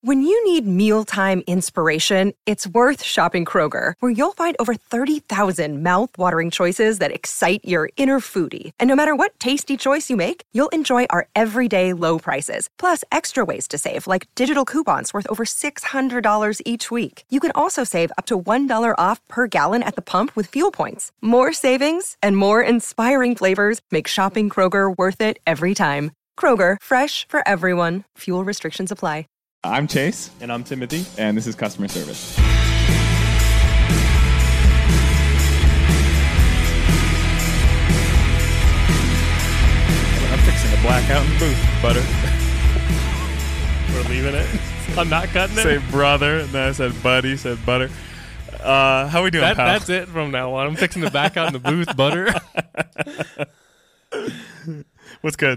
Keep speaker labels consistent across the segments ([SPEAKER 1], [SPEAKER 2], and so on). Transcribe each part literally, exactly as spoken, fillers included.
[SPEAKER 1] When you need mealtime inspiration, it's worth shopping Kroger, where you'll find over thirty thousand mouth-watering choices that excite your inner foodie. And no matter what tasty choice you make, you'll enjoy our everyday low prices, plus extra ways to save, like digital coupons worth over six hundred dollars each week. You can also save up to one dollar off per gallon at the pump with fuel points. More savings and more inspiring flavors make shopping Kroger worth it every time. Kroger, fresh for everyone. Fuel restrictions apply.
[SPEAKER 2] I'm Chase.
[SPEAKER 3] And I'm Timothy.
[SPEAKER 2] And this is Customer Service.
[SPEAKER 3] I'm fixing to black out in the booth, butter. We're leaving it. I'm not cutting it.
[SPEAKER 2] Say brother, and then I said buddy, said butter. Uh, how we doing,
[SPEAKER 3] that,
[SPEAKER 2] pal?
[SPEAKER 3] That's it from now on. I'm fixing to back out in the booth, butter.
[SPEAKER 2] What's good?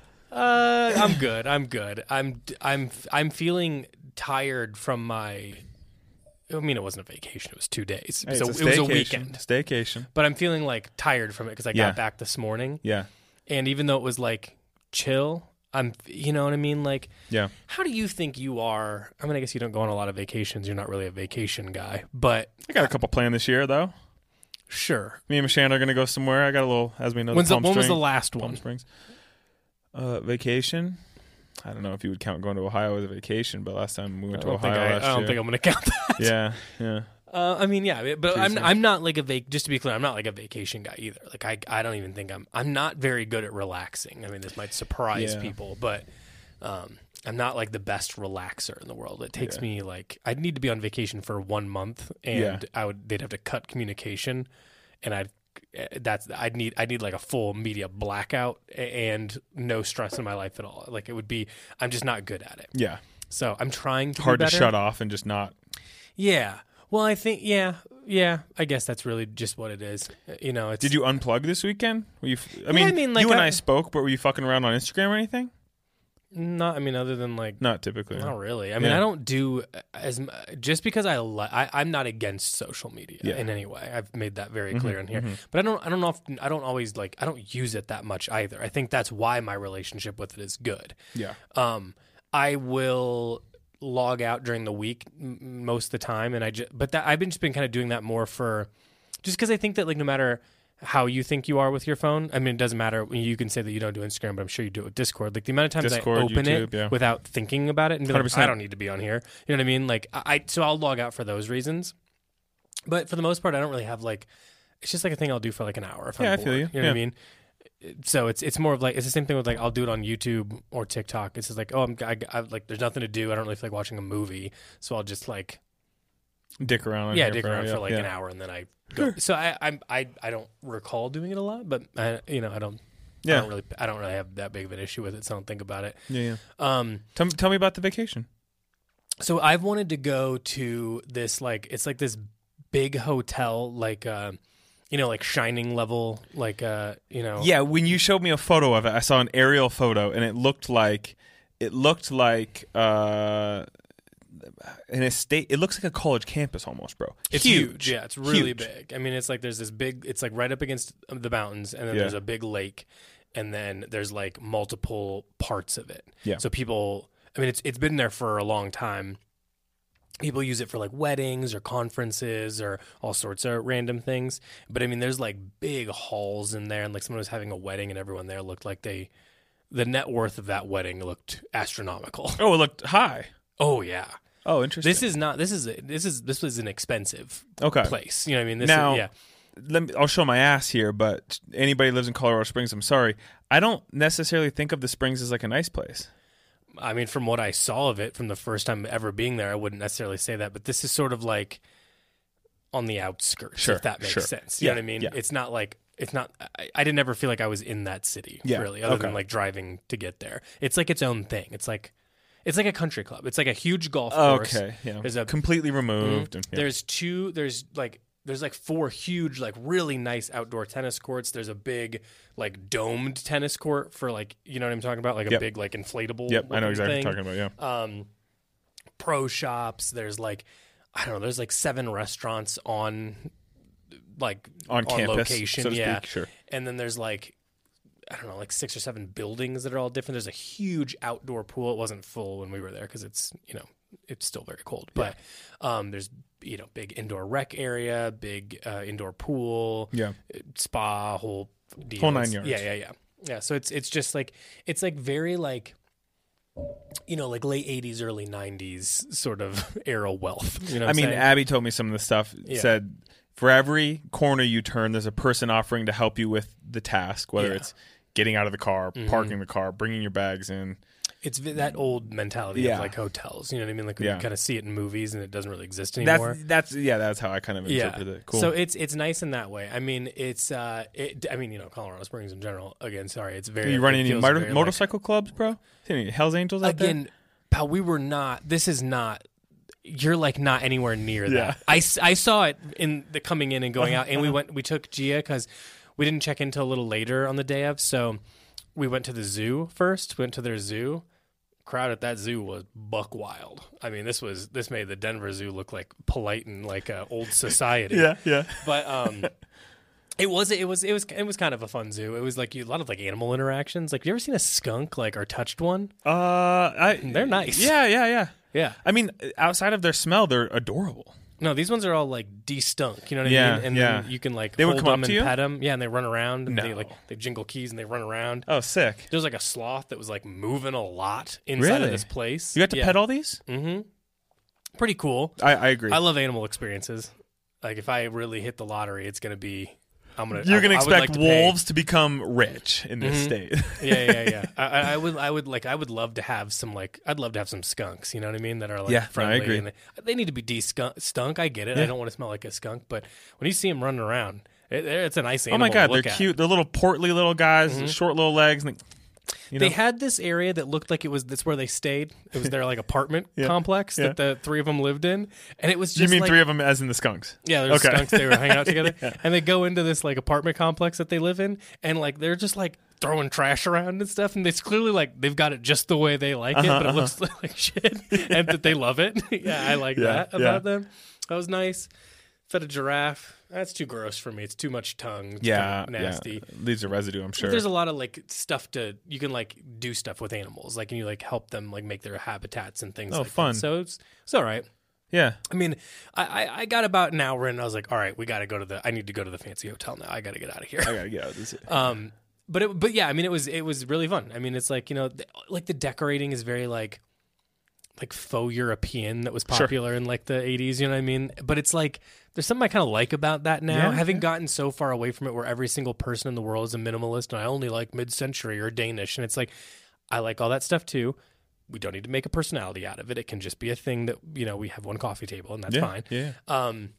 [SPEAKER 3] Uh, I'm good. I'm good. I'm I'm I'm feeling tired from my. I mean, it wasn't a vacation. It was two days.
[SPEAKER 2] Hey,
[SPEAKER 3] so
[SPEAKER 2] it's a
[SPEAKER 3] it was a
[SPEAKER 2] staycation.
[SPEAKER 3] weekend.
[SPEAKER 2] Staycation.
[SPEAKER 3] But I'm feeling like tired from it because I
[SPEAKER 2] Yeah.
[SPEAKER 3] got back this morning.
[SPEAKER 2] Yeah.
[SPEAKER 3] And even though it was like chill, I'm. You know what I mean? Like,
[SPEAKER 2] Yeah.
[SPEAKER 3] how do you think you are? I mean, I guess you don't go on a lot of vacations. You're not really a vacation guy, but
[SPEAKER 2] I got a couple planned this year, though.
[SPEAKER 3] sure.
[SPEAKER 2] Me and Michelle are going to go somewhere. I got a little, as we know,
[SPEAKER 3] When's the,
[SPEAKER 2] Palm
[SPEAKER 3] when was
[SPEAKER 2] Spring-
[SPEAKER 3] the last
[SPEAKER 2] Palm
[SPEAKER 3] one?
[SPEAKER 2] Springs. Uh, vacation. I don't know if you would count going to Ohio as a vacation, but last time we went
[SPEAKER 3] I
[SPEAKER 2] to
[SPEAKER 3] don't
[SPEAKER 2] Ohio
[SPEAKER 3] think I,
[SPEAKER 2] last
[SPEAKER 3] I don't
[SPEAKER 2] year.
[SPEAKER 3] think I'm going to count that.
[SPEAKER 2] yeah, yeah.
[SPEAKER 3] Uh, I mean, yeah, but I'm
[SPEAKER 2] Seriously.
[SPEAKER 3] I'm not like a vac. Just to be clear, I'm not like a vacation guy either. Like I I don't even think I'm I'm not very good at relaxing. I mean, this might surprise
[SPEAKER 2] Yeah.
[SPEAKER 3] people, but um, I'm not like the best relaxer in the world. It takes
[SPEAKER 2] Yeah.
[SPEAKER 3] me like I'd need to be on vacation for one month, and
[SPEAKER 2] Yeah.
[SPEAKER 3] I would they'd have to cut communication, and I'd that's I'd need I need like a full media blackout and no stress in my life at all. Like it would be I'm just not good at it.
[SPEAKER 2] Yeah.
[SPEAKER 3] So I'm trying to
[SPEAKER 2] Hard
[SPEAKER 3] be
[SPEAKER 2] to
[SPEAKER 3] better.
[SPEAKER 2] shut off and just not.
[SPEAKER 3] Yeah. Well, I think yeah, yeah. I guess that's really just what it is. You know, it's
[SPEAKER 2] Did you unplug this weekend? Were you? I
[SPEAKER 3] Yeah,
[SPEAKER 2] mean,
[SPEAKER 3] I mean, like,
[SPEAKER 2] you and I,
[SPEAKER 3] I-
[SPEAKER 2] spoke, but were you fucking around on Instagram or anything?
[SPEAKER 3] not. I mean, other than like,
[SPEAKER 2] Not typically.
[SPEAKER 3] not really. I mean,
[SPEAKER 2] Yeah.
[SPEAKER 3] I don't do as m- just because I, li- I I'm not against social media
[SPEAKER 2] Yeah.
[SPEAKER 3] in any way. I've made that very clear in here. But I don't I don't often I don't always like I don't use it that much either. I think that's why my relationship with it is good.
[SPEAKER 2] Yeah.
[SPEAKER 3] Um, I will log out during the week m- most of the time, and I just but that I've been just been kind of doing that more for just because I think that like no matter how you think you are with your phone, I mean it doesn't matter. You can say that you don't do Instagram, but I'm sure you do it with Discord. Like the amount of times
[SPEAKER 2] Discord,
[SPEAKER 3] I open
[SPEAKER 2] YouTube,
[SPEAKER 3] it
[SPEAKER 2] yeah.
[SPEAKER 3] without thinking about it and be
[SPEAKER 2] one hundred
[SPEAKER 3] like,
[SPEAKER 2] percent.
[SPEAKER 3] I don't need to be on here. You know what I mean? Like I, I so I'll log out for those reasons. But for the most part, I don't really have like it's just like a thing I'll do for like an hour if
[SPEAKER 2] Yeah,
[SPEAKER 3] I'm
[SPEAKER 2] I
[SPEAKER 3] bored.
[SPEAKER 2] feel you.
[SPEAKER 3] You know
[SPEAKER 2] Yeah.
[SPEAKER 3] what I mean? So it's it's more of like it's the same thing with like I'll do it on YouTube or TikTok. It's just like oh I'm I, I like there's nothing to do. I don't really feel like watching a movie, so I'll just like
[SPEAKER 2] Dick around. on
[SPEAKER 3] yeah
[SPEAKER 2] here
[SPEAKER 3] dick
[SPEAKER 2] for,
[SPEAKER 3] around
[SPEAKER 2] yeah,
[SPEAKER 3] for like
[SPEAKER 2] yeah.
[SPEAKER 3] an hour and then I go. So I I'm, I I don't recall doing it a lot, but I you know I don't
[SPEAKER 2] Yeah.
[SPEAKER 3] I don't really I don't really have that big of an issue with it, so I don't think about it.
[SPEAKER 2] Yeah, yeah.
[SPEAKER 3] Um,
[SPEAKER 2] Tell, me- tell me about the vacation.
[SPEAKER 3] so I've wanted to go to this like it's like this big hotel like uh you know like Shining level like uh you know
[SPEAKER 2] Yeah, when you showed me a photo of it, I saw an aerial photo, and it looked like it looked like uh, an estate. It looks like a college campus almost, bro.
[SPEAKER 3] It's
[SPEAKER 2] huge.
[SPEAKER 3] huge. Yeah, it's really
[SPEAKER 2] Huge.
[SPEAKER 3] big. I mean, it's like there's this big. It's like right up against the mountains, and then
[SPEAKER 2] Yeah.
[SPEAKER 3] there's a big lake, and then there's like multiple parts of it.
[SPEAKER 2] Yeah.
[SPEAKER 3] So people, I mean, it's it's been there for a long time. People use it for like weddings or conferences or all sorts of random things. But I mean, there's like big halls in there, and like someone was having a wedding, and everyone there looked like they, the net worth of that wedding looked astronomical.
[SPEAKER 2] Oh, it looked high.
[SPEAKER 3] Oh yeah.
[SPEAKER 2] Oh, interesting.
[SPEAKER 3] This is not. This is this is this was an expensive
[SPEAKER 2] Okay.
[SPEAKER 3] place. You know what I mean? This
[SPEAKER 2] Now-
[SPEAKER 3] is, yeah.
[SPEAKER 2] Let me, I'll show my ass here, but anybody who lives in Colorado Springs, I'm sorry. I don't necessarily think of the Springs as like a nice place.
[SPEAKER 3] I mean, from what I saw of it from the first time ever being there, I wouldn't necessarily say that. But this is sort of like on the outskirts,
[SPEAKER 2] Sure,
[SPEAKER 3] if that makes
[SPEAKER 2] sure.
[SPEAKER 3] sense. You
[SPEAKER 2] Yeah,
[SPEAKER 3] know what I mean?
[SPEAKER 2] yeah.
[SPEAKER 3] It's not like it's not. I, I didn't ever feel like I was in that city,
[SPEAKER 2] Yeah,
[SPEAKER 3] really, other
[SPEAKER 2] okay.
[SPEAKER 3] than like driving to get there. It's like its own thing. It's like it's like a country club. It's like a huge golf course.
[SPEAKER 2] Okay, yeah.
[SPEAKER 3] There's a
[SPEAKER 2] completely removed. And, yeah.
[SPEAKER 3] There's two. There's like there's like four huge, like really nice outdoor tennis courts. There's a big, like domed tennis court for like you know what I'm talking about, like a
[SPEAKER 2] Yep.
[SPEAKER 3] big like inflatable.
[SPEAKER 2] Yep, I know
[SPEAKER 3] looking
[SPEAKER 2] exactly
[SPEAKER 3] thing.
[SPEAKER 2] what you're talking about. Yeah.
[SPEAKER 3] Um, pro shops. There's like I don't know. There's like seven restaurants on like
[SPEAKER 2] On campus,
[SPEAKER 3] location.
[SPEAKER 2] so to
[SPEAKER 3] yeah,
[SPEAKER 2] speak, sure.
[SPEAKER 3] And then there's like. I don't know, like six or seven buildings that are all different. There's a huge outdoor pool. It wasn't full when we were there because it's, you know, it's still very cold. But um, there's you know big indoor rec area, big uh, indoor pool,
[SPEAKER 2] Yeah.
[SPEAKER 3] spa, whole deal.
[SPEAKER 2] Whole nine
[SPEAKER 3] It's-
[SPEAKER 2] yards.
[SPEAKER 3] Yeah, yeah, yeah, yeah. So it's it's just like it's like very like. You know, like late eighties, early nineties sort of era wealth. You know what
[SPEAKER 2] I
[SPEAKER 3] I'm
[SPEAKER 2] mean,
[SPEAKER 3] saying?
[SPEAKER 2] Abby told me some of the stuff.
[SPEAKER 3] Yeah.
[SPEAKER 2] Said for every corner you turn, there's a person offering to help you with the task, whether
[SPEAKER 3] Yeah.
[SPEAKER 2] it's getting out of the car, parking the car, bringing your bags in.
[SPEAKER 3] It's v- that old mentality
[SPEAKER 2] Yeah.
[SPEAKER 3] of like hotels. You know what I mean? Like we
[SPEAKER 2] Yeah.
[SPEAKER 3] kind of see it in movies and it doesn't really exist anymore.
[SPEAKER 2] That's that's yeah, that's how I kind of
[SPEAKER 3] yeah.
[SPEAKER 2] interpret it. Cool.
[SPEAKER 3] So it's it's nice in that way. I mean, it's uh, it, I mean, you know, Colorado Springs in general. Again, sorry, it's very.
[SPEAKER 2] Are you running
[SPEAKER 3] it
[SPEAKER 2] any
[SPEAKER 3] feels
[SPEAKER 2] motor-
[SPEAKER 3] very, like-
[SPEAKER 2] motorcycle clubs, bro? Any Hell's Angels out there?
[SPEAKER 3] Again, pal, we were not. This is not. You're like not anywhere near
[SPEAKER 2] Yeah.
[SPEAKER 3] that. I, s- I saw it in the coming in and going out, and we went. We took Gia because we didn't check in until a little later on the day of, so we went to the zoo first. Went to their zoo. Crowd at that zoo was buck wild. I mean, this was this made the Denver Zoo look like polite and like uh, old society.
[SPEAKER 2] Yeah, yeah.
[SPEAKER 3] But um, it was it was it was it was kind of a fun zoo. It was like you, a lot of like animal interactions. Like, you ever seen a skunk like or touched one?
[SPEAKER 2] Uh, I,
[SPEAKER 3] They're nice.
[SPEAKER 2] Yeah, yeah, yeah.
[SPEAKER 3] Yeah.
[SPEAKER 2] I mean, outside of their smell, they're adorable.
[SPEAKER 3] No, these ones are all like de-stunk. You know what
[SPEAKER 2] Yeah,
[SPEAKER 3] I mean? And
[SPEAKER 2] yeah.
[SPEAKER 3] then you can like
[SPEAKER 2] They would
[SPEAKER 3] hold
[SPEAKER 2] come
[SPEAKER 3] them
[SPEAKER 2] up to
[SPEAKER 3] and
[SPEAKER 2] you?
[SPEAKER 3] pet them. Yeah, and they run around. And
[SPEAKER 2] No.
[SPEAKER 3] they like they jingle keys and they run around.
[SPEAKER 2] Oh, sick.
[SPEAKER 3] There's like a sloth that was like moving a lot inside
[SPEAKER 2] Really?
[SPEAKER 3] of this place.
[SPEAKER 2] You got to
[SPEAKER 3] yeah.
[SPEAKER 2] pet all these?
[SPEAKER 3] Mm-hmm. Pretty cool.
[SPEAKER 2] I, I agree.
[SPEAKER 3] I love animal experiences. Like, if I really hit the lottery, it's gonna be. I'm gonna.
[SPEAKER 2] You're
[SPEAKER 3] I-
[SPEAKER 2] gonna
[SPEAKER 3] I would like
[SPEAKER 2] expect
[SPEAKER 3] to pay-
[SPEAKER 2] wolves to become rich in this
[SPEAKER 3] Mhm.
[SPEAKER 2] state.
[SPEAKER 3] yeah, yeah, yeah. I, I I would, I would like, I would love to have some like, I'd love to have some skunks. You know what I mean? That are like
[SPEAKER 2] Yeah, no, I
[SPEAKER 3] friendly.
[SPEAKER 2] agree.
[SPEAKER 3] And they, they need to be de-stunk. I get it. I
[SPEAKER 2] Yeah.
[SPEAKER 3] don't want to smell like a skunk, but when you see them running around, it, it's a nice
[SPEAKER 2] Oh
[SPEAKER 3] animal.
[SPEAKER 2] my god,
[SPEAKER 3] to
[SPEAKER 2] they're
[SPEAKER 3] look at.
[SPEAKER 2] cute. They're little portly little guys, short little legs. And they, you know,
[SPEAKER 3] They had this area that looked like it was that's where they stayed. It was their like apartment
[SPEAKER 2] Yeah.
[SPEAKER 3] complex
[SPEAKER 2] Yeah.
[SPEAKER 3] that the three of them lived in, and it was just
[SPEAKER 2] you mean
[SPEAKER 3] like,
[SPEAKER 2] three of them as in the skunks?
[SPEAKER 3] Yeah, there's
[SPEAKER 2] Okay.
[SPEAKER 3] skunks. They were hanging out together, and they go into this like apartment complex that they live in, and like they're just like throwing trash around and stuff, and it's clearly like they've got it just the way they like it,
[SPEAKER 2] Uh-huh,
[SPEAKER 3] but it
[SPEAKER 2] uh-huh.
[SPEAKER 3] looks like shit, and that they love it. Yeah, I like
[SPEAKER 2] Yeah,
[SPEAKER 3] that
[SPEAKER 2] yeah.
[SPEAKER 3] about them. That was nice. Fed a giraffe. That's too gross for me. It's too much tongue. It's
[SPEAKER 2] Yeah,
[SPEAKER 3] kinda nasty.
[SPEAKER 2] yeah. Leaves a residue, I'm sure.
[SPEAKER 3] But there's a lot of like stuff to you can like do stuff with animals, like and you like help them like make their habitats and things.
[SPEAKER 2] Oh,
[SPEAKER 3] like
[SPEAKER 2] fun.
[SPEAKER 3] That. So it's it's all right.
[SPEAKER 2] yeah.
[SPEAKER 3] I mean, I, I, I got about an hour in and I was like, all right, we got to go to the, I need to go to the fancy hotel now. I got to get out of here.
[SPEAKER 2] I gotta get out of this.
[SPEAKER 3] Um, but it, but yeah, I mean, it was, it was really fun. I mean, it's like, you know, th- like the decorating is very like, like faux European that was
[SPEAKER 2] Sure.
[SPEAKER 3] popular in like the eighties, you know what I mean? But it's like, there's something I kind of like about that now.
[SPEAKER 2] Yeah,
[SPEAKER 3] Having
[SPEAKER 2] yeah.
[SPEAKER 3] gotten so far away from it where every single person in the world is a minimalist and I only like mid-century or Danish. And it's like, I like all that stuff too. We don't need to make a personality out of it. It can just be a thing that, you know, we have one coffee table and that's
[SPEAKER 2] yeah,
[SPEAKER 3] fine.
[SPEAKER 2] Yeah.
[SPEAKER 3] Um,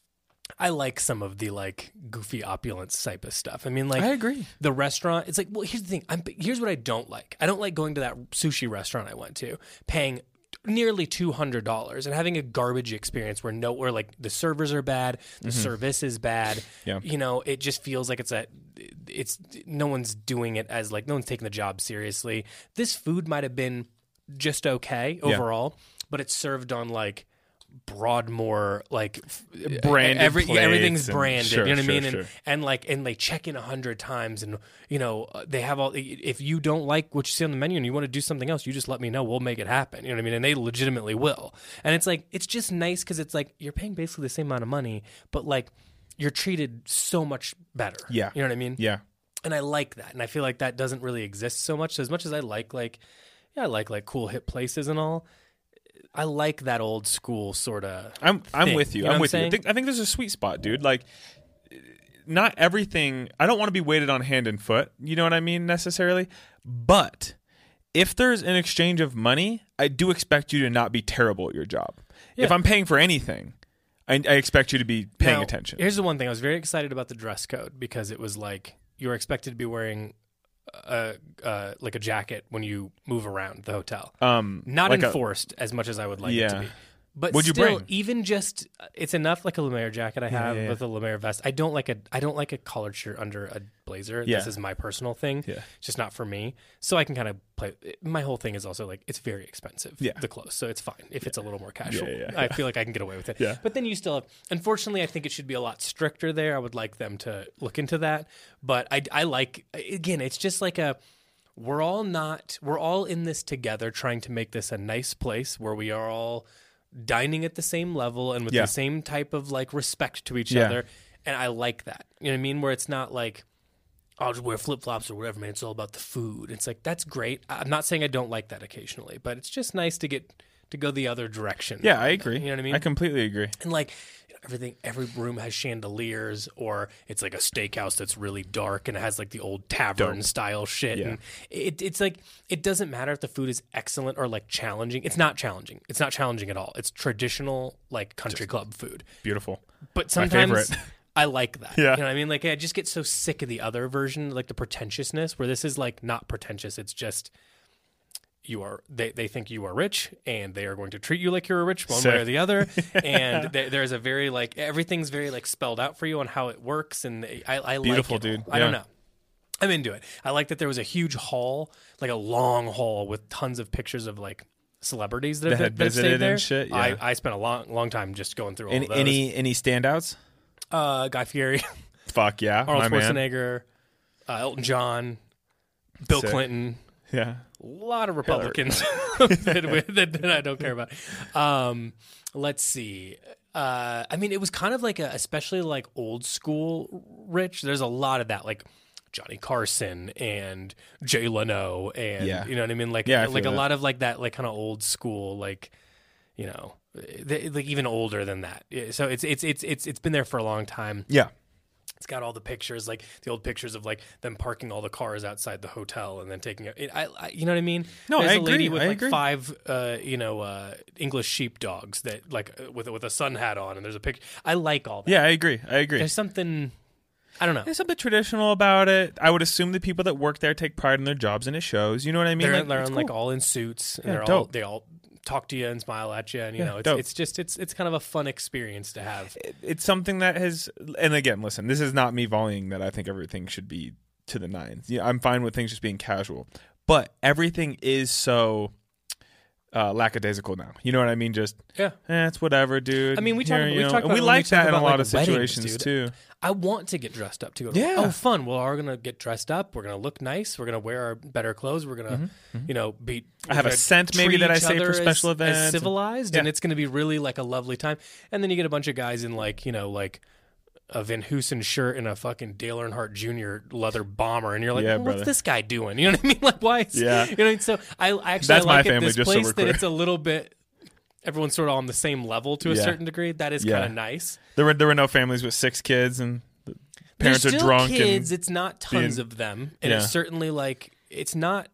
[SPEAKER 3] I like some of the like goofy opulence type of stuff. I mean, like
[SPEAKER 2] I agree.
[SPEAKER 3] the restaurant. It's like, well, here's the thing. I'm, here's what I don't like. I don't like going to that sushi restaurant I went to, paying nearly two hundred dollars and having a garbage experience where no, where like the servers are bad, the service is bad.
[SPEAKER 2] Yeah.
[SPEAKER 3] You know, it just feels like it's a, it's no one's doing it as like no one's taking the job seriously. This food might have been just okay
[SPEAKER 2] Yeah.
[SPEAKER 3] overall, but it's served on like Broadmoor, like f-
[SPEAKER 2] Branded
[SPEAKER 3] every, yeah, everything's
[SPEAKER 2] plates and-
[SPEAKER 3] branded.
[SPEAKER 2] sure,
[SPEAKER 3] you know what I
[SPEAKER 2] sure,
[SPEAKER 3] mean?
[SPEAKER 2] sure.
[SPEAKER 3] And, and like, and they check in a hundred times, and you know they have all. If you don't like what you see on the menu and you want to do something else, you just let me know. We'll make it happen. You know what I mean? And they legitimately will. And it's like it's just nice because it's like you're paying basically the same amount of money, but like you're treated so much better.
[SPEAKER 2] Yeah.
[SPEAKER 3] You know what I mean?
[SPEAKER 2] Yeah.
[SPEAKER 3] And I like that, and I feel like that doesn't really exist so much. So as much as I like like, yeah, I like like cool hip places and all. I like that old school sort of.
[SPEAKER 2] I'm I'm
[SPEAKER 3] thing.
[SPEAKER 2] with you.
[SPEAKER 3] You know what
[SPEAKER 2] I'm
[SPEAKER 3] I'm
[SPEAKER 2] with you. I
[SPEAKER 3] saying?
[SPEAKER 2] think, I think there's a sweet spot, dude. Like, not everything. I don't want to be weighted on hand and foot. You know what I mean, necessarily. But if there's an exchange of money, I do expect you to not be terrible at your job.
[SPEAKER 3] Yeah.
[SPEAKER 2] If I'm paying for anything, I, I expect you to be paying
[SPEAKER 3] Now,
[SPEAKER 2] attention.
[SPEAKER 3] Here's the one thing I was very excited about the dress code because it was like you were expected to be wearing a uh, like a jacket when you move around the hotel.
[SPEAKER 2] Um,
[SPEAKER 3] Not
[SPEAKER 2] like a-
[SPEAKER 3] enforced as much as I would like it to
[SPEAKER 2] Yeah.
[SPEAKER 3] be. But
[SPEAKER 2] What'd you
[SPEAKER 3] still,
[SPEAKER 2] bring?
[SPEAKER 3] even just it's enough like a Lemaire jacket I have
[SPEAKER 2] yeah, yeah.
[SPEAKER 3] with a Lemaire vest. I don't like a I don't like a collared shirt under a blazer.
[SPEAKER 2] Yeah.
[SPEAKER 3] This is my personal thing.
[SPEAKER 2] Yeah.
[SPEAKER 3] It's just not for me. So I can kind of play. My whole thing is also like it's very expensive.
[SPEAKER 2] Yeah.
[SPEAKER 3] The clothes, so it's fine if it's a little more casual.
[SPEAKER 2] yeah,
[SPEAKER 3] I feel like I can get away with it.
[SPEAKER 2] Yeah.
[SPEAKER 3] But then you still have. Unfortunately, I think it should be a lot stricter there. I would like them to look into that. But I I like again. It's just like a. we're all not, we're all in this together trying to make this a nice place where we are all dining at the same level and with
[SPEAKER 2] Yeah.
[SPEAKER 3] the same type of like respect to each
[SPEAKER 2] Yeah.
[SPEAKER 3] other. And I like that. You know what I mean? Where it's not like, I'll just wear flip-flops or whatever, man. It's all about the food. It's like, that's great. I'm not saying I don't like that occasionally, but it's just nice to get to go the other direction.
[SPEAKER 2] Yeah, I agree.
[SPEAKER 3] You know what I mean?
[SPEAKER 2] I completely agree.
[SPEAKER 3] And like you know, everything, every room has chandeliers, or it's like a steakhouse that's really dark and it has like the old tavern
[SPEAKER 2] Dope.
[SPEAKER 3] style shit.
[SPEAKER 2] Yeah.
[SPEAKER 3] And it, it's like it doesn't matter if the food is excellent or like challenging. It's not challenging. It's not challenging at all. It's traditional like country club food.
[SPEAKER 2] Beautiful.
[SPEAKER 3] But
[SPEAKER 2] My
[SPEAKER 3] sometimes
[SPEAKER 2] favorite.
[SPEAKER 3] I like that.
[SPEAKER 2] Yeah.
[SPEAKER 3] You know what I mean? Like I just get so sick of the other version, like the pretentiousness, where this is like not pretentious. It's just you are they, they think you are rich and they are going to treat you like you're a rich one
[SPEAKER 2] Sick.
[SPEAKER 3] way or the other. And there, there's a very like everything's very like spelled out for you on how it works. And I, I
[SPEAKER 2] Beautiful,
[SPEAKER 3] like it.
[SPEAKER 2] dude.
[SPEAKER 3] I don't
[SPEAKER 2] Yeah.
[SPEAKER 3] know. I'm into it. I like that there was a huge hall, like a long hall with tons of pictures of like celebrities that,
[SPEAKER 2] That
[SPEAKER 3] have
[SPEAKER 2] had
[SPEAKER 3] that have
[SPEAKER 2] visited
[SPEAKER 3] stayed
[SPEAKER 2] and
[SPEAKER 3] there.
[SPEAKER 2] shit, yeah.
[SPEAKER 3] I, I spent a long long time just going through all
[SPEAKER 2] Any
[SPEAKER 3] of those.
[SPEAKER 2] any, any standouts?
[SPEAKER 3] uh, Guy Fieri,
[SPEAKER 2] Fuck yeah,
[SPEAKER 3] Arnold
[SPEAKER 2] my man.
[SPEAKER 3] Schwarzenegger, uh, Elton John, Bill
[SPEAKER 2] Sick.
[SPEAKER 3] Clinton.
[SPEAKER 2] Yeah.
[SPEAKER 3] A lot of Republicans that, that, that I don't care about. Um, let's see. Uh, I mean, it was kind of like a, especially like old school rich. There's a lot of that, like Johnny Carson and Jay Leno, and
[SPEAKER 2] Yeah.
[SPEAKER 3] you know what I mean. Like,
[SPEAKER 2] Yeah, I feel
[SPEAKER 3] like a
[SPEAKER 2] that.
[SPEAKER 3] lot of like that, like kind of old school, like you know, they, like even older than that. Yeah, so it's it's it's it's it's been there for a long time.
[SPEAKER 2] Yeah.
[SPEAKER 3] It's got all the pictures, like the old pictures of like them parking all the cars outside the hotel and then taking it. I, I you know what I mean?
[SPEAKER 2] No,
[SPEAKER 3] There's
[SPEAKER 2] I
[SPEAKER 3] a lady
[SPEAKER 2] agree,
[SPEAKER 3] with
[SPEAKER 2] I
[SPEAKER 3] like
[SPEAKER 2] agree.
[SPEAKER 3] five, uh, you know, uh, English sheepdogs that like uh, with with a sun hat on, and there's a picture. I like all that.
[SPEAKER 2] Yeah, I agree. I agree.
[SPEAKER 3] There's something. I don't know.
[SPEAKER 2] There's something traditional about it. I would assume the people that work there take pride in their jobs, and it shows. You know what I mean?
[SPEAKER 3] They're,
[SPEAKER 2] Like,
[SPEAKER 3] they're
[SPEAKER 2] it's
[SPEAKER 3] on, like
[SPEAKER 2] cool.
[SPEAKER 3] all in suits, and
[SPEAKER 2] Yeah,
[SPEAKER 3] they're all
[SPEAKER 2] dope.
[SPEAKER 3] they all talk to you and smile at you, and you
[SPEAKER 2] Yeah,
[SPEAKER 3] know, it's
[SPEAKER 2] dope.
[SPEAKER 3] it's just it's it's kind of a fun experience to have.
[SPEAKER 2] It's something that has, and again, listen, this is not me volleying that I think everything should be to the nines. Yeah, I'm fine with things just being casual, but everything is so uh, lackadaisical now. You know what I mean? Just
[SPEAKER 3] Yeah.
[SPEAKER 2] eh, it's whatever, dude.
[SPEAKER 3] I mean, we talk-
[SPEAKER 2] Here,
[SPEAKER 3] we
[SPEAKER 2] you know,
[SPEAKER 3] talk
[SPEAKER 2] and
[SPEAKER 3] about
[SPEAKER 2] we
[SPEAKER 3] when we
[SPEAKER 2] like
[SPEAKER 3] talk
[SPEAKER 2] that in a
[SPEAKER 3] about,
[SPEAKER 2] lot
[SPEAKER 3] like,
[SPEAKER 2] of
[SPEAKER 3] weddings,
[SPEAKER 2] situations
[SPEAKER 3] dude.
[SPEAKER 2] too.
[SPEAKER 3] I want to get dressed up to go. To
[SPEAKER 2] Yeah.
[SPEAKER 3] Oh, fun. Well, we're gonna get dressed up. We're gonna look nice. We're gonna wear our better clothes. We're gonna, you know, be.
[SPEAKER 2] Mm-hmm, I have
[SPEAKER 3] we're
[SPEAKER 2] a
[SPEAKER 3] gonna
[SPEAKER 2] scent maybe
[SPEAKER 3] treat
[SPEAKER 2] that I
[SPEAKER 3] each
[SPEAKER 2] say for
[SPEAKER 3] other
[SPEAKER 2] special
[SPEAKER 3] as,
[SPEAKER 2] events.
[SPEAKER 3] as civilized, and
[SPEAKER 2] Yeah.
[SPEAKER 3] it's gonna be really like a lovely time. And then you get a bunch of guys in like you know like a Van Heusen shirt and a fucking Dale Earnhardt Junior leather bomber, and you're like,
[SPEAKER 2] Yeah,
[SPEAKER 3] well, what's
[SPEAKER 2] brother.
[SPEAKER 3] this guy doing? You know what I mean? Like, why? Is,
[SPEAKER 2] Yeah.
[SPEAKER 3] You know. What I mean? So I I actually
[SPEAKER 2] That's
[SPEAKER 3] I
[SPEAKER 2] my
[SPEAKER 3] like
[SPEAKER 2] family,
[SPEAKER 3] at this
[SPEAKER 2] just so
[SPEAKER 3] place
[SPEAKER 2] we're
[SPEAKER 3] that
[SPEAKER 2] clear.
[SPEAKER 3] it's a little bit. Everyone's sort of on the same level to a
[SPEAKER 2] Yeah.
[SPEAKER 3] certain degree. That is
[SPEAKER 2] Yeah.
[SPEAKER 3] kind of nice.
[SPEAKER 2] There were there were no families with six kids and the parents
[SPEAKER 3] There's
[SPEAKER 2] are
[SPEAKER 3] still
[SPEAKER 2] drunk
[SPEAKER 3] kids.
[SPEAKER 2] and
[SPEAKER 3] It's not tons
[SPEAKER 2] being-
[SPEAKER 3] of them, and
[SPEAKER 2] Yeah.
[SPEAKER 3] it's certainly like it's not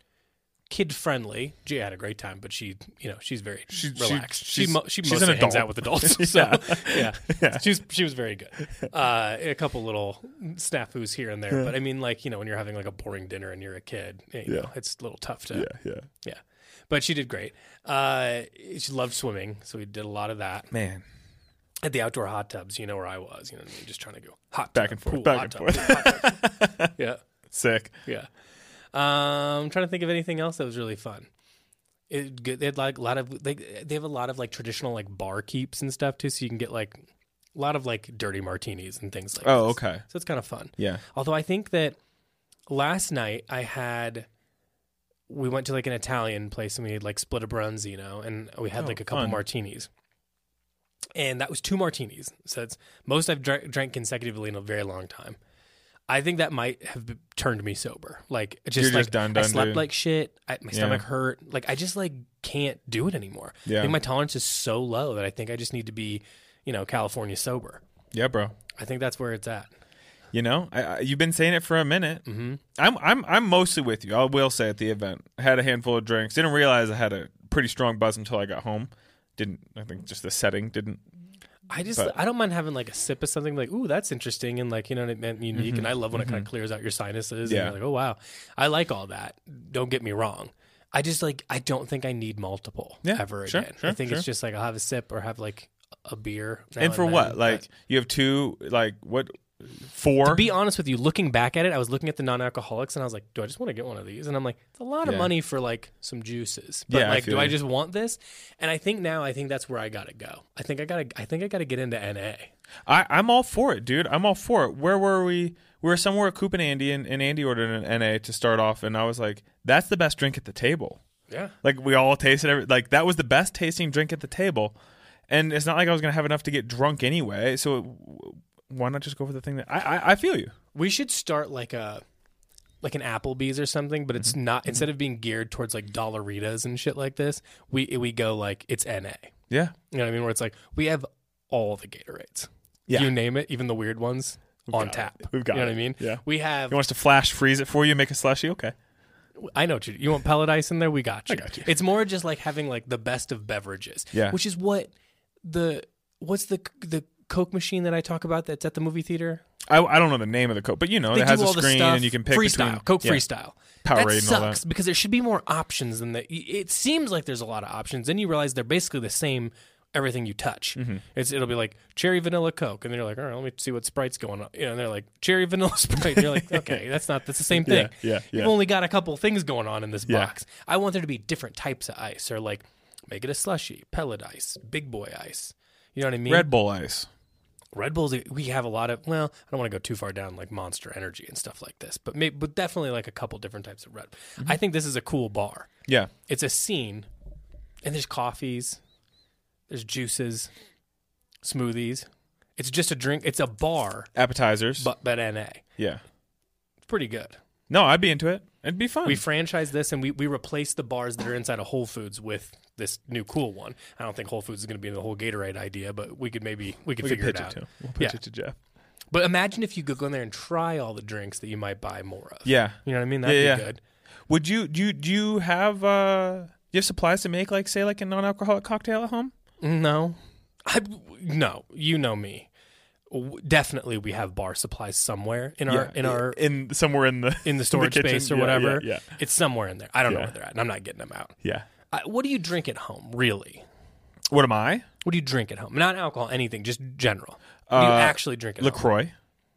[SPEAKER 3] kid friendly. Gia had a great time, but she, you know, she's very
[SPEAKER 2] She- she-
[SPEAKER 3] relaxed. She
[SPEAKER 2] she's-
[SPEAKER 3] mo- she
[SPEAKER 2] she's
[SPEAKER 3] mostly
[SPEAKER 2] an
[SPEAKER 3] hangs
[SPEAKER 2] adult.
[SPEAKER 3] out with adults. So yeah,
[SPEAKER 2] Yeah.
[SPEAKER 3] she was she was very good. Uh, a couple little snafus here and there, but I mean, like you know, when you're having like a boring dinner and you're a kid, you
[SPEAKER 2] Yeah.
[SPEAKER 3] know, it's a little tough to
[SPEAKER 2] yeah, yeah.
[SPEAKER 3] yeah. But she did great. Uh, she loved swimming, so we did a lot of that
[SPEAKER 2] Man,
[SPEAKER 3] at the outdoor hot tubs. You know where I was, you know, what I mean? Just trying to go hot
[SPEAKER 2] Back
[SPEAKER 3] tub,
[SPEAKER 2] and forth,
[SPEAKER 3] pool,
[SPEAKER 2] back
[SPEAKER 3] hot
[SPEAKER 2] and
[SPEAKER 3] tub,
[SPEAKER 2] forth.
[SPEAKER 3] pool, hot tub. Yeah.
[SPEAKER 2] sick.
[SPEAKER 3] Yeah. Um, I'm trying to think of anything else that was really fun. It, good- they had like a lot of they they have a lot of like traditional like bar keeps and stuff too, so you can get like a lot of like dirty martinis and things like.
[SPEAKER 2] Oh,
[SPEAKER 3] this.
[SPEAKER 2] okay.
[SPEAKER 3] So it's kind of fun.
[SPEAKER 2] Yeah.
[SPEAKER 3] Although I think that last night I had we went to like an Italian place and we had like split a bronzino and we had
[SPEAKER 2] Oh,
[SPEAKER 3] like a couple
[SPEAKER 2] fun.
[SPEAKER 3] martinis. And that was two martinis. So it's most I've drank, drank consecutively in a very long time. I think that might have b- turned me sober. Like just
[SPEAKER 2] You're
[SPEAKER 3] like
[SPEAKER 2] just done,
[SPEAKER 3] I
[SPEAKER 2] done,
[SPEAKER 3] slept
[SPEAKER 2] dude.
[SPEAKER 3] like shit. I, my
[SPEAKER 2] Yeah.
[SPEAKER 3] stomach hurt. Like I just like can't do it anymore. I
[SPEAKER 2] Yeah.
[SPEAKER 3] think my tolerance is so low that I think I just need to be, you know, California sober.
[SPEAKER 2] Yeah, bro.
[SPEAKER 3] I think that's where it's at.
[SPEAKER 2] You know, I, I, you've been saying it for a minute.
[SPEAKER 3] Mm-hmm.
[SPEAKER 2] I'm I'm I'm mostly with you. I will say at the event, I had a handful of drinks. Didn't realize I had a pretty strong buzz until I got home. Didn't I think just the setting didn't.
[SPEAKER 3] I just
[SPEAKER 2] But-
[SPEAKER 3] I don't mind having like a sip of something like, ooh, that's interesting and like, you know what I mean, unique.
[SPEAKER 2] Mhm.
[SPEAKER 3] And I love when it
[SPEAKER 2] Mhm.
[SPEAKER 3] kind of clears out your sinuses.
[SPEAKER 2] Yeah.
[SPEAKER 3] And you're like, oh wow. I like all that. Don't get me wrong. I just like I don't think I need multiple
[SPEAKER 2] Yeah,
[SPEAKER 3] ever
[SPEAKER 2] sure,
[SPEAKER 3] again.
[SPEAKER 2] sure,
[SPEAKER 3] I think
[SPEAKER 2] sure.
[SPEAKER 3] it's just like I'll have a sip or have like a beer. now
[SPEAKER 2] And for
[SPEAKER 3] then,
[SPEAKER 2] what? Like
[SPEAKER 3] but
[SPEAKER 2] you have two. Like what? four.
[SPEAKER 3] To be honest with you, looking back at it, I was looking at the non-alcoholics and I was like, do I just want to get one of these? And I'm like, it's a lot of
[SPEAKER 2] Yeah.
[SPEAKER 3] money for like some juices. But
[SPEAKER 2] Yeah, I
[SPEAKER 3] like,
[SPEAKER 2] feel
[SPEAKER 3] do I
[SPEAKER 2] you.
[SPEAKER 3] just want this? And I think now, I think that's where I got to go. I think I got to, I think I got to get into N A.
[SPEAKER 2] I, I'm all for it, dude. I'm all for it. Where were we? We were somewhere at Coop and Andy, and, and Andy ordered an N A to start off, and I was like, that's the best drink at the table.
[SPEAKER 3] Yeah.
[SPEAKER 2] Like, we all tasted every, like, that was the best tasting drink at the table. And it's not like I was going to have enough to get drunk anyway, so it, why not just go for the thing that I, I I feel you.
[SPEAKER 3] We should start like a like an Applebee's or something, but it's not, instead of being geared towards like Dollaritas and shit like this, we we go like it's N A.
[SPEAKER 2] Yeah.
[SPEAKER 3] You know what I mean? Where it's like we have all the Gatorades.
[SPEAKER 2] Yeah.
[SPEAKER 3] You name it, even the weird ones on
[SPEAKER 2] got
[SPEAKER 3] tap.
[SPEAKER 2] it. We've got
[SPEAKER 3] You know what
[SPEAKER 2] it.
[SPEAKER 3] I mean?
[SPEAKER 2] Yeah.
[SPEAKER 3] We have
[SPEAKER 2] You want us to flash freeze it for you, make a slushy? Okay.
[SPEAKER 3] I know what you you want pellet ice in there, we got you.
[SPEAKER 2] I got you.
[SPEAKER 3] It's more just like having like the best of beverages.
[SPEAKER 2] Yeah.
[SPEAKER 3] Which is what the what's the the Coke machine that I talk about that's at the movie theater?
[SPEAKER 2] I, I don't know the name of the Coke, but you know,
[SPEAKER 3] They
[SPEAKER 2] it has
[SPEAKER 3] do
[SPEAKER 2] a
[SPEAKER 3] all the
[SPEAKER 2] screen
[SPEAKER 3] stuff.
[SPEAKER 2] and you can pick
[SPEAKER 3] freestyle,
[SPEAKER 2] between
[SPEAKER 3] Coke
[SPEAKER 2] yeah.
[SPEAKER 3] freestyle.
[SPEAKER 2] Powerade
[SPEAKER 3] that
[SPEAKER 2] and all
[SPEAKER 3] sucks
[SPEAKER 2] that.
[SPEAKER 3] because there should be more options than that. It seems like there's a lot of options. Then you realize they're basically the same. Everything you touch,
[SPEAKER 2] Mm-hmm.
[SPEAKER 3] it's it'll be like cherry vanilla Coke, and then you're like, all right, let me see what Sprite's going on. You know, and they're like cherry vanilla Sprite. And you're like, okay, that's not that's the same thing.
[SPEAKER 2] Yeah, yeah, yeah.
[SPEAKER 3] You've only got a couple things going on in this
[SPEAKER 2] Yeah.
[SPEAKER 3] box. I want there to be different types of ice, or like make it a slushy, pellet ice, big boy ice. You know what I mean?
[SPEAKER 2] Red Bull ice.
[SPEAKER 3] Red Bulls, we have a lot of, well, I don't want to go too far down like Monster Energy and stuff like this, but maybe, but definitely like a couple different types of Red.
[SPEAKER 2] Mm-hmm.
[SPEAKER 3] I think this is a cool bar.
[SPEAKER 2] Yeah.
[SPEAKER 3] It's a scene, and there's coffees, there's juices, smoothies. It's just a drink. It's a bar,
[SPEAKER 2] Appetizers.
[SPEAKER 3] but but N A.
[SPEAKER 2] yeah.
[SPEAKER 3] It's pretty good.
[SPEAKER 2] No, I'd be into it. It'd be fun.
[SPEAKER 3] We franchise this, and we, we replace the bars that are inside of Whole Foods with this new cool one. I don't think Whole Foods is going to be the whole Gatorade idea, but we could maybe we could
[SPEAKER 2] we
[SPEAKER 3] figure
[SPEAKER 2] could pitch
[SPEAKER 3] it out.
[SPEAKER 2] it, too. We'll pitch
[SPEAKER 3] Yeah.
[SPEAKER 2] it to Jeff.
[SPEAKER 3] But imagine if you could go in there and try all the drinks that you might buy more of.
[SPEAKER 2] Yeah.
[SPEAKER 3] You know what I mean? That'd
[SPEAKER 2] Yeah,
[SPEAKER 3] be
[SPEAKER 2] yeah.
[SPEAKER 3] good.
[SPEAKER 2] Would you do you do you have uh do you have supplies to make like say like a non-alcoholic cocktail at home?
[SPEAKER 3] No. I, no. You know me. W- Definitely we have bar supplies somewhere in our in our
[SPEAKER 2] in somewhere in the
[SPEAKER 3] in the storage
[SPEAKER 2] kitchen.
[SPEAKER 3] space or
[SPEAKER 2] Yeah,
[SPEAKER 3] whatever.
[SPEAKER 2] Yeah, yeah.
[SPEAKER 3] It's somewhere in there. I don't know
[SPEAKER 2] Yeah.
[SPEAKER 3] where they're at, and I'm not getting them out.
[SPEAKER 2] yeah.
[SPEAKER 3] I, what do you drink at home, really?
[SPEAKER 2] What am I?
[SPEAKER 3] What do you drink at home? Not alcohol, anything, just general. What do you
[SPEAKER 2] Uh,
[SPEAKER 3] actually drink at home?
[SPEAKER 2] LaCroix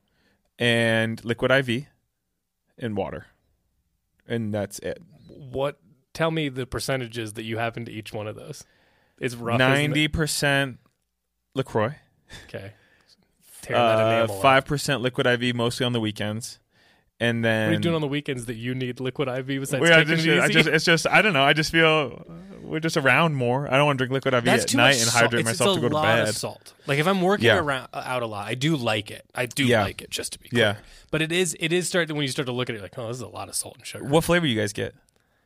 [SPEAKER 2] and liquid I V and water. And that's it.
[SPEAKER 3] What? Tell me the percentages that you have into each one of those. It's rough. isn't it?
[SPEAKER 2] ninety percent LaCroix.
[SPEAKER 3] Okay. Tearing that
[SPEAKER 2] Uh,
[SPEAKER 3] enamel off.
[SPEAKER 2] five percent liquid I V, mostly on the weekends. And then
[SPEAKER 3] What are you doing on the weekends that you need liquid I V besides
[SPEAKER 2] We- I
[SPEAKER 3] taking
[SPEAKER 2] just,
[SPEAKER 3] it
[SPEAKER 2] I
[SPEAKER 3] easy?
[SPEAKER 2] just, it's just, I don't know. I just feel uh, we're just around more. I don't want to drink liquid I V
[SPEAKER 3] That's
[SPEAKER 2] at
[SPEAKER 3] too
[SPEAKER 2] night
[SPEAKER 3] much
[SPEAKER 2] and
[SPEAKER 3] salt.
[SPEAKER 2] hydrate
[SPEAKER 3] It's,
[SPEAKER 2] myself
[SPEAKER 3] it's
[SPEAKER 2] to go
[SPEAKER 3] a
[SPEAKER 2] to
[SPEAKER 3] lot
[SPEAKER 2] bed.
[SPEAKER 3] of salt. Like if I'm working
[SPEAKER 2] Yeah.
[SPEAKER 3] around out a lot, I do like it. I do
[SPEAKER 2] Yeah.
[SPEAKER 3] like it. Just to be clear.
[SPEAKER 2] Yeah.
[SPEAKER 3] But it is it is starting when you start to look at it like, oh, this is a lot of salt and sugar.
[SPEAKER 2] What flavor you guys get?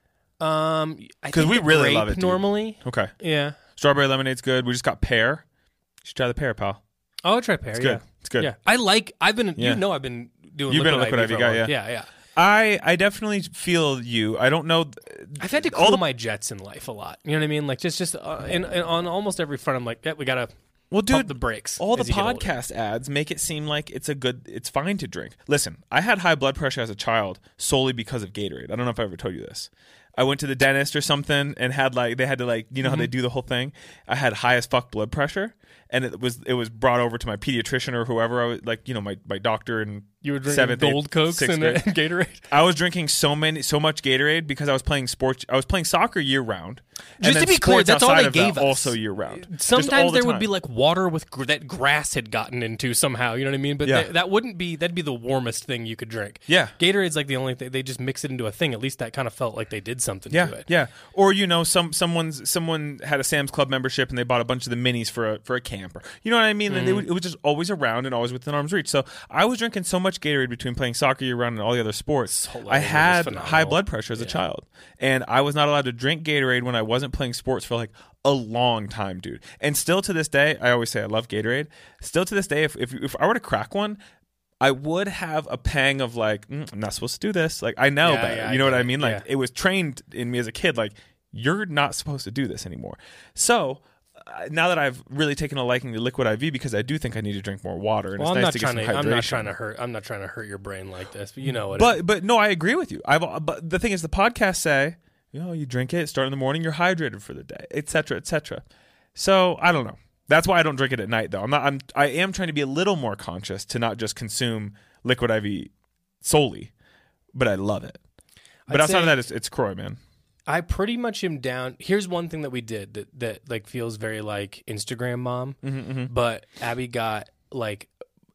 [SPEAKER 3] Um, I
[SPEAKER 2] 'Cause
[SPEAKER 3] think
[SPEAKER 2] we
[SPEAKER 3] the
[SPEAKER 2] really
[SPEAKER 3] grape
[SPEAKER 2] love it, dude.
[SPEAKER 3] normally.
[SPEAKER 2] Okay.
[SPEAKER 3] Yeah.
[SPEAKER 2] Strawberry lemonade's good. We just got pear. You should try the pear, pal.
[SPEAKER 3] Oh, I'll try pear.
[SPEAKER 2] It's
[SPEAKER 3] yeah.
[SPEAKER 2] good. It's good.
[SPEAKER 3] Yeah. I like. I've been.
[SPEAKER 2] Yeah.
[SPEAKER 3] You know, I've been doing.
[SPEAKER 2] You've been a
[SPEAKER 3] liquid,
[SPEAKER 2] liquid
[SPEAKER 3] I
[SPEAKER 2] I V
[SPEAKER 3] V for
[SPEAKER 2] guy,
[SPEAKER 3] a while.
[SPEAKER 2] yeah.
[SPEAKER 3] Yeah. Yeah.
[SPEAKER 2] I I definitely feel you. I don't know.
[SPEAKER 3] I've had to
[SPEAKER 2] All
[SPEAKER 3] cool
[SPEAKER 2] the-
[SPEAKER 3] my jets in life a lot. You know what I mean? Like just just uh, in, in, on almost every front, I'm like, yeah, we gotta
[SPEAKER 2] Well,
[SPEAKER 3] pump
[SPEAKER 2] dude,
[SPEAKER 3] the brakes.
[SPEAKER 2] all the
[SPEAKER 3] as you get older.
[SPEAKER 2] podcast ads make it seem like it's a good, it's fine to drink. Listen, I had high blood pressure as a child solely because of Gatorade. I don't know if I ever told you this. I went to the dentist or something and had like, they had to like, you know how
[SPEAKER 3] Mm-hmm.
[SPEAKER 2] they do the whole thing? I had high as fuck blood pressure, and it was it was brought over to my pediatrician or whoever I was, like, you know, my, my doctor and
[SPEAKER 3] You were drinking
[SPEAKER 2] seventh,
[SPEAKER 3] Gold
[SPEAKER 2] eighth,
[SPEAKER 3] Cokes
[SPEAKER 2] sixth
[SPEAKER 3] and, uh,
[SPEAKER 2] grade.
[SPEAKER 3] Gatorade.
[SPEAKER 2] I was drinking so many, so much Gatorade because I was playing sports. I was playing soccer year round. and
[SPEAKER 3] Just
[SPEAKER 2] then
[SPEAKER 3] to be clear,
[SPEAKER 2] sports
[SPEAKER 3] that's all
[SPEAKER 2] outside
[SPEAKER 3] they
[SPEAKER 2] of that
[SPEAKER 3] gave us.
[SPEAKER 2] Also year round. Just all
[SPEAKER 3] Sometimes
[SPEAKER 2] the
[SPEAKER 3] there would
[SPEAKER 2] time.
[SPEAKER 3] be like water with gr- that grass had gotten into somehow. You know what I mean? But
[SPEAKER 2] Yeah.
[SPEAKER 3] th- that wouldn't be. That'd be the warmest thing you could drink.
[SPEAKER 2] Yeah.
[SPEAKER 3] Gatorade's like the only thing. They just mix it into a thing. At least that kind of felt like they did something
[SPEAKER 2] Yeah,
[SPEAKER 3] to it.
[SPEAKER 2] yeah. Or you know, some someone's someone had a Sam's Club membership and they bought a bunch of the minis for a for a camper. You know what I mean? And they would, it was just always around and always within arm's reach. So I was drinking so much Gatorade between playing soccer year round and all the other sports.
[SPEAKER 3] Salt level
[SPEAKER 2] I
[SPEAKER 3] was
[SPEAKER 2] had
[SPEAKER 3] phenomenal.
[SPEAKER 2] high blood pressure as a
[SPEAKER 3] Yeah.
[SPEAKER 2] child, and I was not allowed to drink Gatorade when I wasn't playing sports for like a long time, dude. And still to this day, I always say I love Gatorade. Still to this day, if if, if I were to crack one, I would have a pang of like, mm, I'm not supposed to do this. Like I know
[SPEAKER 3] Yeah,
[SPEAKER 2] better.
[SPEAKER 3] yeah,
[SPEAKER 2] you know
[SPEAKER 3] I
[SPEAKER 2] what
[SPEAKER 3] get
[SPEAKER 2] I
[SPEAKER 3] it.
[SPEAKER 2] mean? Like
[SPEAKER 3] Yeah.
[SPEAKER 2] it was trained in me as a kid. Like you're not supposed to do this anymore. So uh, now that I've really taken a liking to liquid I V because I do think I need to drink more water, and
[SPEAKER 3] Well,
[SPEAKER 2] it's
[SPEAKER 3] I'm
[SPEAKER 2] nice
[SPEAKER 3] not
[SPEAKER 2] to get
[SPEAKER 3] trying
[SPEAKER 2] some
[SPEAKER 3] to.
[SPEAKER 2] hydration.
[SPEAKER 3] I'm not trying to hurt. I'm not trying to hurt your brain like this. But you know what?
[SPEAKER 2] But but no, I agree with you. I've but the thing is, the podcasts say, you know, you drink it, start in the morning, you're hydrated for the day, et cetera, et cetera. So I don't know. That's why I don't drink it at night, though. I'm not. I'm. I am trying to be a little more conscious to not just consume Liquid I V solely, but I love it. But
[SPEAKER 3] I'd
[SPEAKER 2] outside
[SPEAKER 3] say-
[SPEAKER 2] of that, it's, it's Croy, man.
[SPEAKER 3] I pretty much am down. Here's one thing that we did that, that like feels very like Instagram mom,
[SPEAKER 2] Mm-hmm, mm-hmm.
[SPEAKER 3] but Abby got like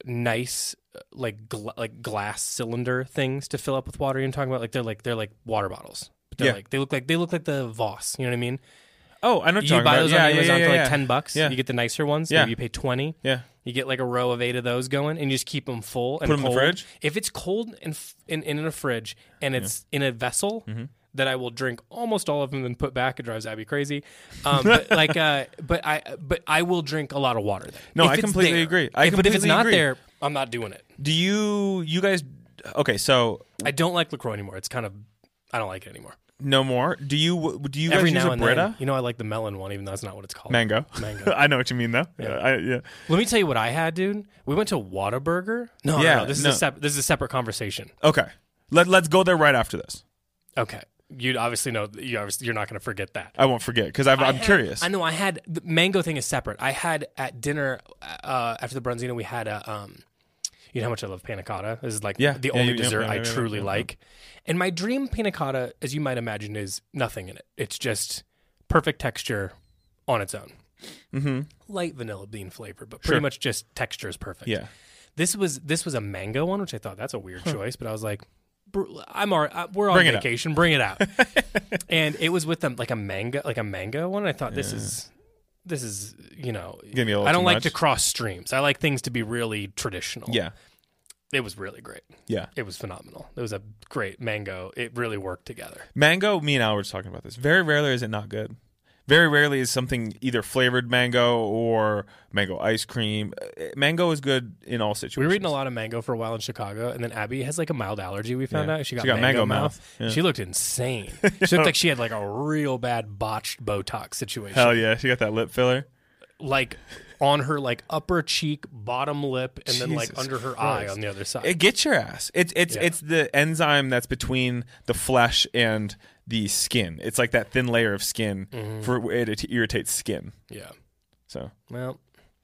[SPEAKER 3] nice like gla- like glass cylinder things to fill up with water. You know what I'm talking about? Like they're like they're like water bottles. But they're
[SPEAKER 2] Yeah.
[SPEAKER 3] like they look like they look like the Voss. You know what I mean?
[SPEAKER 2] Oh, I know what
[SPEAKER 3] You
[SPEAKER 2] you're
[SPEAKER 3] buy
[SPEAKER 2] talking
[SPEAKER 3] those
[SPEAKER 2] about.
[SPEAKER 3] on
[SPEAKER 2] Yeah, yeah,
[SPEAKER 3] Amazon
[SPEAKER 2] yeah,
[SPEAKER 3] for like
[SPEAKER 2] yeah.
[SPEAKER 3] ten bucks.
[SPEAKER 2] Yeah.
[SPEAKER 3] You get the nicer ones.
[SPEAKER 2] Yeah.
[SPEAKER 3] Maybe you pay twenty.
[SPEAKER 2] Yeah.
[SPEAKER 3] You get like a row of eight of those going, and you just keep them full and
[SPEAKER 2] Put 'em in the
[SPEAKER 3] cold.
[SPEAKER 2] fridge?
[SPEAKER 3] If it's cold and f- in, in a fridge and it's in a vessel,
[SPEAKER 2] Mm-hmm.
[SPEAKER 3] that I will drink almost all of them and put back. It drives Abby crazy. Um, but like, uh, but I, but I will drink a lot of water. Then.
[SPEAKER 2] No,
[SPEAKER 3] If
[SPEAKER 2] I
[SPEAKER 3] it's
[SPEAKER 2] completely
[SPEAKER 3] there.
[SPEAKER 2] agree. I
[SPEAKER 3] If- but if it's
[SPEAKER 2] completely
[SPEAKER 3] not
[SPEAKER 2] agree.
[SPEAKER 3] there, I'm not doing it.
[SPEAKER 2] Do you you guys? Okay, so
[SPEAKER 3] I don't like LaCroix anymore. It's kind of, I don't like it anymore.
[SPEAKER 2] no more. Do you do you guys
[SPEAKER 3] Every
[SPEAKER 2] use
[SPEAKER 3] now
[SPEAKER 2] a
[SPEAKER 3] and
[SPEAKER 2] Brita?
[SPEAKER 3] then, you know, I like the melon one, even though that's not what it's called.
[SPEAKER 2] Mango.
[SPEAKER 3] Mango.
[SPEAKER 2] I know what you mean, though. Yeah. I, yeah.
[SPEAKER 3] Let me tell you what I had, dude. We went to Whataburger. No, no,
[SPEAKER 2] Yeah,
[SPEAKER 3] no, this is
[SPEAKER 2] no.
[SPEAKER 3] a sep- this is a separate conversation.
[SPEAKER 2] Okay. Let Let's go there right after this.
[SPEAKER 3] Okay, you obviously know you obviously you're not going to forget that.
[SPEAKER 2] I won't forget because I'm
[SPEAKER 3] I
[SPEAKER 2] I'm
[SPEAKER 3] had-
[SPEAKER 2] curious.
[SPEAKER 3] I know I had the mango thing is separate. I had at dinner uh, after the Bronzino, we had a um, you know how much I love panna cotta. This is like
[SPEAKER 2] Yeah.
[SPEAKER 3] the
[SPEAKER 2] Yeah,
[SPEAKER 3] only
[SPEAKER 2] you- yeah,
[SPEAKER 3] dessert
[SPEAKER 2] yeah,
[SPEAKER 3] I
[SPEAKER 2] yeah, yeah,
[SPEAKER 3] truly
[SPEAKER 2] yeah, yeah.
[SPEAKER 3] like. And my dream panna cotta, as you might imagine, is nothing in it. It's just perfect texture on its own.
[SPEAKER 2] Mm-hmm.
[SPEAKER 3] Light vanilla bean flavor, but pretty
[SPEAKER 2] Sure.
[SPEAKER 3] much just texture is perfect.
[SPEAKER 2] Yeah.
[SPEAKER 3] This was this was a mango one, which I thought that's a weird choice, but I was like, br- I'm all, uh, we're on
[SPEAKER 2] Bring it out.
[SPEAKER 3] vacation, bring it out. And it was with them like a mango, like a mango one. And I thought this is this is you know,
[SPEAKER 2] Give me a little
[SPEAKER 3] I don't
[SPEAKER 2] too
[SPEAKER 3] like
[SPEAKER 2] much.
[SPEAKER 3] to cross streams. I like things to be really traditional.
[SPEAKER 2] Yeah.
[SPEAKER 3] It was really great.
[SPEAKER 2] Yeah.
[SPEAKER 3] It was phenomenal. It was a great mango. It really worked together.
[SPEAKER 2] Mango, me and Al were just talking about this. Very rarely is it not good. Very rarely is something either flavored mango or mango ice cream. Uh, Mango is good in all situations.
[SPEAKER 3] We were eating a lot of mango for a while in Chicago, and then Abby has like a mild allergy. We found
[SPEAKER 2] Yeah.
[SPEAKER 3] out she got,
[SPEAKER 2] She got
[SPEAKER 3] mango,
[SPEAKER 2] mango
[SPEAKER 3] mouth.
[SPEAKER 2] mouth. Yeah.
[SPEAKER 3] She looked insane. She looked like she had like a real bad botched Botox situation.
[SPEAKER 2] Hell yeah. She got that lip filler.
[SPEAKER 3] Like on her like upper cheek, bottom lip, and then like
[SPEAKER 2] Jesus
[SPEAKER 3] under her eye
[SPEAKER 2] Christ.
[SPEAKER 3] on the other side.
[SPEAKER 2] It gets your ass. It's it's
[SPEAKER 3] Yeah.
[SPEAKER 2] it's the enzyme that's between the flesh and the skin. It's like that thin layer of skin
[SPEAKER 3] Mm-hmm.
[SPEAKER 2] for it, it irritates skin.
[SPEAKER 3] yeah.
[SPEAKER 2] So,
[SPEAKER 3] Well,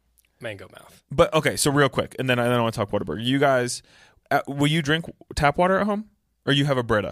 [SPEAKER 3] mango mouth.
[SPEAKER 2] but okay. So real quick, and then I, then I want to talk Whataburger. You guys, uh, will you drink tap water at home, or you have a Brita?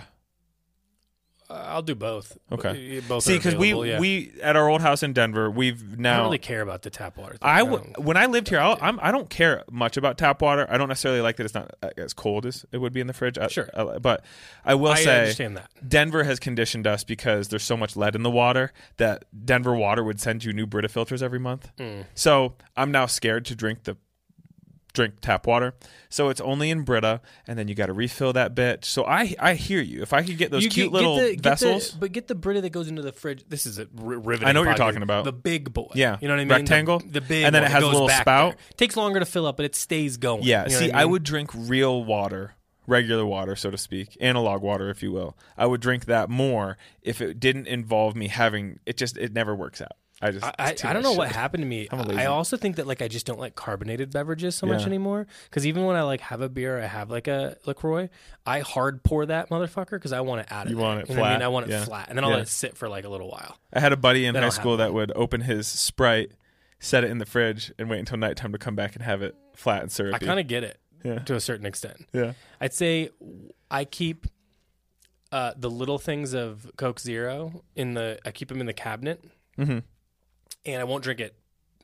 [SPEAKER 3] Uh, I'll do both.
[SPEAKER 2] Okay.
[SPEAKER 3] Uh, Both
[SPEAKER 2] See,
[SPEAKER 3] are
[SPEAKER 2] because we
[SPEAKER 3] available, yeah.
[SPEAKER 2] we at our old house in Denver, we've
[SPEAKER 3] I
[SPEAKER 2] now.
[SPEAKER 3] don't really care about the tap water thing.
[SPEAKER 2] I
[SPEAKER 3] don't-
[SPEAKER 2] w- when I lived here, I'll, I'm I don't care much about tap water. I don't necessarily like that it's not uh, as cold as it would be in the fridge. I-
[SPEAKER 3] Sure.
[SPEAKER 2] I- but I will
[SPEAKER 3] I
[SPEAKER 2] say,
[SPEAKER 3] understand that.
[SPEAKER 2] Denver has conditioned us because there's so much lead in the water that Denver water would send you new Brita filters every month.
[SPEAKER 3] Mm.
[SPEAKER 2] So I'm now scared to drink the drink tap water. So it's only in Brita, and then you got to refill that bitch. So I I hear you. If I could get those
[SPEAKER 3] You
[SPEAKER 2] cute
[SPEAKER 3] get-
[SPEAKER 2] little
[SPEAKER 3] get the- get
[SPEAKER 2] vessels.
[SPEAKER 3] the- but get the Brita that goes into the fridge. This is a r- riveting.
[SPEAKER 2] I know what you're
[SPEAKER 3] podcast.
[SPEAKER 2] talking about.
[SPEAKER 3] The big boy.
[SPEAKER 2] Yeah.
[SPEAKER 3] You know what I mean?
[SPEAKER 2] Rectangle?
[SPEAKER 3] The, the big
[SPEAKER 2] And then
[SPEAKER 3] one
[SPEAKER 2] it
[SPEAKER 3] that
[SPEAKER 2] has a
[SPEAKER 3] goes
[SPEAKER 2] little
[SPEAKER 3] back
[SPEAKER 2] spout?
[SPEAKER 3] there. Takes longer to fill up, but it stays going.
[SPEAKER 2] Yeah,
[SPEAKER 3] You know
[SPEAKER 2] see,
[SPEAKER 3] what
[SPEAKER 2] I,
[SPEAKER 3] I, mean?
[SPEAKER 2] would drink real water, regular water, so to speak, analog water, if you will. I would drink that more if it didn't involve me having it. Just it never works out. I just
[SPEAKER 3] I, I,
[SPEAKER 2] it's too
[SPEAKER 3] I don't
[SPEAKER 2] much
[SPEAKER 3] know what
[SPEAKER 2] shit.
[SPEAKER 3] happened to me.
[SPEAKER 2] I'm a lazy.
[SPEAKER 3] I also think that like I just don't like carbonated beverages so much
[SPEAKER 2] Yeah.
[SPEAKER 3] anymore. Because even when I like have a beer, I have like a Lacroix. I hard pour that motherfucker because I want it out of
[SPEAKER 2] You
[SPEAKER 3] there.
[SPEAKER 2] want it
[SPEAKER 3] You know what I mean?
[SPEAKER 2] flat.
[SPEAKER 3] I want it
[SPEAKER 2] Yeah.
[SPEAKER 3] flat, and then I'll
[SPEAKER 2] Yeah.
[SPEAKER 3] let it sit for like a little while.
[SPEAKER 2] I had a buddy in
[SPEAKER 3] Then
[SPEAKER 2] high
[SPEAKER 3] I'll
[SPEAKER 2] school
[SPEAKER 3] have
[SPEAKER 2] that would open his Sprite, set it in the fridge, and wait until nighttime to come back and have it flat and syrupy.
[SPEAKER 3] I kind of get it
[SPEAKER 2] Yeah.
[SPEAKER 3] to a certain extent.
[SPEAKER 2] yeah.
[SPEAKER 3] I'd say I keep uh, the little things of Coke Zero in the. I keep them in the cabinet,
[SPEAKER 2] Mm-hmm.
[SPEAKER 3] and I won't drink it.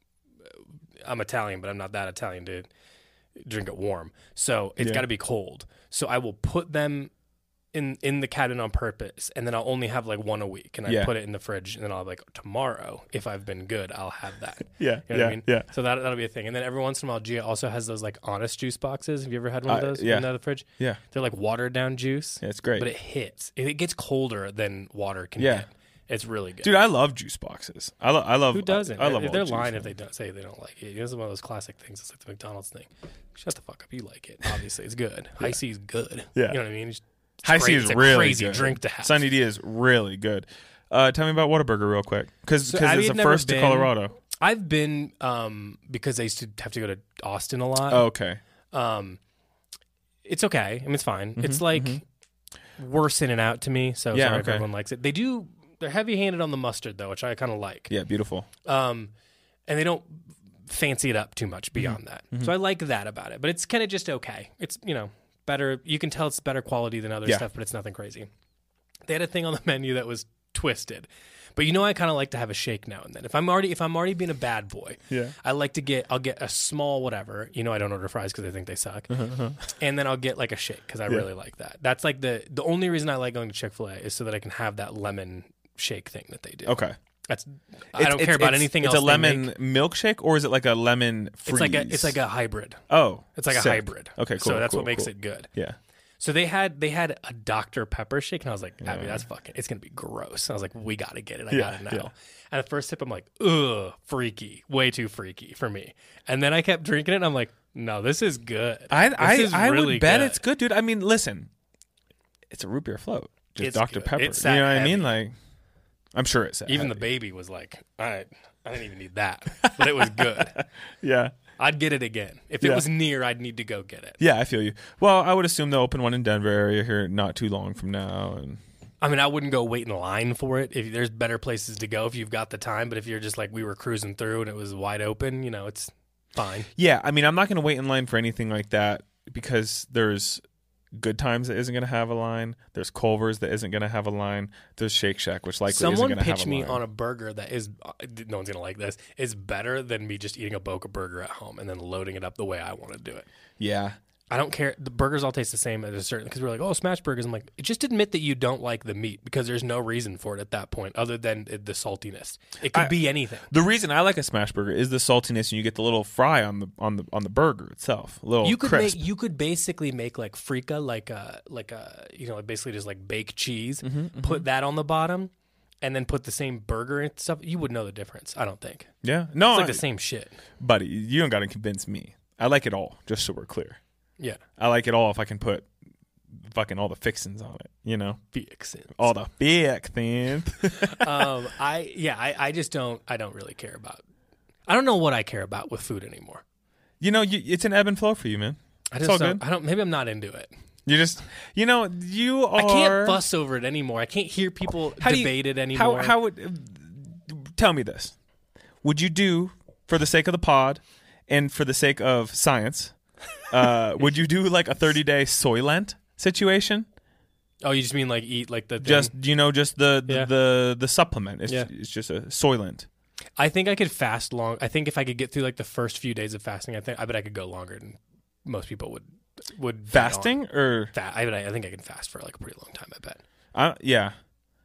[SPEAKER 3] I'm Italian, but I'm not that Italian to drink it warm. So it's
[SPEAKER 2] Yeah.
[SPEAKER 3] got to be cold. So I will put them in in the cabinet on purpose, and then I'll only have like one a week, and I
[SPEAKER 2] Yeah.
[SPEAKER 3] put it in the fridge, and then I'll be like tomorrow, if I've been good, I'll have that.
[SPEAKER 2] Yeah.
[SPEAKER 3] You know
[SPEAKER 2] yeah.
[SPEAKER 3] what I mean?
[SPEAKER 2] Yeah.
[SPEAKER 3] So that that'll be a thing. And then every once in a while, Gia also has those like Honest juice boxes. Have you ever had one of
[SPEAKER 2] Uh,
[SPEAKER 3] those
[SPEAKER 2] yeah.
[SPEAKER 3] in the fridge?
[SPEAKER 2] Yeah.
[SPEAKER 3] They're like watered down juice.
[SPEAKER 2] Yeah, it's great.
[SPEAKER 3] But it hits. It it gets colder than water can
[SPEAKER 2] Yeah.
[SPEAKER 3] get. It's really good.
[SPEAKER 2] Dude, I love juice boxes. I, lo- I love.
[SPEAKER 3] Who doesn't?
[SPEAKER 2] I, I love.
[SPEAKER 3] If
[SPEAKER 2] all
[SPEAKER 3] they're
[SPEAKER 2] juice,
[SPEAKER 3] lying
[SPEAKER 2] man.
[SPEAKER 3] if they don't say they don't like it. It's one of those classic things. It's like the McDonald's thing. Shut the fuck up. You like it. Obviously, it's good. High C is good.
[SPEAKER 2] Yeah.
[SPEAKER 3] You know what I mean? It's
[SPEAKER 2] High
[SPEAKER 3] great.
[SPEAKER 2] C is
[SPEAKER 3] It's a
[SPEAKER 2] really
[SPEAKER 3] crazy
[SPEAKER 2] good.
[SPEAKER 3] drink to have.
[SPEAKER 2] Sunny D is really good. Uh, tell me about Whataburger real quick, because
[SPEAKER 3] So Abby
[SPEAKER 2] it's
[SPEAKER 3] had
[SPEAKER 2] the
[SPEAKER 3] never
[SPEAKER 2] first to
[SPEAKER 3] been-
[SPEAKER 2] Colorado.
[SPEAKER 3] I've been um, because I used to have to go to Austin a lot.
[SPEAKER 2] Oh, okay.
[SPEAKER 3] Um, it's okay. I mean, it's fine.
[SPEAKER 2] Mm-hmm,
[SPEAKER 3] It's like worse in and out to me. So
[SPEAKER 2] Yeah,
[SPEAKER 3] sorry if
[SPEAKER 2] okay.
[SPEAKER 3] everyone likes it. They do. They're heavy handed on the mustard though, which I kind of like.
[SPEAKER 2] Yeah, beautiful.
[SPEAKER 3] Um, and they don't fancy it up too much beyond mm-hmm. that. Mm-hmm. So I like that about it, but it's kind of just okay. It's, you know, better. You can tell it's better quality than other yeah. stuff, but it's nothing crazy. They had a thing on the menu that was twisted. But you know, I kind of like to have a shake now and then. If I'm already if I'm already being a bad boy,
[SPEAKER 2] yeah.
[SPEAKER 3] I like to get I'll get a small whatever. You know, I don't order fries because I think they suck, uh-huh. and then I'll get like a shake because I yeah. really like that. That's like the the only reason I like going to Chick-fil-A is so that I can have that lemon shake thing that they do.
[SPEAKER 2] Okay,
[SPEAKER 3] that's I don't it's, care about
[SPEAKER 2] it's,
[SPEAKER 3] anything
[SPEAKER 2] it's
[SPEAKER 3] else.
[SPEAKER 2] It's a lemon milkshake, or is it like a lemon freeze?
[SPEAKER 3] It's like a it's like a hybrid.
[SPEAKER 2] Oh,
[SPEAKER 3] it's like
[SPEAKER 2] sick.
[SPEAKER 3] a hybrid.
[SPEAKER 2] Okay, cool.
[SPEAKER 3] So that's
[SPEAKER 2] cool,
[SPEAKER 3] what makes
[SPEAKER 2] cool.
[SPEAKER 3] it good.
[SPEAKER 2] Yeah.
[SPEAKER 3] So they had they had a Doctor Pepper shake, and I was like, Abby,
[SPEAKER 2] yeah.
[SPEAKER 3] that's fucking, it's going to be gross. And I was like, we got to get it. I
[SPEAKER 2] yeah,
[SPEAKER 3] got it now.
[SPEAKER 2] Yeah.
[SPEAKER 3] And at first sip, I'm like, ugh, freaky. Way too freaky for me. And then I kept drinking it, and I'm like, no, this is good.
[SPEAKER 2] I
[SPEAKER 3] this
[SPEAKER 2] I,
[SPEAKER 3] is
[SPEAKER 2] I
[SPEAKER 3] really
[SPEAKER 2] would bet
[SPEAKER 3] good.
[SPEAKER 2] it's good, dude. I mean, listen, it's a root beer float. Just
[SPEAKER 3] it's
[SPEAKER 2] Doctor
[SPEAKER 3] good.
[SPEAKER 2] Pepper.
[SPEAKER 3] It's
[SPEAKER 2] you know what
[SPEAKER 3] heavy.
[SPEAKER 2] I mean? Like, I'm sure it's
[SPEAKER 3] Even
[SPEAKER 2] heavy.
[SPEAKER 3] the baby was like, I, I didn't even need that. But it was good.
[SPEAKER 2] yeah.
[SPEAKER 3] I'd get it again. If it
[SPEAKER 2] yeah.
[SPEAKER 3] was near, I'd need to go get it.
[SPEAKER 2] Yeah, I feel you. Well, I would assume they'll open one in Denver area here not too long from now. And
[SPEAKER 3] I mean, I wouldn't go wait in line for it. If there's better places to go if you've got the time. But if you're just like we were cruising through and it was wide open, you know, it's fine.
[SPEAKER 2] Yeah, I mean, I'm not going to wait in line for anything like that because there's Good Times that isn't going to have a line. There's Culver's that isn't going to have a line. There's Shake Shack, which likely
[SPEAKER 3] Someone
[SPEAKER 2] isn't going to have a line.
[SPEAKER 3] Someone pitched me on a burger that is, no one's going to like this, is better than me just eating a Boca burger at home and then loading it up the way I want to do it.
[SPEAKER 2] Yeah.
[SPEAKER 3] I don't care. The burgers all taste the same at a certain, because we're like, oh, smash burgers. I'm like, just admit that you don't like the meat because there's no reason for it at that point other than the saltiness. It could
[SPEAKER 2] I,
[SPEAKER 3] be anything.
[SPEAKER 2] The reason I like a smash burger is the saltiness, and you get the little fry on the on the on the burger itself. A little
[SPEAKER 3] you could
[SPEAKER 2] crisp.
[SPEAKER 3] make you could basically make like frika, like a like a you know basically just like baked cheese.
[SPEAKER 2] Mm-hmm, mm-hmm.
[SPEAKER 3] Put that on the bottom, and then put the same burger and stuff. You would know the difference. I don't think.
[SPEAKER 2] Yeah, no,
[SPEAKER 3] it's like
[SPEAKER 2] I,
[SPEAKER 3] the same shit,
[SPEAKER 2] buddy. You don't got to convince me. I like it all. Just so we're clear.
[SPEAKER 3] Yeah,
[SPEAKER 2] I like it all if I can put fucking all the fixins on it, you know?
[SPEAKER 3] Fixins.
[SPEAKER 2] All the fixins.
[SPEAKER 3] um, I yeah, I, I just don't I don't really care about. I don't know what I care about with food anymore.
[SPEAKER 2] You know, you, it's an ebb and flow for you, man.
[SPEAKER 3] I
[SPEAKER 2] It's
[SPEAKER 3] just
[SPEAKER 2] all
[SPEAKER 3] don't,
[SPEAKER 2] good.
[SPEAKER 3] I don't. Maybe I'm not into it.
[SPEAKER 2] You just, you know, you are.
[SPEAKER 3] I can't fuss over it anymore. I can't hear people
[SPEAKER 2] How do you-
[SPEAKER 3] debate it anymore.
[SPEAKER 2] How how would tell me this? Would you do for the sake of the pod and for the sake of science? Uh, would you do like a thirty day Soylent situation?
[SPEAKER 3] Oh, you just mean like eat like the thing?
[SPEAKER 2] Just you know, just the the
[SPEAKER 3] Yeah.
[SPEAKER 2] the, the supplement. It's,
[SPEAKER 3] Yeah.
[SPEAKER 2] it's just a Soylent.
[SPEAKER 3] I think I could fast long. I think if I could get through like the first few days of fasting, I think I bet I could go longer than most people would would bet
[SPEAKER 2] Fasting
[SPEAKER 3] on.
[SPEAKER 2] or
[SPEAKER 3] Fa- I bet I, I think I can fast for like a pretty long time. I bet.
[SPEAKER 2] uh, yeah.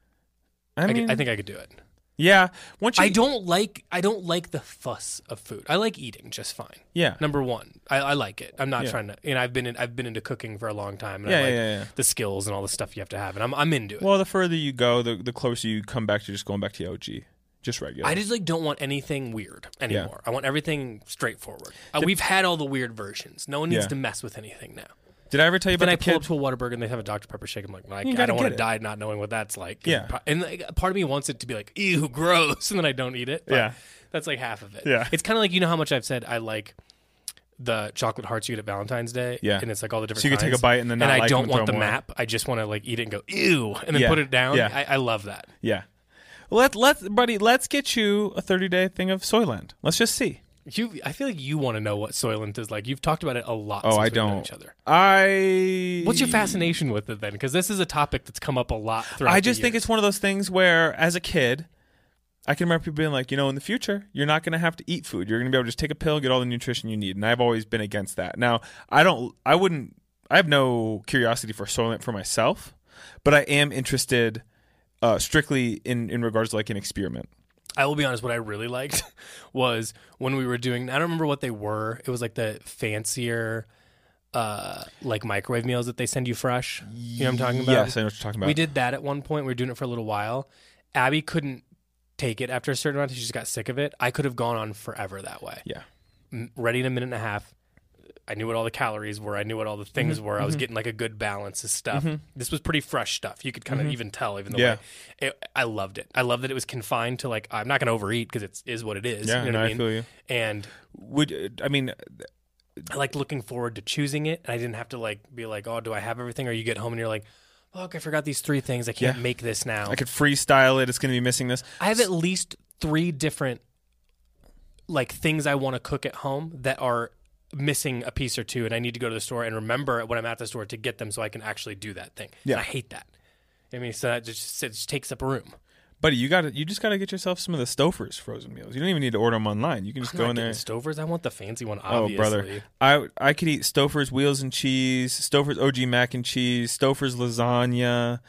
[SPEAKER 2] I
[SPEAKER 3] I,
[SPEAKER 2] mean,
[SPEAKER 3] could- I think I could do it.
[SPEAKER 2] yeah. Once you,
[SPEAKER 3] I don't like I don't like the fuss of food. I like eating just fine.
[SPEAKER 2] Yeah.
[SPEAKER 3] Number one, I, I like it. I'm not
[SPEAKER 2] Yeah.
[SPEAKER 3] trying to. And I've been in, I've been into cooking for a long time. And
[SPEAKER 2] Yeah,
[SPEAKER 3] I like
[SPEAKER 2] yeah, yeah, yeah.
[SPEAKER 3] the skills and all the stuff you have to have, and I'm I'm into it.
[SPEAKER 2] Well, the further you go, the the closer you come back to just going back to O G, just regular.
[SPEAKER 3] I just like don't want anything weird anymore. I want everything straightforward. Uh,
[SPEAKER 2] Did-
[SPEAKER 3] we've had all the weird versions. No one needs
[SPEAKER 2] Yeah.
[SPEAKER 3] to mess with anything now.
[SPEAKER 2] Did I ever tell you
[SPEAKER 3] Then
[SPEAKER 2] about
[SPEAKER 3] I
[SPEAKER 2] the
[SPEAKER 3] pull
[SPEAKER 2] kid?
[SPEAKER 3] up to a Whataburger and they have a Doctor Pepper shake. I'm like, I,
[SPEAKER 2] You
[SPEAKER 3] I
[SPEAKER 2] gotta
[SPEAKER 3] don't want
[SPEAKER 2] get
[SPEAKER 3] to
[SPEAKER 2] it.
[SPEAKER 3] die not knowing what that's like.
[SPEAKER 2] Yeah.
[SPEAKER 3] And like, part of me wants it to be like, ew, gross, and then I don't eat it. But
[SPEAKER 2] Yeah.
[SPEAKER 3] that's like half of it.
[SPEAKER 2] Yeah.
[SPEAKER 3] It's kind of like, you know how much I've said I like the chocolate hearts you get at Valentine's Day.
[SPEAKER 2] Yeah.
[SPEAKER 3] And it's like all the different
[SPEAKER 2] So you can take
[SPEAKER 3] kinds.
[SPEAKER 2] a bite and then not
[SPEAKER 3] And I
[SPEAKER 2] like
[SPEAKER 3] don't
[SPEAKER 2] them and
[SPEAKER 3] want
[SPEAKER 2] throw
[SPEAKER 3] the
[SPEAKER 2] 'em away.
[SPEAKER 3] map. I just want to like eat it and go, ew, and then
[SPEAKER 2] Yeah.
[SPEAKER 3] put it down.
[SPEAKER 2] Yeah.
[SPEAKER 3] I, I love that.
[SPEAKER 2] Yeah. Let let buddy, let's get you a thirty day thing of Soylent. Let's just see.
[SPEAKER 3] You, I feel like you want to know what Soylent is like. You've talked about it a lot.
[SPEAKER 2] Oh,
[SPEAKER 3] since
[SPEAKER 2] I
[SPEAKER 3] we've known
[SPEAKER 2] don't.
[SPEAKER 3] Each other.
[SPEAKER 2] I.
[SPEAKER 3] What's your fascination with it then? Because this is a topic that's come up a lot throughout
[SPEAKER 2] I just
[SPEAKER 3] the
[SPEAKER 2] think
[SPEAKER 3] years.
[SPEAKER 2] it's one of those things where, as a kid, I can remember people being like, you know, in the future, you're not going to have to eat food. You're going to be able to just take a pill, get all the nutrition you need. And I've always been against that. Now, I don't. I wouldn't. I have no curiosity for Soylent for myself, but I am interested, uh, strictly in in regards to like an experiment.
[SPEAKER 3] I will be honest, what I really liked was when we were doing, I don't remember what they were. It was like the fancier, uh, like microwave meals that they send you fresh. You know what I'm talking about?
[SPEAKER 2] Yes, I know what you're talking about.
[SPEAKER 3] We did that at one point. We were doing it for a little while. Abby couldn't take it after a certain amount. She just got sick of it. I could have gone on forever that way.
[SPEAKER 2] Yeah.
[SPEAKER 3] M- Ready in a minute and a half. I knew what all the calories were. I knew what all the things
[SPEAKER 2] Mm-hmm.
[SPEAKER 3] were. I was getting like a good balance of stuff. This was pretty fresh stuff. You could kind of even tell, even though
[SPEAKER 2] Yeah.
[SPEAKER 3] it, I loved it. I love that it was confined to like, I'm not going to overeat because it is what it is.
[SPEAKER 2] Yeah,
[SPEAKER 3] you know
[SPEAKER 2] no,
[SPEAKER 3] what I
[SPEAKER 2] I
[SPEAKER 3] mean?
[SPEAKER 2] feel you.
[SPEAKER 3] And
[SPEAKER 2] Would I mean?
[SPEAKER 3] I liked looking forward to choosing it. And I didn't have to like be like, oh, do I have everything? Or you get home and you're like, look, I forgot these three things. I can't
[SPEAKER 2] Yeah.
[SPEAKER 3] make this now.
[SPEAKER 2] I could freestyle it. It's going to be missing this.
[SPEAKER 3] I have at least three different like things I want to cook at home that are missing a piece or two, and I need to go to the store and remember when I'm at the store to get them so I can actually do that thing.
[SPEAKER 2] Yeah.
[SPEAKER 3] And I hate that. I mean, so that just, it just takes up room.
[SPEAKER 2] Buddy, you got you just got to get yourself some of the Stouffer's frozen meals. You don't even need to order them online. You can just
[SPEAKER 3] I'm
[SPEAKER 2] go
[SPEAKER 3] not
[SPEAKER 2] in there.
[SPEAKER 3] Stouffer's. I want the fancy one.
[SPEAKER 2] Oh,
[SPEAKER 3] Obviously.
[SPEAKER 2] brother, I I could eat Stouffer's wheels and cheese, Stouffer's O G mac and cheese, Stouffer's lasagna,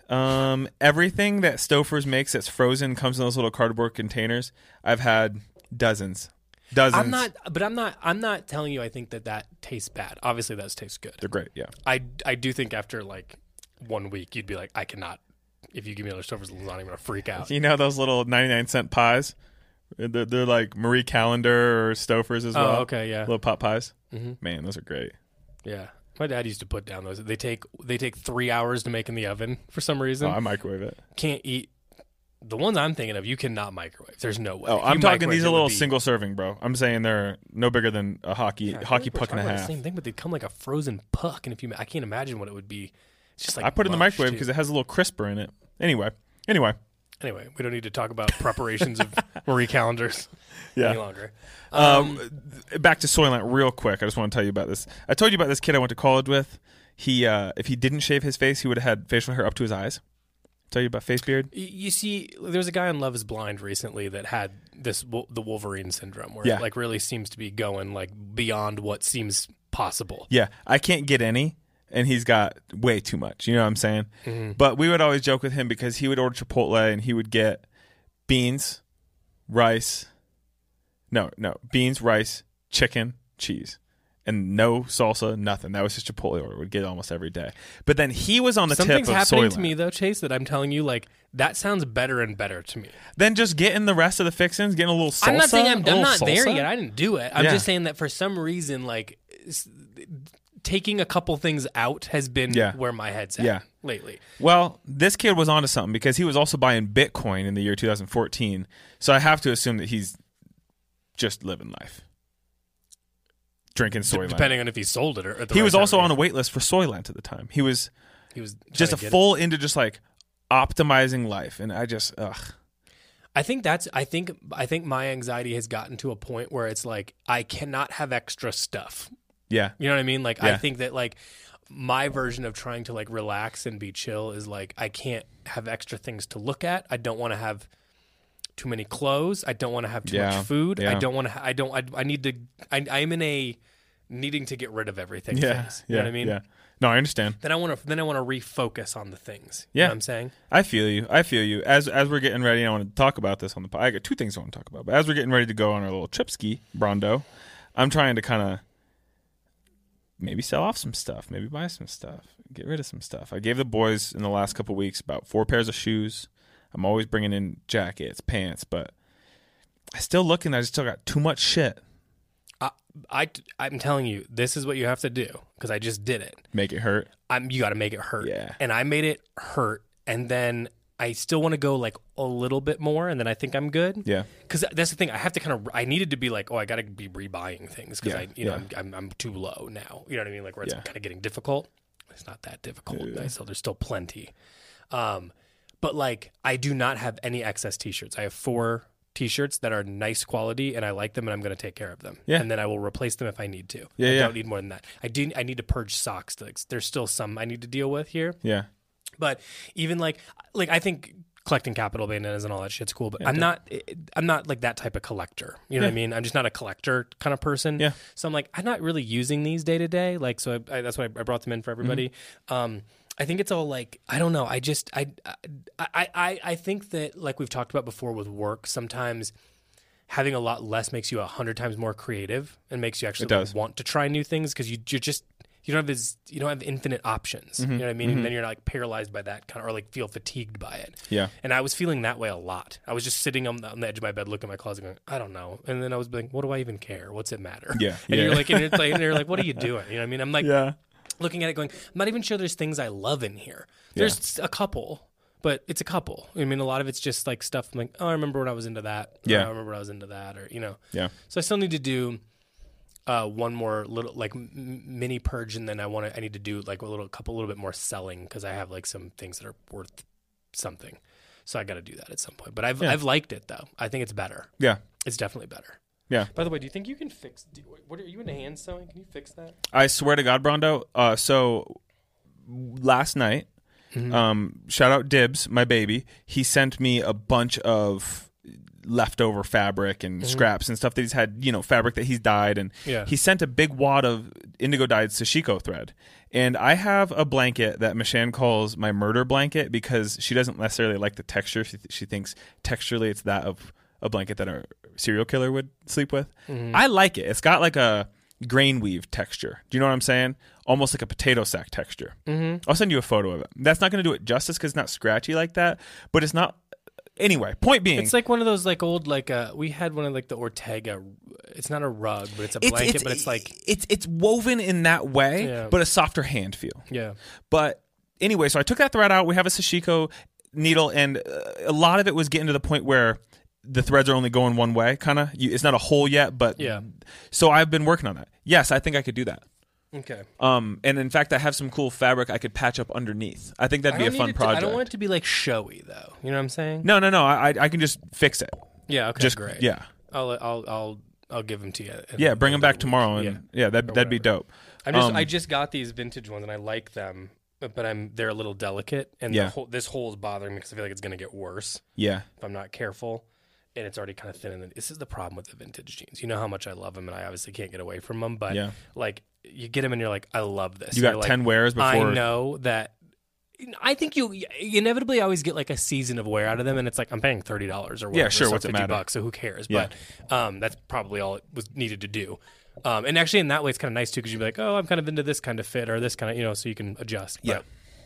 [SPEAKER 2] um, everything that Stouffer's makes that's frozen comes in those little cardboard containers. I've had dozens, dozens.
[SPEAKER 3] I'm not, but I'm not. I'm not telling you. I think that that tastes bad. Obviously, that tastes good.
[SPEAKER 2] They're great. Yeah.
[SPEAKER 3] I I do think after like one week, you'd be like, I cannot. If you give me another Stouffer's lasagna, I'm gonna freak out.
[SPEAKER 2] You know those little ninety-nine cent pies? They're, they're like Marie Callender or Stouffer's as well.
[SPEAKER 3] Oh, okay, yeah.
[SPEAKER 2] Little pot pies.
[SPEAKER 3] Mm-hmm.
[SPEAKER 2] Man, those are great.
[SPEAKER 3] Yeah, my dad used to put down those. They take they take three hours to make in the oven for some reason.
[SPEAKER 2] Oh, I microwave it.
[SPEAKER 3] Can't eat the ones I'm thinking of. You cannot microwave. There's no way.
[SPEAKER 2] Oh,
[SPEAKER 3] If
[SPEAKER 2] I'm
[SPEAKER 3] you
[SPEAKER 2] talking
[SPEAKER 3] microwave,
[SPEAKER 2] these
[SPEAKER 3] it
[SPEAKER 2] are
[SPEAKER 3] would
[SPEAKER 2] little
[SPEAKER 3] be-
[SPEAKER 2] single serving, bro. I'm saying they're no bigger than a hockey
[SPEAKER 3] Yeah, I feel
[SPEAKER 2] hockey
[SPEAKER 3] like we're
[SPEAKER 2] puck and a
[SPEAKER 3] talking about
[SPEAKER 2] half.
[SPEAKER 3] The same thing, but they come like a frozen puck, and if you, I can't imagine what it would be. It's just like
[SPEAKER 2] I put it in the
[SPEAKER 3] mush,
[SPEAKER 2] microwave
[SPEAKER 3] too.
[SPEAKER 2] because it has a little crisper in it. Anyway, anyway,
[SPEAKER 3] Anyway, we don't need to talk about preparations of Marie Callender's
[SPEAKER 2] yeah.
[SPEAKER 3] any longer.
[SPEAKER 2] Um, th- back to Soylent real quick. I just want to tell you about this. I told you about this kid I went to college with. He, uh, if he didn't shave his face, he would have had facial hair up to his eyes. Tell you about face beard.
[SPEAKER 3] Y- You see, there's a guy on Love Is Blind recently that had this wo- the Wolverine syndrome, where
[SPEAKER 2] Yeah.
[SPEAKER 3] it like really seems to be going like beyond what seems possible.
[SPEAKER 2] Yeah, I can't get any, and he's got way too much. You know what I'm saying?
[SPEAKER 3] Mm-hmm.
[SPEAKER 2] But we would always joke with him because he would order Chipotle and he would get beans, rice, no, no, beans, rice, chicken, cheese, and no salsa, nothing. That was his Chipotle order. Would get it almost every day. But then he was on the
[SPEAKER 3] Something's
[SPEAKER 2] tip of
[SPEAKER 3] happening
[SPEAKER 2] Soylent.
[SPEAKER 3] to me though, Chase, that I'm telling you, like that sounds better and better to me.
[SPEAKER 2] Then just getting the rest of the fixings, getting a little salsa.
[SPEAKER 3] I'm not saying I'm,
[SPEAKER 2] a
[SPEAKER 3] I'm
[SPEAKER 2] little
[SPEAKER 3] not there
[SPEAKER 2] salsa.
[SPEAKER 3] yet. I didn't do it. I'm
[SPEAKER 2] Yeah.
[SPEAKER 3] just saying that for some reason, like s- taking a couple things out has been
[SPEAKER 2] Yeah.
[SPEAKER 3] where my head's at
[SPEAKER 2] Yeah.
[SPEAKER 3] lately.
[SPEAKER 2] Well, this kid was onto something because he was also buying Bitcoin in the year two thousand fourteen. So I have to assume that he's just living life. Drinking
[SPEAKER 3] D-
[SPEAKER 2] Soylent.
[SPEAKER 3] depending on if he sold it or at the
[SPEAKER 2] He
[SPEAKER 3] right
[SPEAKER 2] was
[SPEAKER 3] time.
[SPEAKER 2] also on a wait list for Soylent at the time. He was
[SPEAKER 3] He was
[SPEAKER 2] just a
[SPEAKER 3] trying to get it.
[SPEAKER 2] full into just like optimizing life. And I just, ugh.
[SPEAKER 3] I think that's. I think. I think my anxiety has gotten to a point where it's like I cannot have extra stuff.
[SPEAKER 2] Yeah.
[SPEAKER 3] You know what I mean? Like
[SPEAKER 2] Yeah.
[SPEAKER 3] I think that like my version of trying to like relax and be chill is like I can't have extra things to look at. I don't want to have too many clothes. I don't want to have too
[SPEAKER 2] Yeah.
[SPEAKER 3] much food.
[SPEAKER 2] Yeah.
[SPEAKER 3] I don't want to. Ha- I don't. I, I need to. I, I'm in a needing to get rid of everything.
[SPEAKER 2] Yeah.
[SPEAKER 3] phase.
[SPEAKER 2] Yeah.
[SPEAKER 3] You know what I mean?
[SPEAKER 2] Yeah. No, I understand.
[SPEAKER 3] Then I want to. Then I want to refocus on the things.
[SPEAKER 2] Yeah.
[SPEAKER 3] You know what I'm saying.
[SPEAKER 2] I feel you. I feel you. As as we're getting ready, I want to talk about this on the pod. I got two things I want to talk about. But as we're getting ready to go on our little trip ski, Brondo, I'm trying to kind of maybe sell off some stuff, maybe buy some stuff, get rid of some stuff. I gave the boys in the last couple of weeks about four pairs of shoes. I'm always bringing in jackets, pants, but I still looking. I still got too much shit.
[SPEAKER 3] I, I I'm telling you, this is what you have to do because I just did it.
[SPEAKER 2] Make it hurt.
[SPEAKER 3] I'm you got to make it hurt.
[SPEAKER 2] Yeah.
[SPEAKER 3] And I made it hurt, and then I still want to go like a little bit more, and then I think I'm good.
[SPEAKER 2] Yeah.
[SPEAKER 3] Because that's the thing. I have to kind of. I needed to be like, oh, I got to be rebuying things because
[SPEAKER 2] Yeah,
[SPEAKER 3] I, you know,
[SPEAKER 2] yeah.
[SPEAKER 3] I'm, I'm I'm too low now. You know what I mean? Like where it's
[SPEAKER 2] Yeah.
[SPEAKER 3] kind of getting difficult. It's not that difficult.
[SPEAKER 2] Yeah.
[SPEAKER 3] I still there's still plenty. Um, but like I do not have any excess T-shirts. I have four T-shirts that are nice quality, and I like them, and I'm going to take care of them.
[SPEAKER 2] Yeah.
[SPEAKER 3] And then I will replace them if I need to.
[SPEAKER 2] Yeah,
[SPEAKER 3] I
[SPEAKER 2] yeah.
[SPEAKER 3] don't need more than that. I do. I need to purge socks. Like, there's still some I need to deal with here.
[SPEAKER 2] Yeah.
[SPEAKER 3] But even like like I think collecting capital bandanas and all that shit's cool, but I'm not I'm not like that type of collector. You know what I
[SPEAKER 2] Yeah.
[SPEAKER 3] mean? I'm just not a collector kind of person.
[SPEAKER 2] Yeah.
[SPEAKER 3] So I'm like I'm not really using these day to day. Like so I, I, that's why I brought them in for everybody.
[SPEAKER 2] Mm-hmm.
[SPEAKER 3] Um, I think it's all like I don't know. I just I I I I think that like we've talked about before with work, sometimes having a lot less makes you a hundred times more creative and makes you actually
[SPEAKER 2] It does.
[SPEAKER 3] want to try new things because you you're just you don't have this you don't have infinite options.
[SPEAKER 2] Mm-hmm.
[SPEAKER 3] You know what I mean? And then you're like paralyzed by that kind of or like feel fatigued by it.
[SPEAKER 2] Yeah.
[SPEAKER 3] And I was feeling that way a lot. I was just sitting on the, on the edge of my bed, looking at my closet, going, I don't know. And then I was like, what do I even care? What's it matter?
[SPEAKER 2] Yeah,
[SPEAKER 3] And
[SPEAKER 2] yeah.
[SPEAKER 3] you're like, and you're like, and you're like, what are you doing? You know what I mean? I'm like,
[SPEAKER 2] Yeah.
[SPEAKER 3] looking at it, going, I'm not even sure there's things I love in here. There's a couple, but it's a couple. I mean, a lot of it's just like stuff. I'm like, oh, I remember when I was into that. Or,
[SPEAKER 2] Yeah.
[SPEAKER 3] I remember when I was into that, or you know.
[SPEAKER 2] Yeah.
[SPEAKER 3] So I still need to do uh, one more little like m- mini purge, and then I want to. I need to do like a little couple, a little bit more selling because I have like some things that are worth something. So I got to do that at some point. But I've
[SPEAKER 2] Yeah.
[SPEAKER 3] I've liked it though. I think it's better.
[SPEAKER 2] Yeah.
[SPEAKER 3] It's definitely better.
[SPEAKER 2] Yeah.
[SPEAKER 3] By the way, do you think you can fix? Do, what are you into hand sewing? Can you fix that?
[SPEAKER 2] I swear to God, Brondo. Uh, so last night, mm-hmm. um, shout out Dibs, my baby. He sent me a bunch of leftover fabric and mm-hmm. scraps and stuff that he's had, you know, fabric that he's dyed, and
[SPEAKER 3] yeah.
[SPEAKER 2] he sent a big wad of indigo dyed sashiko thread. And I have a blanket that Mishan calls my murder blanket because she doesn't necessarily like the texture. She, th- she thinks texturally it's that of a blanket that a serial killer would sleep with. Mm-hmm. I like it. It's got like a grain weave texture. Do you know what I'm saying? Almost like a potato sack texture. Mm-hmm. I'll send you a photo of it. That's not going to do it justice because it's not scratchy like that, but it's not. Anyway, point being,
[SPEAKER 3] it's like one of those like old like uh we had one of like the Ortega. It's not a rug, but it's a blanket. It's, it's, but it's like
[SPEAKER 2] it's it's woven in that way,
[SPEAKER 3] yeah.
[SPEAKER 2] but a softer hand feel.
[SPEAKER 3] Yeah.
[SPEAKER 2] But anyway, so I took that thread out. We have a sashiko needle, and uh, a lot of it was getting to the point where the threads are only going one way. Kind of, it's not a hole yet, but
[SPEAKER 3] yeah.
[SPEAKER 2] So I've been working on that. Yes, I think I could do that.
[SPEAKER 3] Okay.
[SPEAKER 2] Um, and in fact, I have some cool fabric I could patch up underneath. I think that'd be a fun project.
[SPEAKER 3] To, I don't want it to be like showy though. You know what I'm saying?
[SPEAKER 2] No, no, no. I I can just fix it.
[SPEAKER 3] Yeah. Okay.
[SPEAKER 2] Just
[SPEAKER 3] great.
[SPEAKER 2] Yeah.
[SPEAKER 3] I'll I'll I'll I'll give them to you.
[SPEAKER 2] Yeah, bring them back tomorrow, and yeah, yeah that that'd be dope.
[SPEAKER 3] I just
[SPEAKER 2] um,
[SPEAKER 3] I just got these vintage ones and I like them, but I'm they're a little delicate, and
[SPEAKER 2] yeah.
[SPEAKER 3] the whole, this hole is bothering me because I feel like it's gonna get worse.
[SPEAKER 2] Yeah.
[SPEAKER 3] If I'm not careful. And it's already kind of thin. And this is the problem with the vintage jeans. You know how much I love them, and I obviously can't get away from them. But
[SPEAKER 2] yeah.
[SPEAKER 3] like, you get them, and you're like, I love this.
[SPEAKER 2] You got
[SPEAKER 3] like,
[SPEAKER 2] ten wears before.
[SPEAKER 3] I know that. I think you, you inevitably always get like a season of wear out of them, and it's like I'm paying thirty dollars or whatever.
[SPEAKER 2] Yeah, sure.
[SPEAKER 3] So
[SPEAKER 2] what's it matter?
[SPEAKER 3] Bucks, so who cares?
[SPEAKER 2] Yeah.
[SPEAKER 3] But um, that's probably all it was needed to do. Um, and actually, in that way, it's kind of nice too because you'd be like, oh, I'm kind of into this kind of fit or this kind of, you know, so you can adjust. But
[SPEAKER 2] yeah.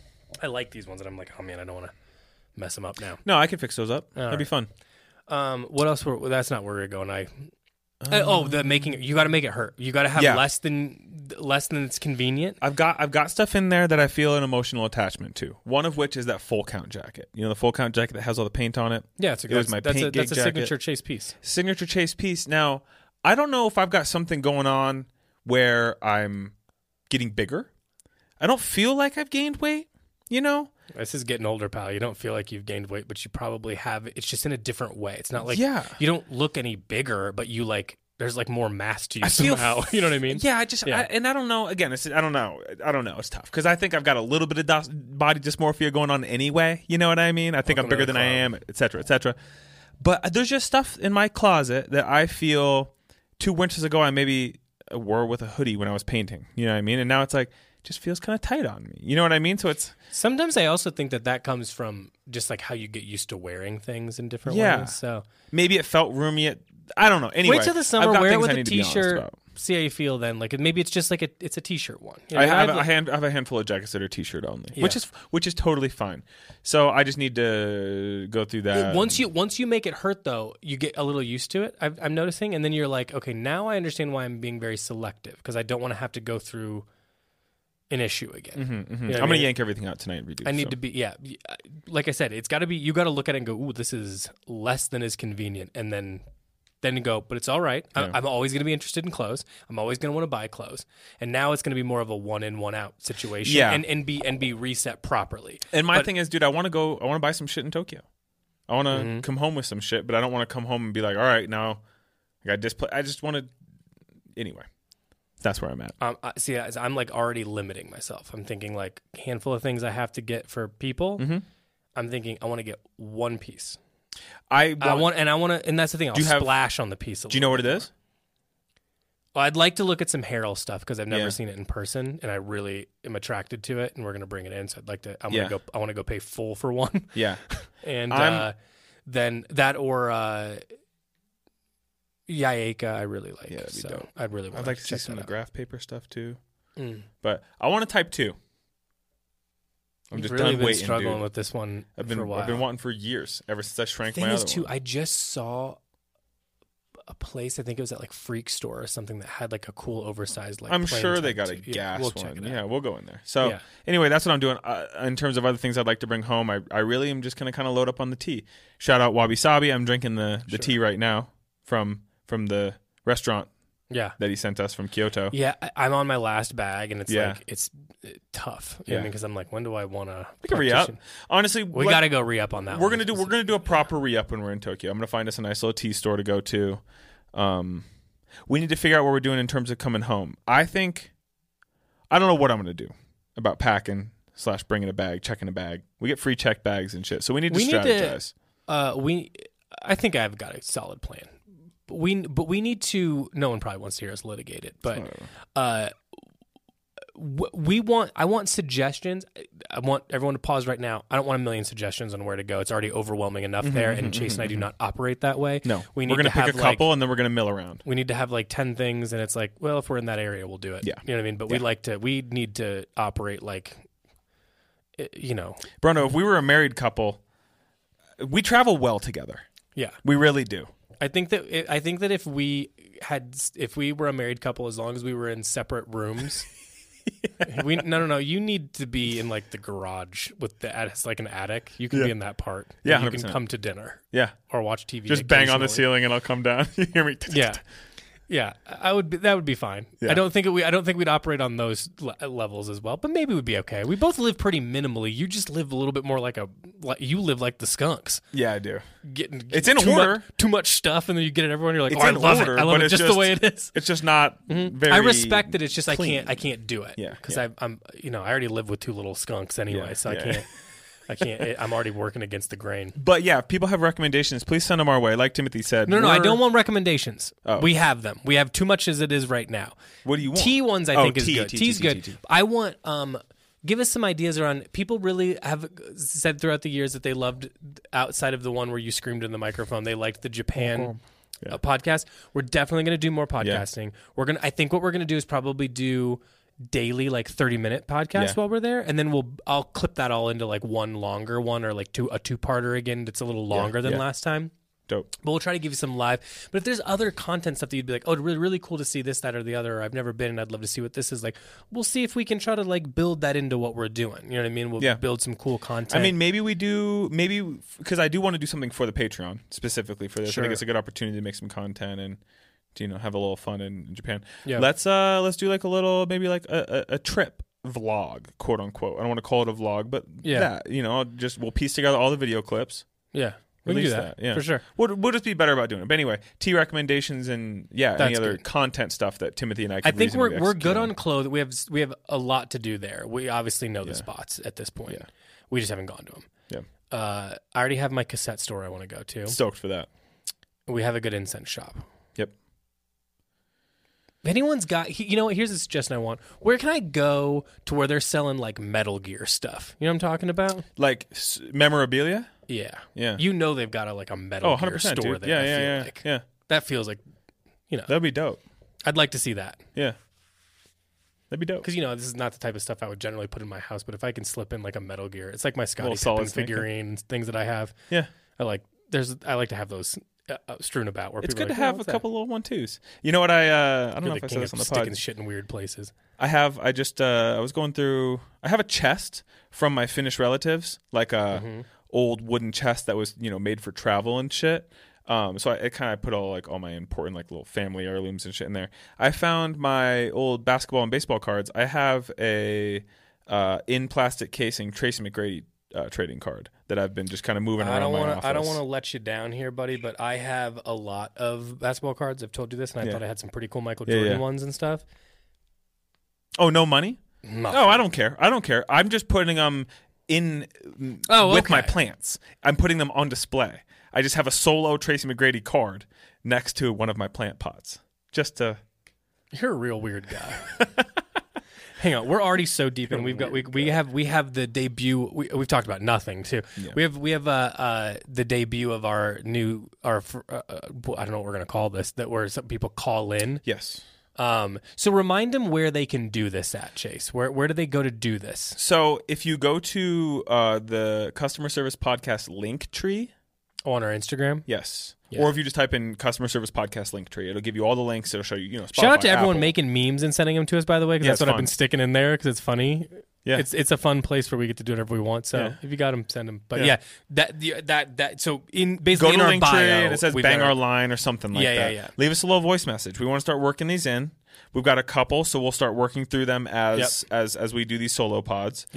[SPEAKER 3] I like these ones, and I'm like, oh man, I don't want to mess them up now.
[SPEAKER 2] No, I can fix those up.
[SPEAKER 3] All
[SPEAKER 2] That'd
[SPEAKER 3] right.
[SPEAKER 2] be fun.
[SPEAKER 3] Um, what else? Were, well, that's not where we're going. I uh, oh, the making you got to make it hurt. You got to have
[SPEAKER 2] yeah.
[SPEAKER 3] less than less than it's convenient.
[SPEAKER 2] I've got I've got stuff in there that I feel an emotional attachment to. One of which is that full count jacket. You know, the full count jacket that has all the paint on it.
[SPEAKER 3] Yeah, it's a,
[SPEAKER 2] it was my
[SPEAKER 3] that's
[SPEAKER 2] paint
[SPEAKER 3] a,
[SPEAKER 2] gig
[SPEAKER 3] that's a
[SPEAKER 2] jacket.
[SPEAKER 3] signature Chase piece.
[SPEAKER 2] Signature Chase piece. Now, I don't know if I've got something going on where I'm getting bigger. I don't feel like I've gained weight. You know.
[SPEAKER 3] This is getting older, pal. You don't feel like you've gained weight, but you probably have. It's just in a different way. It's not like
[SPEAKER 2] yeah.
[SPEAKER 3] you don't look any bigger, but you like there's like more mass to you
[SPEAKER 2] I
[SPEAKER 3] somehow.
[SPEAKER 2] Feel,
[SPEAKER 3] you know what I mean?
[SPEAKER 2] Yeah, I just
[SPEAKER 3] yeah.
[SPEAKER 2] I, and I don't know. Again, it's, I don't know. I don't know. It's tough because I think I've got a little bit of dos- body dysmorphia going on anyway. You know what I mean? I think
[SPEAKER 3] Welcome
[SPEAKER 2] I'm bigger than I am, et cetera, et cetera. But there's just stuff in my closet that I feel two winters ago I maybe wore with a hoodie when I was painting. You know what I mean? And now it's like. Just feels kind of tight on me. You know what I mean? So it's
[SPEAKER 3] sometimes I also think that that comes from just like how you get used to wearing things in different
[SPEAKER 2] yeah.
[SPEAKER 3] ways. So
[SPEAKER 2] maybe it felt roomy. At, I don't know. Anyway,
[SPEAKER 3] wait till the summer. Wear it with a t-shirt.
[SPEAKER 2] To
[SPEAKER 3] See how you feel then. Like maybe it's just like a, it's a t-shirt one. You know,
[SPEAKER 2] I have
[SPEAKER 3] I have,
[SPEAKER 2] a hand, I have a handful of jackets that are t-shirt only,
[SPEAKER 3] yeah.
[SPEAKER 2] which is which is totally fine. So I just need to go through that.
[SPEAKER 3] Once you once you make it hurt though, you get a little used to it. I've, I'm noticing, and then you're like, okay, now I understand why I'm being very selective because I don't want to have to go through. An issue again.
[SPEAKER 2] Mm-hmm, mm-hmm.
[SPEAKER 3] You know
[SPEAKER 2] I'm going
[SPEAKER 3] to
[SPEAKER 2] to yank everything out tonight and redo.
[SPEAKER 3] I need
[SPEAKER 2] so.
[SPEAKER 3] to be, yeah. Like I said, it's got to be, you got to look at it and go, ooh, this is less than is convenient. And then, then you go, but it's all right.
[SPEAKER 2] Yeah.
[SPEAKER 3] I, I'm always going to be interested in clothes. I'm always going to want to buy clothes. And now it's going to be more of a one in, one out situation.
[SPEAKER 2] Yeah.
[SPEAKER 3] And, and be, and be reset properly.
[SPEAKER 2] And my
[SPEAKER 3] but,
[SPEAKER 2] thing is, dude, I want to go, I want to buy some shit in Tokyo. I want to
[SPEAKER 3] mm-hmm.
[SPEAKER 2] come home with some shit, but I don't want to come home and be like, all right, now I got display. I just want to, anyway. That's where I'm at.
[SPEAKER 3] Um, I, see, I'm like already limiting myself. I'm thinking like a handful of things I have to get for people.
[SPEAKER 2] Mm-hmm.
[SPEAKER 3] I'm thinking I want to get one piece.
[SPEAKER 2] I want,
[SPEAKER 3] I want, and I want to, and that's the thing. I'll
[SPEAKER 2] do you have,
[SPEAKER 3] splash on the piece. A
[SPEAKER 2] do you know what it
[SPEAKER 3] more.
[SPEAKER 2] is?
[SPEAKER 3] Well, I'd like to look at some Harrell stuff because I've never
[SPEAKER 2] yeah.
[SPEAKER 3] seen it in person, and I really am attracted to it. And we're gonna bring it in, so I'd like to. I'm
[SPEAKER 2] yeah.
[SPEAKER 3] gonna go. I want to go pay full for one.
[SPEAKER 2] Yeah,
[SPEAKER 3] and uh, then that or uh, Yaeka, I really like.
[SPEAKER 2] Yeah,
[SPEAKER 3] so
[SPEAKER 2] dope.
[SPEAKER 3] I'd really.
[SPEAKER 2] I'd like to see some of the
[SPEAKER 3] out.
[SPEAKER 2] graph paper stuff too.
[SPEAKER 3] Mm.
[SPEAKER 2] But I want a type two. I'm
[SPEAKER 3] You've
[SPEAKER 2] just
[SPEAKER 3] really
[SPEAKER 2] done
[SPEAKER 3] been
[SPEAKER 2] waiting,
[SPEAKER 3] struggling
[SPEAKER 2] dude.
[SPEAKER 3] with this one
[SPEAKER 2] I've been
[SPEAKER 3] for a while.
[SPEAKER 2] I've been wanting for years, ever since I shrank
[SPEAKER 3] Thing
[SPEAKER 2] my
[SPEAKER 3] is,
[SPEAKER 2] other
[SPEAKER 3] too,
[SPEAKER 2] one.
[SPEAKER 3] I just saw a place. I think it was at like Freak Store or something that had like a cool oversized like.
[SPEAKER 2] I'm
[SPEAKER 3] plain
[SPEAKER 2] sure they
[SPEAKER 3] type
[SPEAKER 2] got a
[SPEAKER 3] two.
[SPEAKER 2] gas
[SPEAKER 3] yeah, we'll
[SPEAKER 2] one.
[SPEAKER 3] Check it out.
[SPEAKER 2] Yeah, we'll go in there. So
[SPEAKER 3] Yeah.
[SPEAKER 2] anyway, that's what I'm doing. Uh, in terms of other things I'd like to bring home, I I really am just gonna kind of load up on the tea. Shout out Wabi Sabi. I'm drinking the the
[SPEAKER 3] Sure.
[SPEAKER 2] tea right now from from the restaurant
[SPEAKER 3] Yeah.
[SPEAKER 2] that he sent us from Kyoto.
[SPEAKER 3] Yeah, I, I'm on my last bag, and it's
[SPEAKER 2] Yeah.
[SPEAKER 3] like it's uh, tough. You know what I
[SPEAKER 2] Yeah.
[SPEAKER 3] mean? Because I'm like, when do I want to?
[SPEAKER 2] We can re-up. Honestly,
[SPEAKER 3] We
[SPEAKER 2] what-
[SPEAKER 3] got to go re-up on that.
[SPEAKER 2] We're
[SPEAKER 3] one
[SPEAKER 2] gonna do. We're
[SPEAKER 3] specifically.
[SPEAKER 2] gonna do a proper re-up when we're in Tokyo. I'm gonna find us a nice little tea store to go to. Um, we need to figure out what we're doing in terms of coming home. I think, I don't know what I'm going to do about packing slash bringing a bag, checking a bag. We get free check bags and shit, so we need to
[SPEAKER 3] we
[SPEAKER 2] strategize.
[SPEAKER 3] Need to, uh, we, I think I've got a solid plan. But we, but we need to. No one probably wants to hear us litigate it, but uh, we want. I want suggestions. I want everyone to pause right now. I don't want a million suggestions on where to go. It's already overwhelming enough mm-hmm, there, and
[SPEAKER 2] mm-hmm,
[SPEAKER 3] Chase and I do
[SPEAKER 2] mm-hmm.
[SPEAKER 3] not operate that way.
[SPEAKER 2] No,
[SPEAKER 3] we need
[SPEAKER 2] we're going
[SPEAKER 3] to
[SPEAKER 2] to pick
[SPEAKER 3] have
[SPEAKER 2] a couple,
[SPEAKER 3] like,
[SPEAKER 2] and then we're going to mill around.
[SPEAKER 3] We need to have like ten things, and it's like, well, if we're in that area, we'll do it.
[SPEAKER 2] Yeah,
[SPEAKER 3] you know what I mean. But
[SPEAKER 2] yeah.
[SPEAKER 3] we like to. We need to operate like, you know,
[SPEAKER 2] Bruno. If we were a married couple, we travel well together.
[SPEAKER 3] Yeah,
[SPEAKER 2] we really do.
[SPEAKER 3] I think that I think that if we had if we were a married couple, as long as we were in separate rooms, yeah. we no no no. You need to be in like the garage with the it's like an attic. You can
[SPEAKER 2] yeah.
[SPEAKER 3] be in that part.
[SPEAKER 2] Yeah,
[SPEAKER 3] you
[SPEAKER 2] one hundred
[SPEAKER 3] can
[SPEAKER 2] percent.
[SPEAKER 3] come to dinner.
[SPEAKER 2] Yeah,
[SPEAKER 3] or watch T V.
[SPEAKER 2] Just bang on the ceiling and I'll come down. You hear me?
[SPEAKER 3] Yeah. Yeah, I would. Be, that would be fine.
[SPEAKER 2] Yeah.
[SPEAKER 3] I don't think it, we. I don't think we'd operate on those le- levels as well. But maybe we'd be okay. We both live pretty minimally. You just live a little bit more like a. Like, you live like the skunks.
[SPEAKER 2] Yeah, I do.
[SPEAKER 3] Getting
[SPEAKER 2] it's in
[SPEAKER 3] too
[SPEAKER 2] order.
[SPEAKER 3] Much, too much stuff, and then you get it everywhere. And you're like,
[SPEAKER 2] it's
[SPEAKER 3] oh, I
[SPEAKER 2] in
[SPEAKER 3] love
[SPEAKER 2] order,
[SPEAKER 3] it. I love
[SPEAKER 2] but
[SPEAKER 3] it
[SPEAKER 2] it's
[SPEAKER 3] just,
[SPEAKER 2] just
[SPEAKER 3] the way it is.
[SPEAKER 2] It's just not
[SPEAKER 3] mm-hmm.
[SPEAKER 2] very.
[SPEAKER 3] I respect it. It's just
[SPEAKER 2] clean.
[SPEAKER 3] I can't. I can't do it.
[SPEAKER 2] Yeah,
[SPEAKER 3] because
[SPEAKER 2] yeah.
[SPEAKER 3] I'm. You know, I already live with two little skunks anyway,
[SPEAKER 2] yeah,
[SPEAKER 3] so
[SPEAKER 2] yeah.
[SPEAKER 3] I can't. I can't. I'm already working against the grain.
[SPEAKER 2] But yeah, if people have recommendations, please send them our way. Like Timothy said.
[SPEAKER 3] No, no,
[SPEAKER 2] we're...
[SPEAKER 3] I don't want recommendations.
[SPEAKER 2] Oh.
[SPEAKER 3] We have them. We have too much as it is right now.
[SPEAKER 2] What do you want?
[SPEAKER 3] T ones I
[SPEAKER 2] oh,
[SPEAKER 3] think is
[SPEAKER 2] tea,
[SPEAKER 3] good.
[SPEAKER 2] tea,
[SPEAKER 3] T's
[SPEAKER 2] tea,
[SPEAKER 3] good.
[SPEAKER 2] tea, tea, tea.
[SPEAKER 3] I want. Um, give us some ideas around. People really have said throughout the years that they loved outside of the one where you screamed in the microphone. They liked the Japan.
[SPEAKER 2] Oh, yeah.
[SPEAKER 3] uh, podcast. We're definitely going to do more podcasting. Yeah. We're gonna. I think what we're going to do is probably do daily like thirty minute podcast
[SPEAKER 2] yeah.
[SPEAKER 3] while we're there, and then we'll I'll clip that all into like one longer one or like two a two parter again that's a little longer
[SPEAKER 2] yeah,
[SPEAKER 3] than
[SPEAKER 2] yeah.
[SPEAKER 3] last time.
[SPEAKER 2] Dope.
[SPEAKER 3] But we'll try to give you some live. But if there's other content stuff that you'd be like, oh, it's really, really cool to see this, that, or the other, or I've never been and I'd love to see what this is like, we'll see if we can try to like build that into what we're doing. You know what I mean? We'll
[SPEAKER 2] yeah.
[SPEAKER 3] build some cool content.
[SPEAKER 2] I mean, maybe we do, maybe, because I do want to do something for the Patreon specifically for this.
[SPEAKER 3] Sure.
[SPEAKER 2] I think it's a good opportunity to make some content and to, you know, have a little fun in, in Japan.
[SPEAKER 3] Yeah.
[SPEAKER 2] Let's, uh, let's do like a little, maybe like a, a, a trip vlog, quote unquote. I don't want to call it a vlog, but
[SPEAKER 3] yeah,
[SPEAKER 2] that, you know, just we'll piece together all the video clips.
[SPEAKER 3] Yeah. We can do that,
[SPEAKER 2] that, yeah.
[SPEAKER 3] for sure.
[SPEAKER 2] We'll, we'll just be better about doing it. But anyway, tea recommendations and yeah,
[SPEAKER 3] That's
[SPEAKER 2] any other
[SPEAKER 3] good.
[SPEAKER 2] content stuff that Timothy and I.
[SPEAKER 3] I
[SPEAKER 2] Could
[SPEAKER 3] think we're
[SPEAKER 2] reasonably
[SPEAKER 3] we're
[SPEAKER 2] execute
[SPEAKER 3] good
[SPEAKER 2] on.
[SPEAKER 3] on clothing. We have we have a lot to do there. We obviously know the
[SPEAKER 2] Yeah.
[SPEAKER 3] spots at this point.
[SPEAKER 2] Yeah.
[SPEAKER 3] We just haven't gone to them.
[SPEAKER 2] Yeah,
[SPEAKER 3] Uh, I already have my cassette store I want to go to.
[SPEAKER 2] stoked for that.
[SPEAKER 3] We have a good incense shop.
[SPEAKER 2] Yep.
[SPEAKER 3] If anyone's got, you know what? Here's a suggestion I want. Where can I go to where they're selling like Metal Gear stuff? You know what I'm talking about?
[SPEAKER 2] Like s- memorabilia.
[SPEAKER 3] Yeah,
[SPEAKER 2] Yeah.
[SPEAKER 3] You know they've got a like a Metal
[SPEAKER 2] Oh,
[SPEAKER 3] Gear
[SPEAKER 2] one hundred percent,
[SPEAKER 3] store
[SPEAKER 2] dude.
[SPEAKER 3] there.
[SPEAKER 2] Yeah,
[SPEAKER 3] I
[SPEAKER 2] yeah,
[SPEAKER 3] feel
[SPEAKER 2] yeah,
[SPEAKER 3] like.
[SPEAKER 2] yeah.
[SPEAKER 3] That feels like, you know,
[SPEAKER 2] That'd be dope.
[SPEAKER 3] I'd like to see that.
[SPEAKER 2] Yeah. That'd be dope.
[SPEAKER 3] Because, you know, this is not the type of stuff I would generally put in my house, but if I can slip in like a Metal Gear, it's like my Scotty
[SPEAKER 2] Little solid
[SPEAKER 3] Pippen
[SPEAKER 2] snake, yeah.
[SPEAKER 3] figurine, things that I have.
[SPEAKER 2] Yeah.
[SPEAKER 3] I like, there's, I like to have those uh, uh, strewn about where
[SPEAKER 2] It's
[SPEAKER 3] people
[SPEAKER 2] good
[SPEAKER 3] are
[SPEAKER 2] to
[SPEAKER 3] like,
[SPEAKER 2] have
[SPEAKER 3] oh,
[SPEAKER 2] a
[SPEAKER 3] what's that?
[SPEAKER 2] couple little one twos. You know what I? Uh, I don't
[SPEAKER 3] You're
[SPEAKER 2] know
[SPEAKER 3] the
[SPEAKER 2] if I
[SPEAKER 3] king
[SPEAKER 2] said this
[SPEAKER 3] of
[SPEAKER 2] on the
[SPEAKER 3] sticking
[SPEAKER 2] pod.
[SPEAKER 3] shit in weird places.
[SPEAKER 2] I have. I just. Uh, I was going through. I have a chest from my Finnish relatives, like a
[SPEAKER 3] Mhm.
[SPEAKER 2] old wooden chest that was, you know, made for travel and shit. Um, so I, I kind of put all like all my important like little family heirlooms and shit in there. I found my old basketball and baseball cards. I have a uh, in plastic casing Tracy McGrady uh, trading card that I've been just kind of moving around
[SPEAKER 3] I don't
[SPEAKER 2] my
[SPEAKER 3] want
[SPEAKER 2] office.
[SPEAKER 3] to. I don't want to let you down here, buddy, but I have a lot of basketball cards. I've told you this, and I
[SPEAKER 2] Yeah.
[SPEAKER 3] thought I had some pretty cool Michael
[SPEAKER 2] Yeah,
[SPEAKER 3] Jordan
[SPEAKER 2] yeah.
[SPEAKER 3] ones and stuff.
[SPEAKER 2] Oh, no money?
[SPEAKER 3] Nothing.
[SPEAKER 2] No, I don't care. I don't care. I'm just putting them in
[SPEAKER 3] Oh,
[SPEAKER 2] with my
[SPEAKER 3] okay.
[SPEAKER 2] plants. I'm putting them on display. I just have a solo Tracy McGrady card next to one of my plant pots, just to.
[SPEAKER 3] You're a real weird guy. Hang on, we're already so deep, and we've got we we have we have the debut. We, we've talked about nothing too.
[SPEAKER 2] Yeah.
[SPEAKER 3] We have we have uh, uh the debut of our new our uh, uh, I don't know what we're gonna call this. That where some people call in.
[SPEAKER 2] Yes.
[SPEAKER 3] Um. So remind them where they can do this at, Chase. Where where do they go to do this?
[SPEAKER 2] So if you go to uh, the customer service podcast link tree,
[SPEAKER 3] Oh, on our Instagram.
[SPEAKER 2] yes,
[SPEAKER 3] Yeah.
[SPEAKER 2] or if you just type in customer service podcast link tree, it'll give you all the links. It'll show you, you know, Spotify,
[SPEAKER 3] Shout out to everyone
[SPEAKER 2] Apple.
[SPEAKER 3] making memes and sending them to us, by the way, because
[SPEAKER 2] Yeah,
[SPEAKER 3] that's
[SPEAKER 2] it's
[SPEAKER 3] what I've
[SPEAKER 2] fun.
[SPEAKER 3] been sticking in there because it's funny.
[SPEAKER 2] Yeah.
[SPEAKER 3] It's it's a fun place where we get to do whatever we want. So
[SPEAKER 2] Yeah.
[SPEAKER 3] if you got them, send them. But
[SPEAKER 2] Yeah.
[SPEAKER 3] yeah, that the, that that so in
[SPEAKER 2] Go
[SPEAKER 3] basically
[SPEAKER 2] to
[SPEAKER 3] in our
[SPEAKER 2] link tree
[SPEAKER 3] bio,
[SPEAKER 2] and it says
[SPEAKER 3] we've
[SPEAKER 2] bang
[SPEAKER 3] got
[SPEAKER 2] our line or something like
[SPEAKER 3] Yeah, yeah,
[SPEAKER 2] that.
[SPEAKER 3] yeah.
[SPEAKER 2] Leave us a little voice message. We want to start working these in. We've got a couple, so we'll start working through them as
[SPEAKER 3] Yep.
[SPEAKER 2] as as we do these solo pods.
[SPEAKER 3] Yep.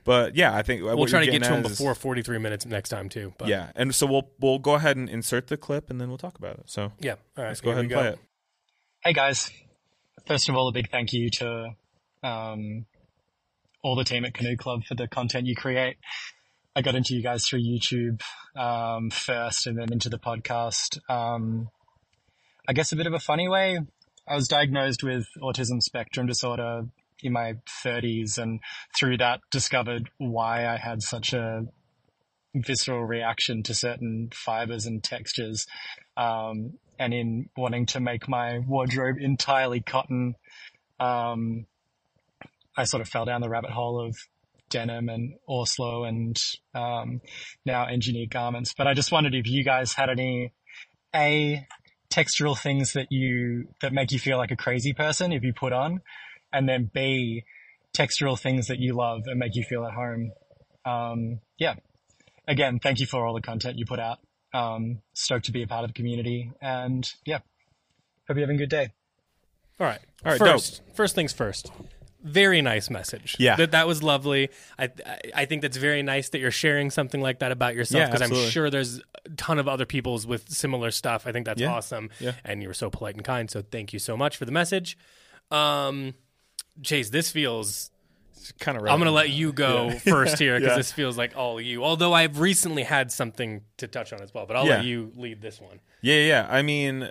[SPEAKER 2] But yeah, I think
[SPEAKER 3] we'll
[SPEAKER 2] what
[SPEAKER 3] try
[SPEAKER 2] you're
[SPEAKER 3] to get to
[SPEAKER 2] getting
[SPEAKER 3] them
[SPEAKER 2] at is-
[SPEAKER 3] before forty-three minutes next time too. But
[SPEAKER 2] Yeah, and so we'll we'll go ahead and insert the clip, and then we'll talk about it. So
[SPEAKER 3] yeah, all right,
[SPEAKER 2] let's go
[SPEAKER 3] here
[SPEAKER 2] ahead
[SPEAKER 3] we
[SPEAKER 2] and
[SPEAKER 3] go.
[SPEAKER 2] play it.
[SPEAKER 4] Hey guys, first of all, a big thank you to um, all the team at Canoe Club for the content you create. I got into you guys through YouTube um, first and then into the podcast. Um, I guess a bit of a funny way. I was diagnosed with autism spectrum disorder in my thirties, and through that discovered why I had such a visceral reaction to certain fibers and textures. Um, and in wanting to make my wardrobe entirely cotton, um, I sort of fell down the rabbit hole of denim and Orslo and um, now engineered garments. But I just wondered if you guys had any A, textural things that you that make you feel like a crazy person if you put on, and then B, textural things that you love and make you feel at home. Um, yeah. Again, thank you for all the content you put out. Um, stoked to be a part of the community, and yeah, hope you're having a good day.
[SPEAKER 3] All right.
[SPEAKER 2] All right,
[SPEAKER 3] First, first things first. Very nice message.
[SPEAKER 2] Yeah.
[SPEAKER 3] That that was lovely. I I- I think that's very nice that you're sharing something like that about yourself,
[SPEAKER 2] Yeah,
[SPEAKER 3] because I'm
[SPEAKER 2] absolutely.
[SPEAKER 3] sure there's a ton of other people's with similar stuff. I think that's
[SPEAKER 2] Yeah.
[SPEAKER 3] awesome.
[SPEAKER 2] Yeah.
[SPEAKER 3] And you were so polite and kind, so thank you so much for the message. Um, Chase, this feels...
[SPEAKER 2] It's kind of.
[SPEAKER 3] I'm going to let you go first here, because
[SPEAKER 2] Yeah.
[SPEAKER 3] this feels like all you. Although I've recently had something to touch on as well, but I'll
[SPEAKER 2] Yeah.
[SPEAKER 3] let you lead this one.
[SPEAKER 2] Yeah, yeah. I mean,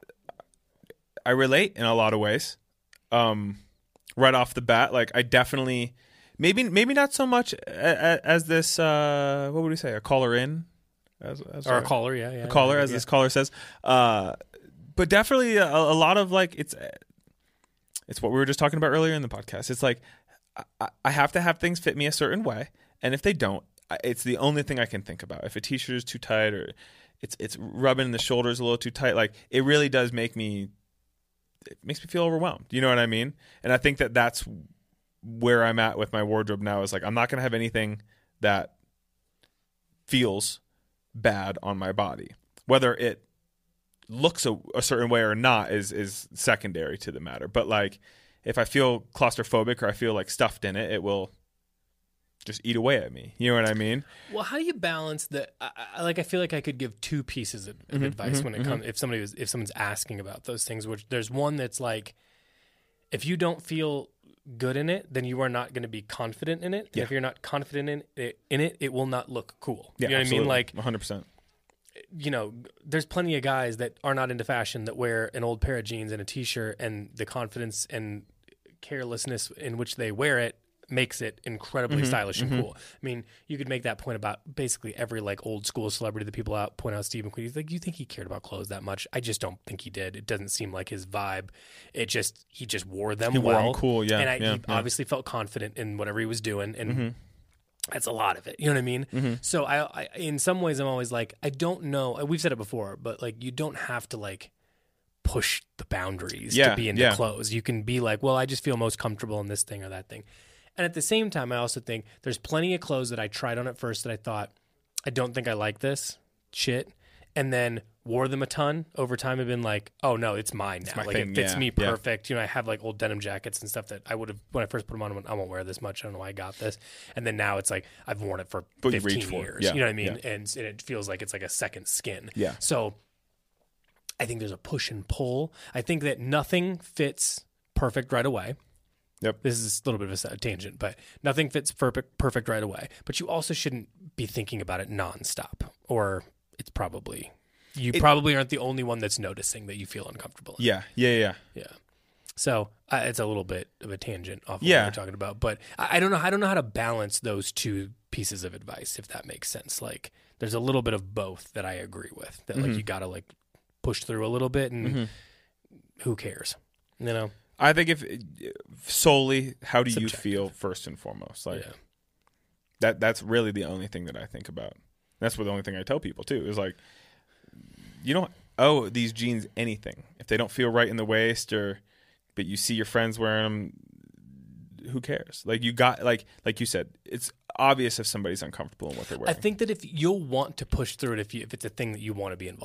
[SPEAKER 2] I relate in a lot of ways. Um, right off the bat, like I definitely, maybe maybe not so much a- a- as this. Uh, what would we say? A caller in, as, as
[SPEAKER 3] Or a caller, yeah. yeah
[SPEAKER 2] a caller, as
[SPEAKER 3] yeah.
[SPEAKER 2] this caller says. Uh, but definitely a, a lot of like it's. It's what we were just talking about earlier in the podcast. It's like I, I have to have things fit me a certain way, and if they don't, I- it's the only thing I can think about. If a t-shirt is too tight or it's it's rubbing the shoulders a little too tight, like it really does make me. It makes me feel overwhelmed. You know what I mean? And I think that that's where I'm at with my wardrobe now. Is like I'm not going to have anything that feels bad on my body, whether it looks a, a certain way or not is is secondary to the matter. But like if I feel claustrophobic or I feel like stuffed in it, it will just eat away at me. You know what I mean?
[SPEAKER 3] Well, how do you balance the? I, I, like, I feel like I could give two pieces of, of
[SPEAKER 2] Mhm,
[SPEAKER 3] advice
[SPEAKER 2] mhm,
[SPEAKER 3] when it comes if somebody was if someone's asking about those things. Which there's one that's like, if you don't feel good in it, then you are not going to be confident in it. And
[SPEAKER 2] Yeah.
[SPEAKER 3] if you're not confident in it, in it, it will not look cool.
[SPEAKER 2] Yeah,
[SPEAKER 3] you know what I mean? Like,
[SPEAKER 2] one hundred percent.
[SPEAKER 3] you know, there's plenty of guys that are not into fashion that wear an old pair of jeans and a t-shirt, and the confidence and carelessness in which they wear it makes it incredibly
[SPEAKER 2] Mm-hmm,
[SPEAKER 3] stylish and cool. I mean, you could make that point about basically every like old school celebrity that people out point out. Steve McQueen, he's like, you think he cared about clothes that much? I just don't think he did. It doesn't seem like his vibe. It just he just wore them
[SPEAKER 2] He wore 'em
[SPEAKER 3] well,
[SPEAKER 2] cool, yeah,
[SPEAKER 3] and I,
[SPEAKER 2] yeah,
[SPEAKER 3] he
[SPEAKER 2] yeah. Mm-hmm.
[SPEAKER 3] obviously felt confident in whatever he was doing, and that's a lot of it. You know what I mean? So I, I, in some ways, I'm always like, I don't know. We've said it before, but like, you don't have to like push the boundaries
[SPEAKER 2] Yeah,
[SPEAKER 3] to be into
[SPEAKER 2] yeah.
[SPEAKER 3] clothes. You can be like, well, I just feel most comfortable in this thing or that thing. And at the same time, I also think there's plenty of clothes that I tried on at first that I thought, I don't think I like this shit. And then wore them a ton over time. I've been like, oh no, it's mine now.
[SPEAKER 2] my
[SPEAKER 3] Like
[SPEAKER 2] thing,
[SPEAKER 3] it fits
[SPEAKER 2] yeah,
[SPEAKER 3] me
[SPEAKER 2] yeah.
[SPEAKER 3] perfect. You know, I have like old denim jackets and stuff that I would have, when I first put them on, I went, I won't wear this much. I don't know why I got this. And then now it's like, I've worn it for
[SPEAKER 2] But you reach
[SPEAKER 3] fifteen
[SPEAKER 2] for it.
[SPEAKER 3] years.
[SPEAKER 2] Yeah,
[SPEAKER 3] You know what I mean?
[SPEAKER 2] yeah.
[SPEAKER 3] And, and it feels like it's like a second skin.
[SPEAKER 2] Yeah.
[SPEAKER 3] So I think there's a push and pull. I think that nothing fits perfect right away.
[SPEAKER 2] Yep.
[SPEAKER 3] This is a little bit of a s- tangent, but nothing fits perfect perfect right away. But you also shouldn't be thinking about it nonstop, or it's probably you
[SPEAKER 2] It-
[SPEAKER 3] probably aren't the only one that's noticing that you feel uncomfortable. in it.
[SPEAKER 2] Yeah, yeah, yeah.
[SPEAKER 3] Yeah. So uh, it's a little bit of a tangent off of
[SPEAKER 2] Yeah.
[SPEAKER 3] what we're talking about, but I, I don't know. I don't know how to balance those two pieces of advice, if that makes sense. Like, there's a little bit of both that I agree with. That
[SPEAKER 2] Mm-hmm.
[SPEAKER 3] like you got to like push through a little bit, and who cares, you know?
[SPEAKER 2] I think if solely, how do you
[SPEAKER 3] Subjective.
[SPEAKER 2] feel first and foremost? Like
[SPEAKER 3] Yeah.
[SPEAKER 2] that. That's really the only thing that I think about. That's what the only thing I tell people too is like, you don't owe these jeans anything if they don't feel right in the waist, or but you see your friends wearing them. Who cares? Like you got like like you said, it's obvious if somebody's uncomfortable in what they're
[SPEAKER 3] I
[SPEAKER 2] wearing.
[SPEAKER 3] think that if you'll want to push through it, if you if it's a thing that you want to be involved in.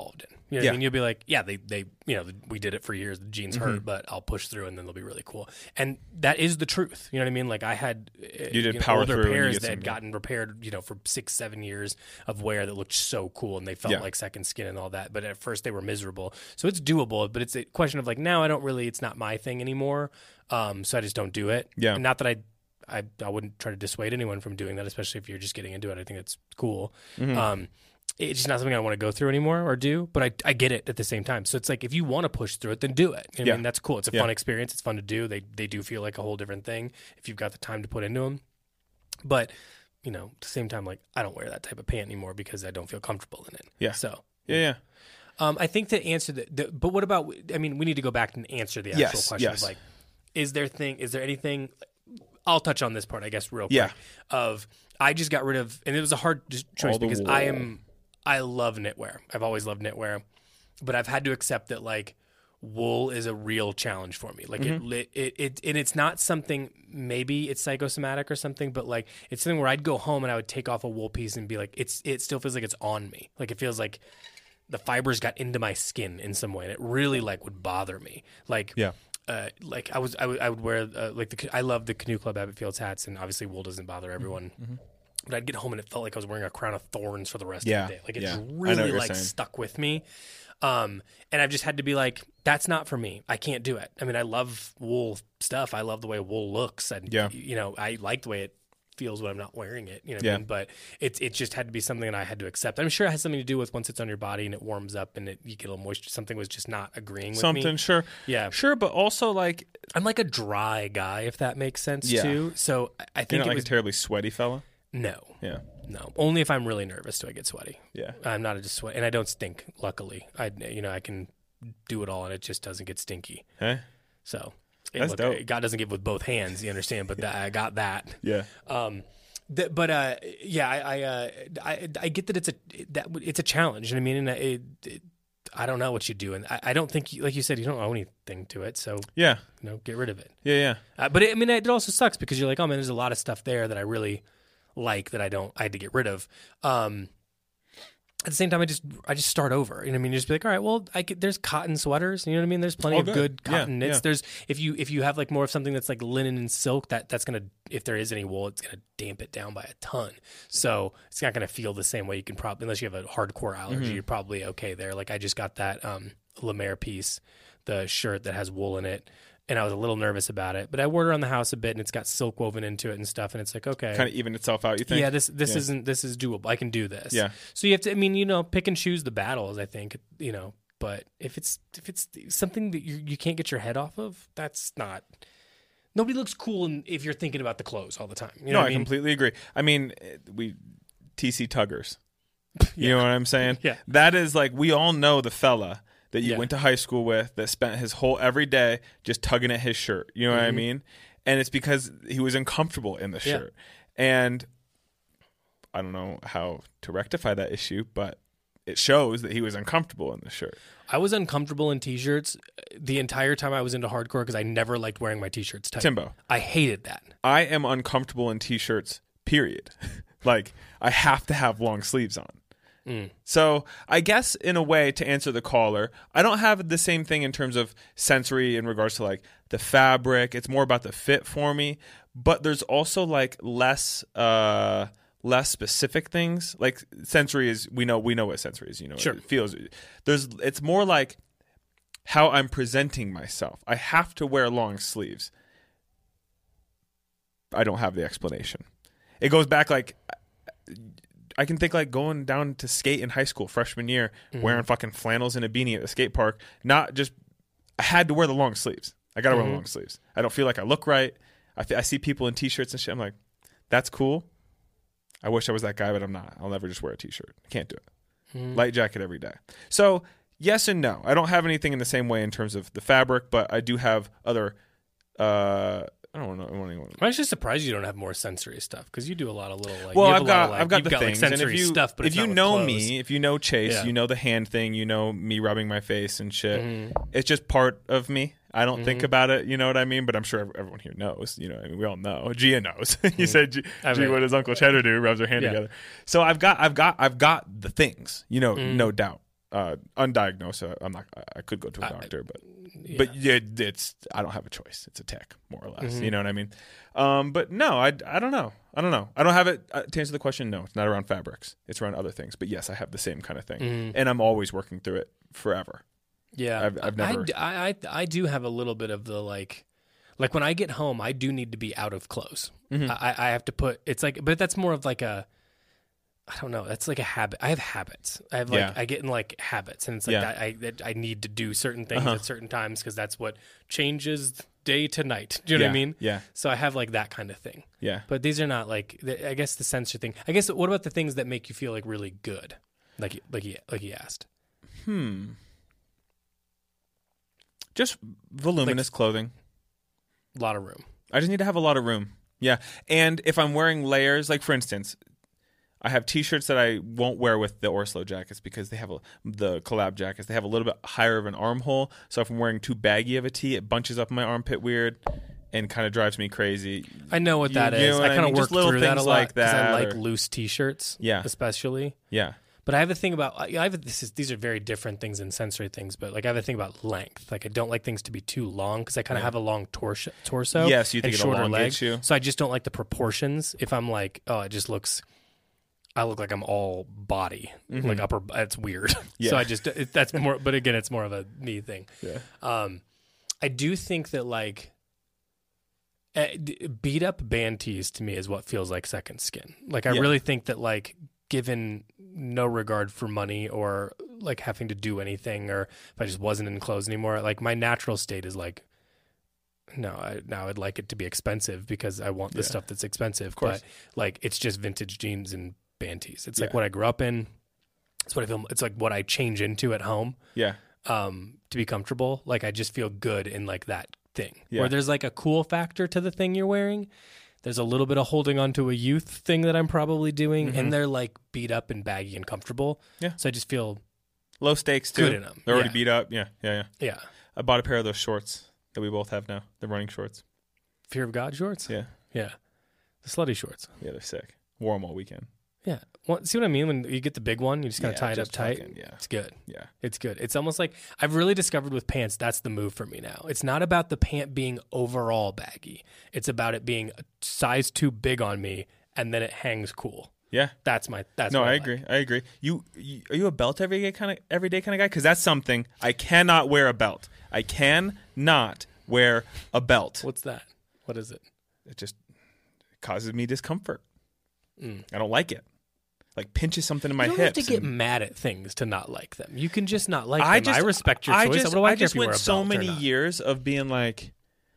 [SPEAKER 3] You know what
[SPEAKER 2] Yeah.
[SPEAKER 3] I mean? You'll be like, yeah, they, they, you know, we did it for years. The jeans
[SPEAKER 2] Mm-hmm.
[SPEAKER 3] hurt, but I'll push through and then they'll be really cool. And that is the truth. You know what I mean? Like I had uh,
[SPEAKER 2] You did
[SPEAKER 3] know,
[SPEAKER 2] power
[SPEAKER 3] older
[SPEAKER 2] through and you
[SPEAKER 3] pairs
[SPEAKER 2] get
[SPEAKER 3] that had
[SPEAKER 2] some-
[SPEAKER 3] gotten repaired, you know, for six, seven years of wear that looked so cool and they felt
[SPEAKER 2] Yeah.
[SPEAKER 3] like second skin and all that. But at first they were miserable. So it's doable, but it's a question of like, now I don't really, it's not my thing anymore. Um, so I just don't do it.
[SPEAKER 2] Yeah.
[SPEAKER 3] And not that I, I, I wouldn't try to dissuade anyone from doing that, especially if you're just getting into it. I think it's cool.
[SPEAKER 2] Mm-hmm.
[SPEAKER 3] Um, it's just not something I want to go through anymore or do, but I, I get it at the same time. So it's like, if you want to push through it, then do it. I
[SPEAKER 2] Yeah.
[SPEAKER 3] mean, that's cool. It's a
[SPEAKER 2] Yeah.
[SPEAKER 3] fun experience. It's fun to do. They, they do feel like a whole different thing if you've got the time to put into them. But, you know, at the same time, like I don't wear that type of pant anymore because I don't feel comfortable in it.
[SPEAKER 2] Yeah.
[SPEAKER 3] So,
[SPEAKER 2] Yeah, yeah.
[SPEAKER 3] um, I think to answer the, the, but what about, I mean, we need to go back and answer the actual
[SPEAKER 2] Yes,
[SPEAKER 3] question
[SPEAKER 2] yes.
[SPEAKER 3] of like, is there thing, is there anything, I'll touch on this part, I guess, real quick.
[SPEAKER 2] Yeah.
[SPEAKER 3] Of, I just got rid of, and it was a hard just choice
[SPEAKER 2] All the
[SPEAKER 3] because I
[SPEAKER 2] wool.
[SPEAKER 3] am, I love knitwear. I've always loved knitwear, but I've had to accept that like wool is a real challenge for me. Like
[SPEAKER 2] Mm-hmm.
[SPEAKER 3] it, it, it, and it's not something, maybe it's psychosomatic or something, but like it's something where I'd go home and I would take off a wool piece and be like, it's, it still feels like it's on me. Like it feels like the fibers got into my skin in some way, and it really like would bother me. Like,
[SPEAKER 2] Yeah.
[SPEAKER 3] uh, like I was, I would, I would wear uh, like the, I love the Canoe Club Abbott Fields hats, and obviously wool doesn't bother everyone.
[SPEAKER 2] Mm-hmm.
[SPEAKER 3] But I'd get home and it felt like I was wearing a crown of thorns for the rest
[SPEAKER 2] Yeah,
[SPEAKER 3] of the day. Like it
[SPEAKER 2] yeah.
[SPEAKER 3] just
[SPEAKER 2] I know
[SPEAKER 3] really
[SPEAKER 2] what you're
[SPEAKER 3] like
[SPEAKER 2] saying.
[SPEAKER 3] stuck with me. Um, and I've just had to be like, that's not for me. I can't do it. I mean, I love wool stuff. I love the way wool looks. And,
[SPEAKER 2] Yeah.
[SPEAKER 3] you know, I like the way it feels when I'm not wearing it. You know what
[SPEAKER 2] Yeah.
[SPEAKER 3] I mean? But it, it just had to be something that I had to accept. I'm sure it has something to do with once it's on your body and it warms up and it, you get a little moisture. Something was just not agreeing with
[SPEAKER 2] Something,
[SPEAKER 3] me.
[SPEAKER 2] sure.
[SPEAKER 3] Yeah.
[SPEAKER 2] Sure, but also like
[SPEAKER 3] I'm like a dry guy, if that makes sense
[SPEAKER 2] Yeah.
[SPEAKER 3] too. So I- I
[SPEAKER 2] you're
[SPEAKER 3] think
[SPEAKER 2] not
[SPEAKER 3] it
[SPEAKER 2] like
[SPEAKER 3] was
[SPEAKER 2] a terribly sweaty fella.
[SPEAKER 3] no.
[SPEAKER 2] Yeah.
[SPEAKER 3] No, only if I'm really nervous do I get sweaty.
[SPEAKER 2] Yeah.
[SPEAKER 3] I'm not a just sweat, and I don't stink. Luckily, I you know I can do it all, and it just doesn't get stinky.
[SPEAKER 2] Hey?
[SPEAKER 3] So it,
[SPEAKER 2] That's
[SPEAKER 3] look,
[SPEAKER 2] dope.
[SPEAKER 3] God doesn't give with both hands, you understand? But that, I got that.
[SPEAKER 2] Yeah.
[SPEAKER 3] Um, th- but uh, yeah, I I, uh, I I get that it's a that it's a challenge. You know what I mean? And it, it, I don't know what you do, and I, I don't think, you, like you said, you don't owe anything to it. So
[SPEAKER 2] Yeah.
[SPEAKER 3] you know, get rid of it.
[SPEAKER 2] Yeah, yeah.
[SPEAKER 3] Uh, but it, I mean, it also sucks because you're like, oh man, there's a lot of stuff there that I really like that I don't, I had to get rid of. Um, at the same time, I just, I just start over. You know what I mean? You just be like, all right, well, I could, there's cotton sweaters. You know what I mean? There's plenty
[SPEAKER 2] Oh,
[SPEAKER 3] of
[SPEAKER 2] good.
[SPEAKER 3] good
[SPEAKER 2] Yeah,
[SPEAKER 3] cotton knits.
[SPEAKER 2] yeah.
[SPEAKER 3] There's, if you, if you have like more of something that's like linen and silk, that that's gonna, if there is any wool, it's gonna damp it down by a ton. So it's not gonna feel the same way. You can probably, unless you have a hardcore allergy,
[SPEAKER 2] Mm-hmm.
[SPEAKER 3] you're probably okay there. Like I just got that um, La Mer piece, the shirt that has wool in it. And I was a little nervous about it, but I wore it around the house a bit, and it's got silk woven into it and stuff. And it's like, okay,
[SPEAKER 2] Kind of even itself out, you think?
[SPEAKER 3] yeah, this this
[SPEAKER 2] Yeah.
[SPEAKER 3] isn't this is doable. I can do this.
[SPEAKER 2] Yeah.
[SPEAKER 3] So you have to. I mean, you know, pick and choose the battles. I think you know, but if it's if it's something that you you can't get your head off of, that's not. Nobody looks cool in, if you're thinking about the clothes all the time. You know
[SPEAKER 2] No,
[SPEAKER 3] what
[SPEAKER 2] I
[SPEAKER 3] I mean?
[SPEAKER 2] completely agree. I mean, eh, we T C Tuggers. You know what I'm saying?
[SPEAKER 3] Yeah.
[SPEAKER 2] That is like, we all know the fella that you
[SPEAKER 3] Yeah.
[SPEAKER 2] went to high school with that spent his whole every day just tugging at his shirt. You know what I mean? And it's because he was uncomfortable in the
[SPEAKER 3] Mm-hmm. Yeah.
[SPEAKER 2] shirt. And I don't know how to rectify that issue, but it shows that he was uncomfortable in the shirt.
[SPEAKER 3] I was uncomfortable in t-shirts the entire time I was into hardcore because I never liked wearing my t-shirts tight.
[SPEAKER 2] Timbo,
[SPEAKER 3] I hated that.
[SPEAKER 2] I am uncomfortable in t-shirts, period. Like, I have to have long sleeves on. So I guess in a way, to answer the caller, I don't have the same thing in terms of sensory in regards to like the fabric. It's more about the fit for me. But there's also like less uh, less specific things. Like sensory is, we know we know what sensory is. You know,
[SPEAKER 3] Sure.
[SPEAKER 2] it feels. There's it's more like how I'm presenting myself. I have to wear long sleeves. I don't have the explanation. It goes back like, I can think like going down to skate in high school freshman year, wearing fucking flannels and a beanie at the skate park. Not just, I had to wear the long sleeves. I got to wear the long sleeves. I don't feel like I look right. I, th- I see people in t-shirts and shit. I'm like, that's cool. I wish I was that guy, but I'm not. I'll never just wear a t-shirt. I can't do it. Light jacket every day. So yes and no. I don't have anything in the same way in terms of the fabric, but I do have other, uh, I don't know. I don't even,
[SPEAKER 3] I'm actually surprised you don't have more sensory stuff because you do a lot of little like.
[SPEAKER 2] well,
[SPEAKER 3] you have
[SPEAKER 2] I've
[SPEAKER 3] a lot
[SPEAKER 2] got
[SPEAKER 3] of, like,
[SPEAKER 2] I've got
[SPEAKER 3] you've
[SPEAKER 2] the
[SPEAKER 3] got,
[SPEAKER 2] things,
[SPEAKER 3] like,
[SPEAKER 2] and
[SPEAKER 3] sensory
[SPEAKER 2] if you
[SPEAKER 3] stuff, but
[SPEAKER 2] if
[SPEAKER 3] it's
[SPEAKER 2] you
[SPEAKER 3] not with
[SPEAKER 2] know
[SPEAKER 3] clothes.
[SPEAKER 2] me, if you know Chase,
[SPEAKER 3] Yeah.
[SPEAKER 2] you know the hand thing, you know me rubbing my face and shit.
[SPEAKER 3] Mm-hmm.
[SPEAKER 2] It's just part of me. I don't think about it, you know what I mean? But I'm sure everyone here knows. You know, I mean, we all know. Gia knows. you said, G,
[SPEAKER 3] I
[SPEAKER 2] G,
[SPEAKER 3] mean-
[SPEAKER 2] what does Uncle Cheddar do? Rubs her hand
[SPEAKER 3] Yeah.
[SPEAKER 2] together. So I've got I've got I've got the things. You know,
[SPEAKER 3] Mm-hmm.
[SPEAKER 2] no doubt. uh, undiagnosed. So I'm not. I could go to a doctor, but
[SPEAKER 3] yeah.
[SPEAKER 2] but yeah, it's I don't have a choice. It's a tick, more or less.
[SPEAKER 3] Mm-hmm.
[SPEAKER 2] You know what I mean? Um, but no, I, I don't know. I don't know. I don't have it uh, to answer the question. No, it's not around fabrics. It's around other things. But yes, I have the same kind of thing,
[SPEAKER 3] Mm-hmm.
[SPEAKER 2] and I'm always working through it forever.
[SPEAKER 3] Yeah,
[SPEAKER 2] I've, I've never.
[SPEAKER 3] I, I, I, I do have a little bit of the like, like when I get home, I do need to be out of clothes.
[SPEAKER 2] Mm-hmm.
[SPEAKER 3] I, I have to put. It's like, but that's more of like a. I don't know. That's like a habit. I have habits. I have like
[SPEAKER 2] Yeah.
[SPEAKER 3] I get in like habits, and it's like
[SPEAKER 2] Yeah.
[SPEAKER 3] I, I that I need to do certain things
[SPEAKER 2] Uh-huh.
[SPEAKER 3] at certain times because that's what changes day to night. Do you know
[SPEAKER 2] Yeah.
[SPEAKER 3] what I mean?
[SPEAKER 2] Yeah.
[SPEAKER 3] So I have like that kind of thing.
[SPEAKER 2] Yeah.
[SPEAKER 3] But these are not like the, I guess the sensor thing. I guess what about the things that make you feel like really good, like like he like he asked.
[SPEAKER 2] Hmm. Just voluminous clothing.
[SPEAKER 3] A lot of room.
[SPEAKER 2] I just need to have a lot of room. Yeah. And if I'm wearing layers, like for instance, I have T-shirts that I won't wear with the Orslo jackets because they have a, the collab jackets. They have a little bit higher of an armhole. So if I'm wearing too baggy of a tee, it bunches up my armpit weird and kind of drives me crazy.
[SPEAKER 3] I know what
[SPEAKER 2] You-
[SPEAKER 3] that
[SPEAKER 2] you
[SPEAKER 3] is.
[SPEAKER 2] know what
[SPEAKER 3] I
[SPEAKER 2] I
[SPEAKER 3] kind of
[SPEAKER 2] mean?
[SPEAKER 3] work
[SPEAKER 2] Just little
[SPEAKER 3] through that a
[SPEAKER 2] things
[SPEAKER 3] lot
[SPEAKER 2] like
[SPEAKER 3] 'cause I
[SPEAKER 2] that,
[SPEAKER 3] like
[SPEAKER 2] or-
[SPEAKER 3] loose T-shirts,
[SPEAKER 2] Yeah.
[SPEAKER 3] especially.
[SPEAKER 2] Yeah.
[SPEAKER 3] But I have a thing about I have a, this is these are very different things and sensory things. But like I have a thing about length. Like I don't like things to be too long because I kind of have a long torso, torso.
[SPEAKER 2] Yeah, so you think
[SPEAKER 3] and
[SPEAKER 2] it
[SPEAKER 3] shorter
[SPEAKER 2] elongates
[SPEAKER 3] legs.
[SPEAKER 2] you?
[SPEAKER 3] So I just don't like the proportions. If I'm like, oh, it just looks. I look like I'm all body, like upper. It's weird.
[SPEAKER 2] Mm-hmm. Yeah.
[SPEAKER 3] So I just it, that's more. But again, it's more of a me thing.
[SPEAKER 2] Yeah.
[SPEAKER 3] Um, I do think that like uh, d- beat up band tees to me is what feels like second skin. Like I
[SPEAKER 2] Yeah.
[SPEAKER 3] really think that like given no regard for money or like having to do anything, or if I just wasn't in clothes anymore, like my natural state is like. No, I, now I'd like it to be expensive because I want the
[SPEAKER 2] Yeah.
[SPEAKER 3] stuff that's expensive. Of
[SPEAKER 2] course.
[SPEAKER 3] But like it's just vintage jeans and band tees. It's like
[SPEAKER 2] Yeah.
[SPEAKER 3] what I grew up in. It's what I feel. It's like what I change into at home
[SPEAKER 2] Yeah.
[SPEAKER 3] um, to be comfortable. Like I just feel good in like that thing.
[SPEAKER 2] Yeah.
[SPEAKER 3] Where there's like a cool factor to the thing you're wearing. There's a little bit of holding on to a youth thing that I'm probably doing,
[SPEAKER 2] Mm-hmm.
[SPEAKER 3] and they're like beat up and baggy and comfortable.
[SPEAKER 2] Yeah.
[SPEAKER 3] So I just feel
[SPEAKER 2] Low stakes too.
[SPEAKER 3] Good in 'em.
[SPEAKER 2] They're already
[SPEAKER 3] Yeah.
[SPEAKER 2] beat up. Yeah. Yeah. Yeah.
[SPEAKER 3] yeah,
[SPEAKER 2] I bought a pair of those shorts that we both have now. The running shorts.
[SPEAKER 3] fear of God shorts.
[SPEAKER 2] Yeah.
[SPEAKER 3] Yeah, the slutty shorts.
[SPEAKER 2] Yeah, they're sick. Wore them all weekend.
[SPEAKER 3] Yeah, well, see what I mean when you get the big one, you just kind of
[SPEAKER 2] Yeah,
[SPEAKER 3] tie it
[SPEAKER 2] just
[SPEAKER 3] up tight.
[SPEAKER 2] fucking- yeah.
[SPEAKER 3] It's good.
[SPEAKER 2] Yeah.
[SPEAKER 3] It's good. It's almost like I've really discovered with pants, that's the move for me now. It's not about the pant being overall baggy. It's about it being a size too big on me and then it hangs cool.
[SPEAKER 2] Yeah.
[SPEAKER 3] That's my that's
[SPEAKER 2] No,
[SPEAKER 3] what
[SPEAKER 2] I
[SPEAKER 3] like.
[SPEAKER 2] agree. I agree. You, you are you a belt every day kind of everyday kind of guy? Because that's something I cannot wear a belt. I can not wear a belt.
[SPEAKER 3] What's that? What is it?
[SPEAKER 2] It just causes me discomfort.
[SPEAKER 3] Mm.
[SPEAKER 2] I don't like it. Like pinches something in my
[SPEAKER 3] You don't
[SPEAKER 2] hips.
[SPEAKER 3] have to get
[SPEAKER 2] and-
[SPEAKER 3] mad at things to not like them. You can just not like
[SPEAKER 2] I
[SPEAKER 3] them.
[SPEAKER 2] just
[SPEAKER 3] I respect your
[SPEAKER 2] I
[SPEAKER 3] choice.
[SPEAKER 2] Just,
[SPEAKER 3] What do I,
[SPEAKER 2] I
[SPEAKER 3] care
[SPEAKER 2] just
[SPEAKER 3] if you wear
[SPEAKER 2] went
[SPEAKER 3] a
[SPEAKER 2] so
[SPEAKER 3] belt or
[SPEAKER 2] many
[SPEAKER 3] not?
[SPEAKER 2] years of being like,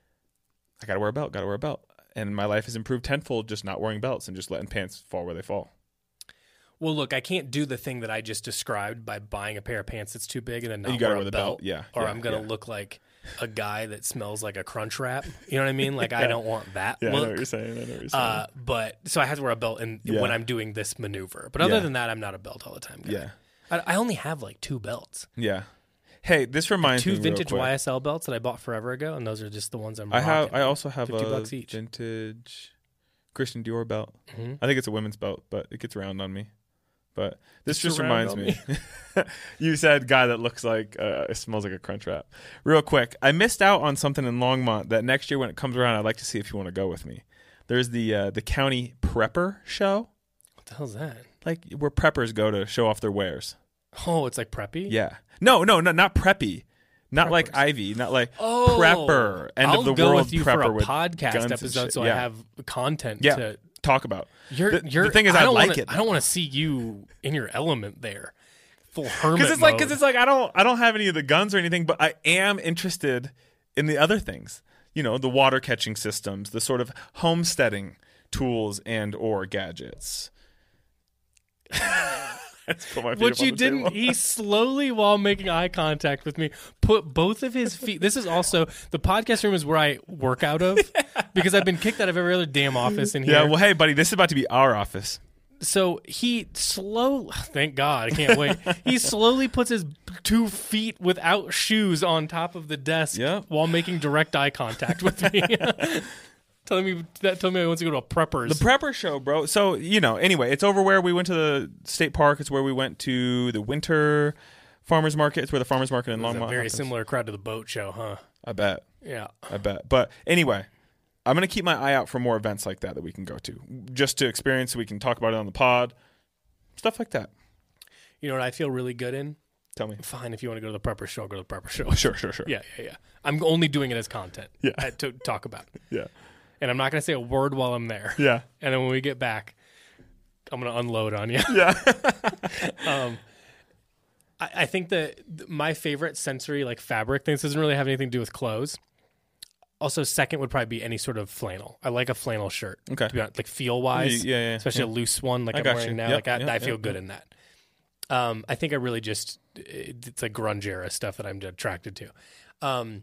[SPEAKER 2] I gotta wear a belt. Gotta wear a belt. And my life has improved tenfold just not wearing belts and just letting pants fall where they fall.
[SPEAKER 3] Well, look, I can't do the thing that I just described by buying a pair of pants that's too big and then not
[SPEAKER 2] You gotta
[SPEAKER 3] wear
[SPEAKER 2] wear
[SPEAKER 3] a
[SPEAKER 2] the belt.
[SPEAKER 3] belt.
[SPEAKER 2] Yeah,
[SPEAKER 3] Or
[SPEAKER 2] yeah,
[SPEAKER 3] I'm gonna
[SPEAKER 2] yeah.
[SPEAKER 3] look like a guy that smells like a crunch wrap. You know what I mean? Like I don't want that
[SPEAKER 2] Yeah, I
[SPEAKER 3] look.
[SPEAKER 2] know what you're saying. I know what you're saying.
[SPEAKER 3] Uh, but so I have to wear a belt in,
[SPEAKER 2] Yeah.
[SPEAKER 3] when I'm doing this maneuver. But other
[SPEAKER 2] Yeah.
[SPEAKER 3] than that, I'm not a belt all the time guy.
[SPEAKER 2] yeah.
[SPEAKER 3] I, I only have like two belts,
[SPEAKER 2] Yeah. Hey, this reminds
[SPEAKER 3] two
[SPEAKER 2] me real
[SPEAKER 3] vintage
[SPEAKER 2] quick.
[SPEAKER 3] Y S L belts that I bought forever ago, and those are just the ones I'm.
[SPEAKER 2] I have.
[SPEAKER 3] rocking.
[SPEAKER 2] I also have
[SPEAKER 3] fifty
[SPEAKER 2] a
[SPEAKER 3] bucks each.
[SPEAKER 2] vintage Christian Dior belt.
[SPEAKER 3] Mhm.
[SPEAKER 2] I think it's a women's belt, but it gets round on me. But this
[SPEAKER 3] Gets
[SPEAKER 2] just
[SPEAKER 3] around
[SPEAKER 2] reminds
[SPEAKER 3] on
[SPEAKER 2] me. You said guy that looks like uh, it smells like a crunch wrap. Real quick, I missed out on something in Longmont that next year when it comes around, I'd like to see if you want to go with me. There's the uh, the county prepper show,
[SPEAKER 3] What the hell's that?
[SPEAKER 2] like where preppers go to show off their wares.
[SPEAKER 3] Oh, it's like preppy.
[SPEAKER 2] Yeah. No, no, no, not preppy. Not like
[SPEAKER 3] Preppers.
[SPEAKER 2] Ivy, not like
[SPEAKER 3] Oh,
[SPEAKER 2] prepper, end
[SPEAKER 3] I'll
[SPEAKER 2] of the
[SPEAKER 3] go
[SPEAKER 2] world
[SPEAKER 3] with you
[SPEAKER 2] prepper
[SPEAKER 3] for a
[SPEAKER 2] with
[SPEAKER 3] podcast
[SPEAKER 2] guns and
[SPEAKER 3] episode,
[SPEAKER 2] shit.
[SPEAKER 3] so
[SPEAKER 2] Yeah.
[SPEAKER 3] I have content
[SPEAKER 2] Yeah.
[SPEAKER 3] to.
[SPEAKER 2] Talk about.
[SPEAKER 3] You're,
[SPEAKER 2] The- the
[SPEAKER 3] you're,
[SPEAKER 2] thing is,
[SPEAKER 3] I
[SPEAKER 2] I
[SPEAKER 3] don't
[SPEAKER 2] like
[SPEAKER 3] wanna,
[SPEAKER 2] it,
[SPEAKER 3] I don't want to see you in your element there, full hermit.
[SPEAKER 2] Because it's like,
[SPEAKER 3] mode.
[SPEAKER 2] because it's like I don't, I don't have any of the guns or anything, but I am interested in the other things. You know, the water catching systems, the sort of homesteading tools and or gadgets. Let's put my feet
[SPEAKER 3] What
[SPEAKER 2] up on
[SPEAKER 3] you
[SPEAKER 2] the
[SPEAKER 3] didn't,
[SPEAKER 2] table.
[SPEAKER 3] he slowly, while making eye contact with me, put both of his feet. This is also the podcast room is where I work out of because I've been kicked out of every other damn office in here.
[SPEAKER 2] Yeah, well, hey, buddy, this is about to be our office.
[SPEAKER 3] So he slow. Thank God, I can't wait. He slowly puts his two feet without shoes on top of the desk
[SPEAKER 2] Yeah.
[SPEAKER 3] while making direct eye contact with me. Telling me that told me I want to go to a preppers.
[SPEAKER 2] The prepper show, bro. So, you know, anyway, it's over where we went to the state park. It's where we went to the winter farmers market. It's where the farmers market in
[SPEAKER 3] It's a
[SPEAKER 2] Longmont
[SPEAKER 3] very
[SPEAKER 2] happens.
[SPEAKER 3] similar crowd to the boat show, huh?
[SPEAKER 2] I bet.
[SPEAKER 3] Yeah.
[SPEAKER 2] I bet. But anyway, I'm going to keep my eye out for more events like that that we can go to, just to experience so we can talk about it on the pod, stuff like that.
[SPEAKER 3] You know what I feel really good in?
[SPEAKER 2] Tell me.
[SPEAKER 3] Fine, if you want to go to the prepper show, go to the prepper show.
[SPEAKER 2] Sure, sure, sure.
[SPEAKER 3] Yeah, yeah, yeah. I'm only doing it as content.
[SPEAKER 2] Yeah.
[SPEAKER 3] uh, to talk about.
[SPEAKER 2] Yeah.
[SPEAKER 3] And I'm not going to say a word while I'm there.
[SPEAKER 2] Yeah.
[SPEAKER 3] And then when we get back, I'm going to unload on you.
[SPEAKER 2] Yeah.
[SPEAKER 3] um, I, I think that th- my favorite sensory like fabric thing, this doesn't really have anything to do with clothes. Also, second would probably be any sort of flannel. I like a flannel shirt.
[SPEAKER 2] Okay.
[SPEAKER 3] To be honest, like feel wise,
[SPEAKER 2] Yeah, yeah, yeah.
[SPEAKER 3] especially
[SPEAKER 2] Yeah.
[SPEAKER 3] a loose one like
[SPEAKER 2] I
[SPEAKER 3] I'm
[SPEAKER 2] got
[SPEAKER 3] wearing
[SPEAKER 2] you.
[SPEAKER 3] now.
[SPEAKER 2] Yep,
[SPEAKER 3] like I,
[SPEAKER 2] yep,
[SPEAKER 3] I feel
[SPEAKER 2] yep,
[SPEAKER 3] good
[SPEAKER 2] yep.
[SPEAKER 3] in that. Um, I think I really just it's like grunge era stuff that I'm attracted to. Um,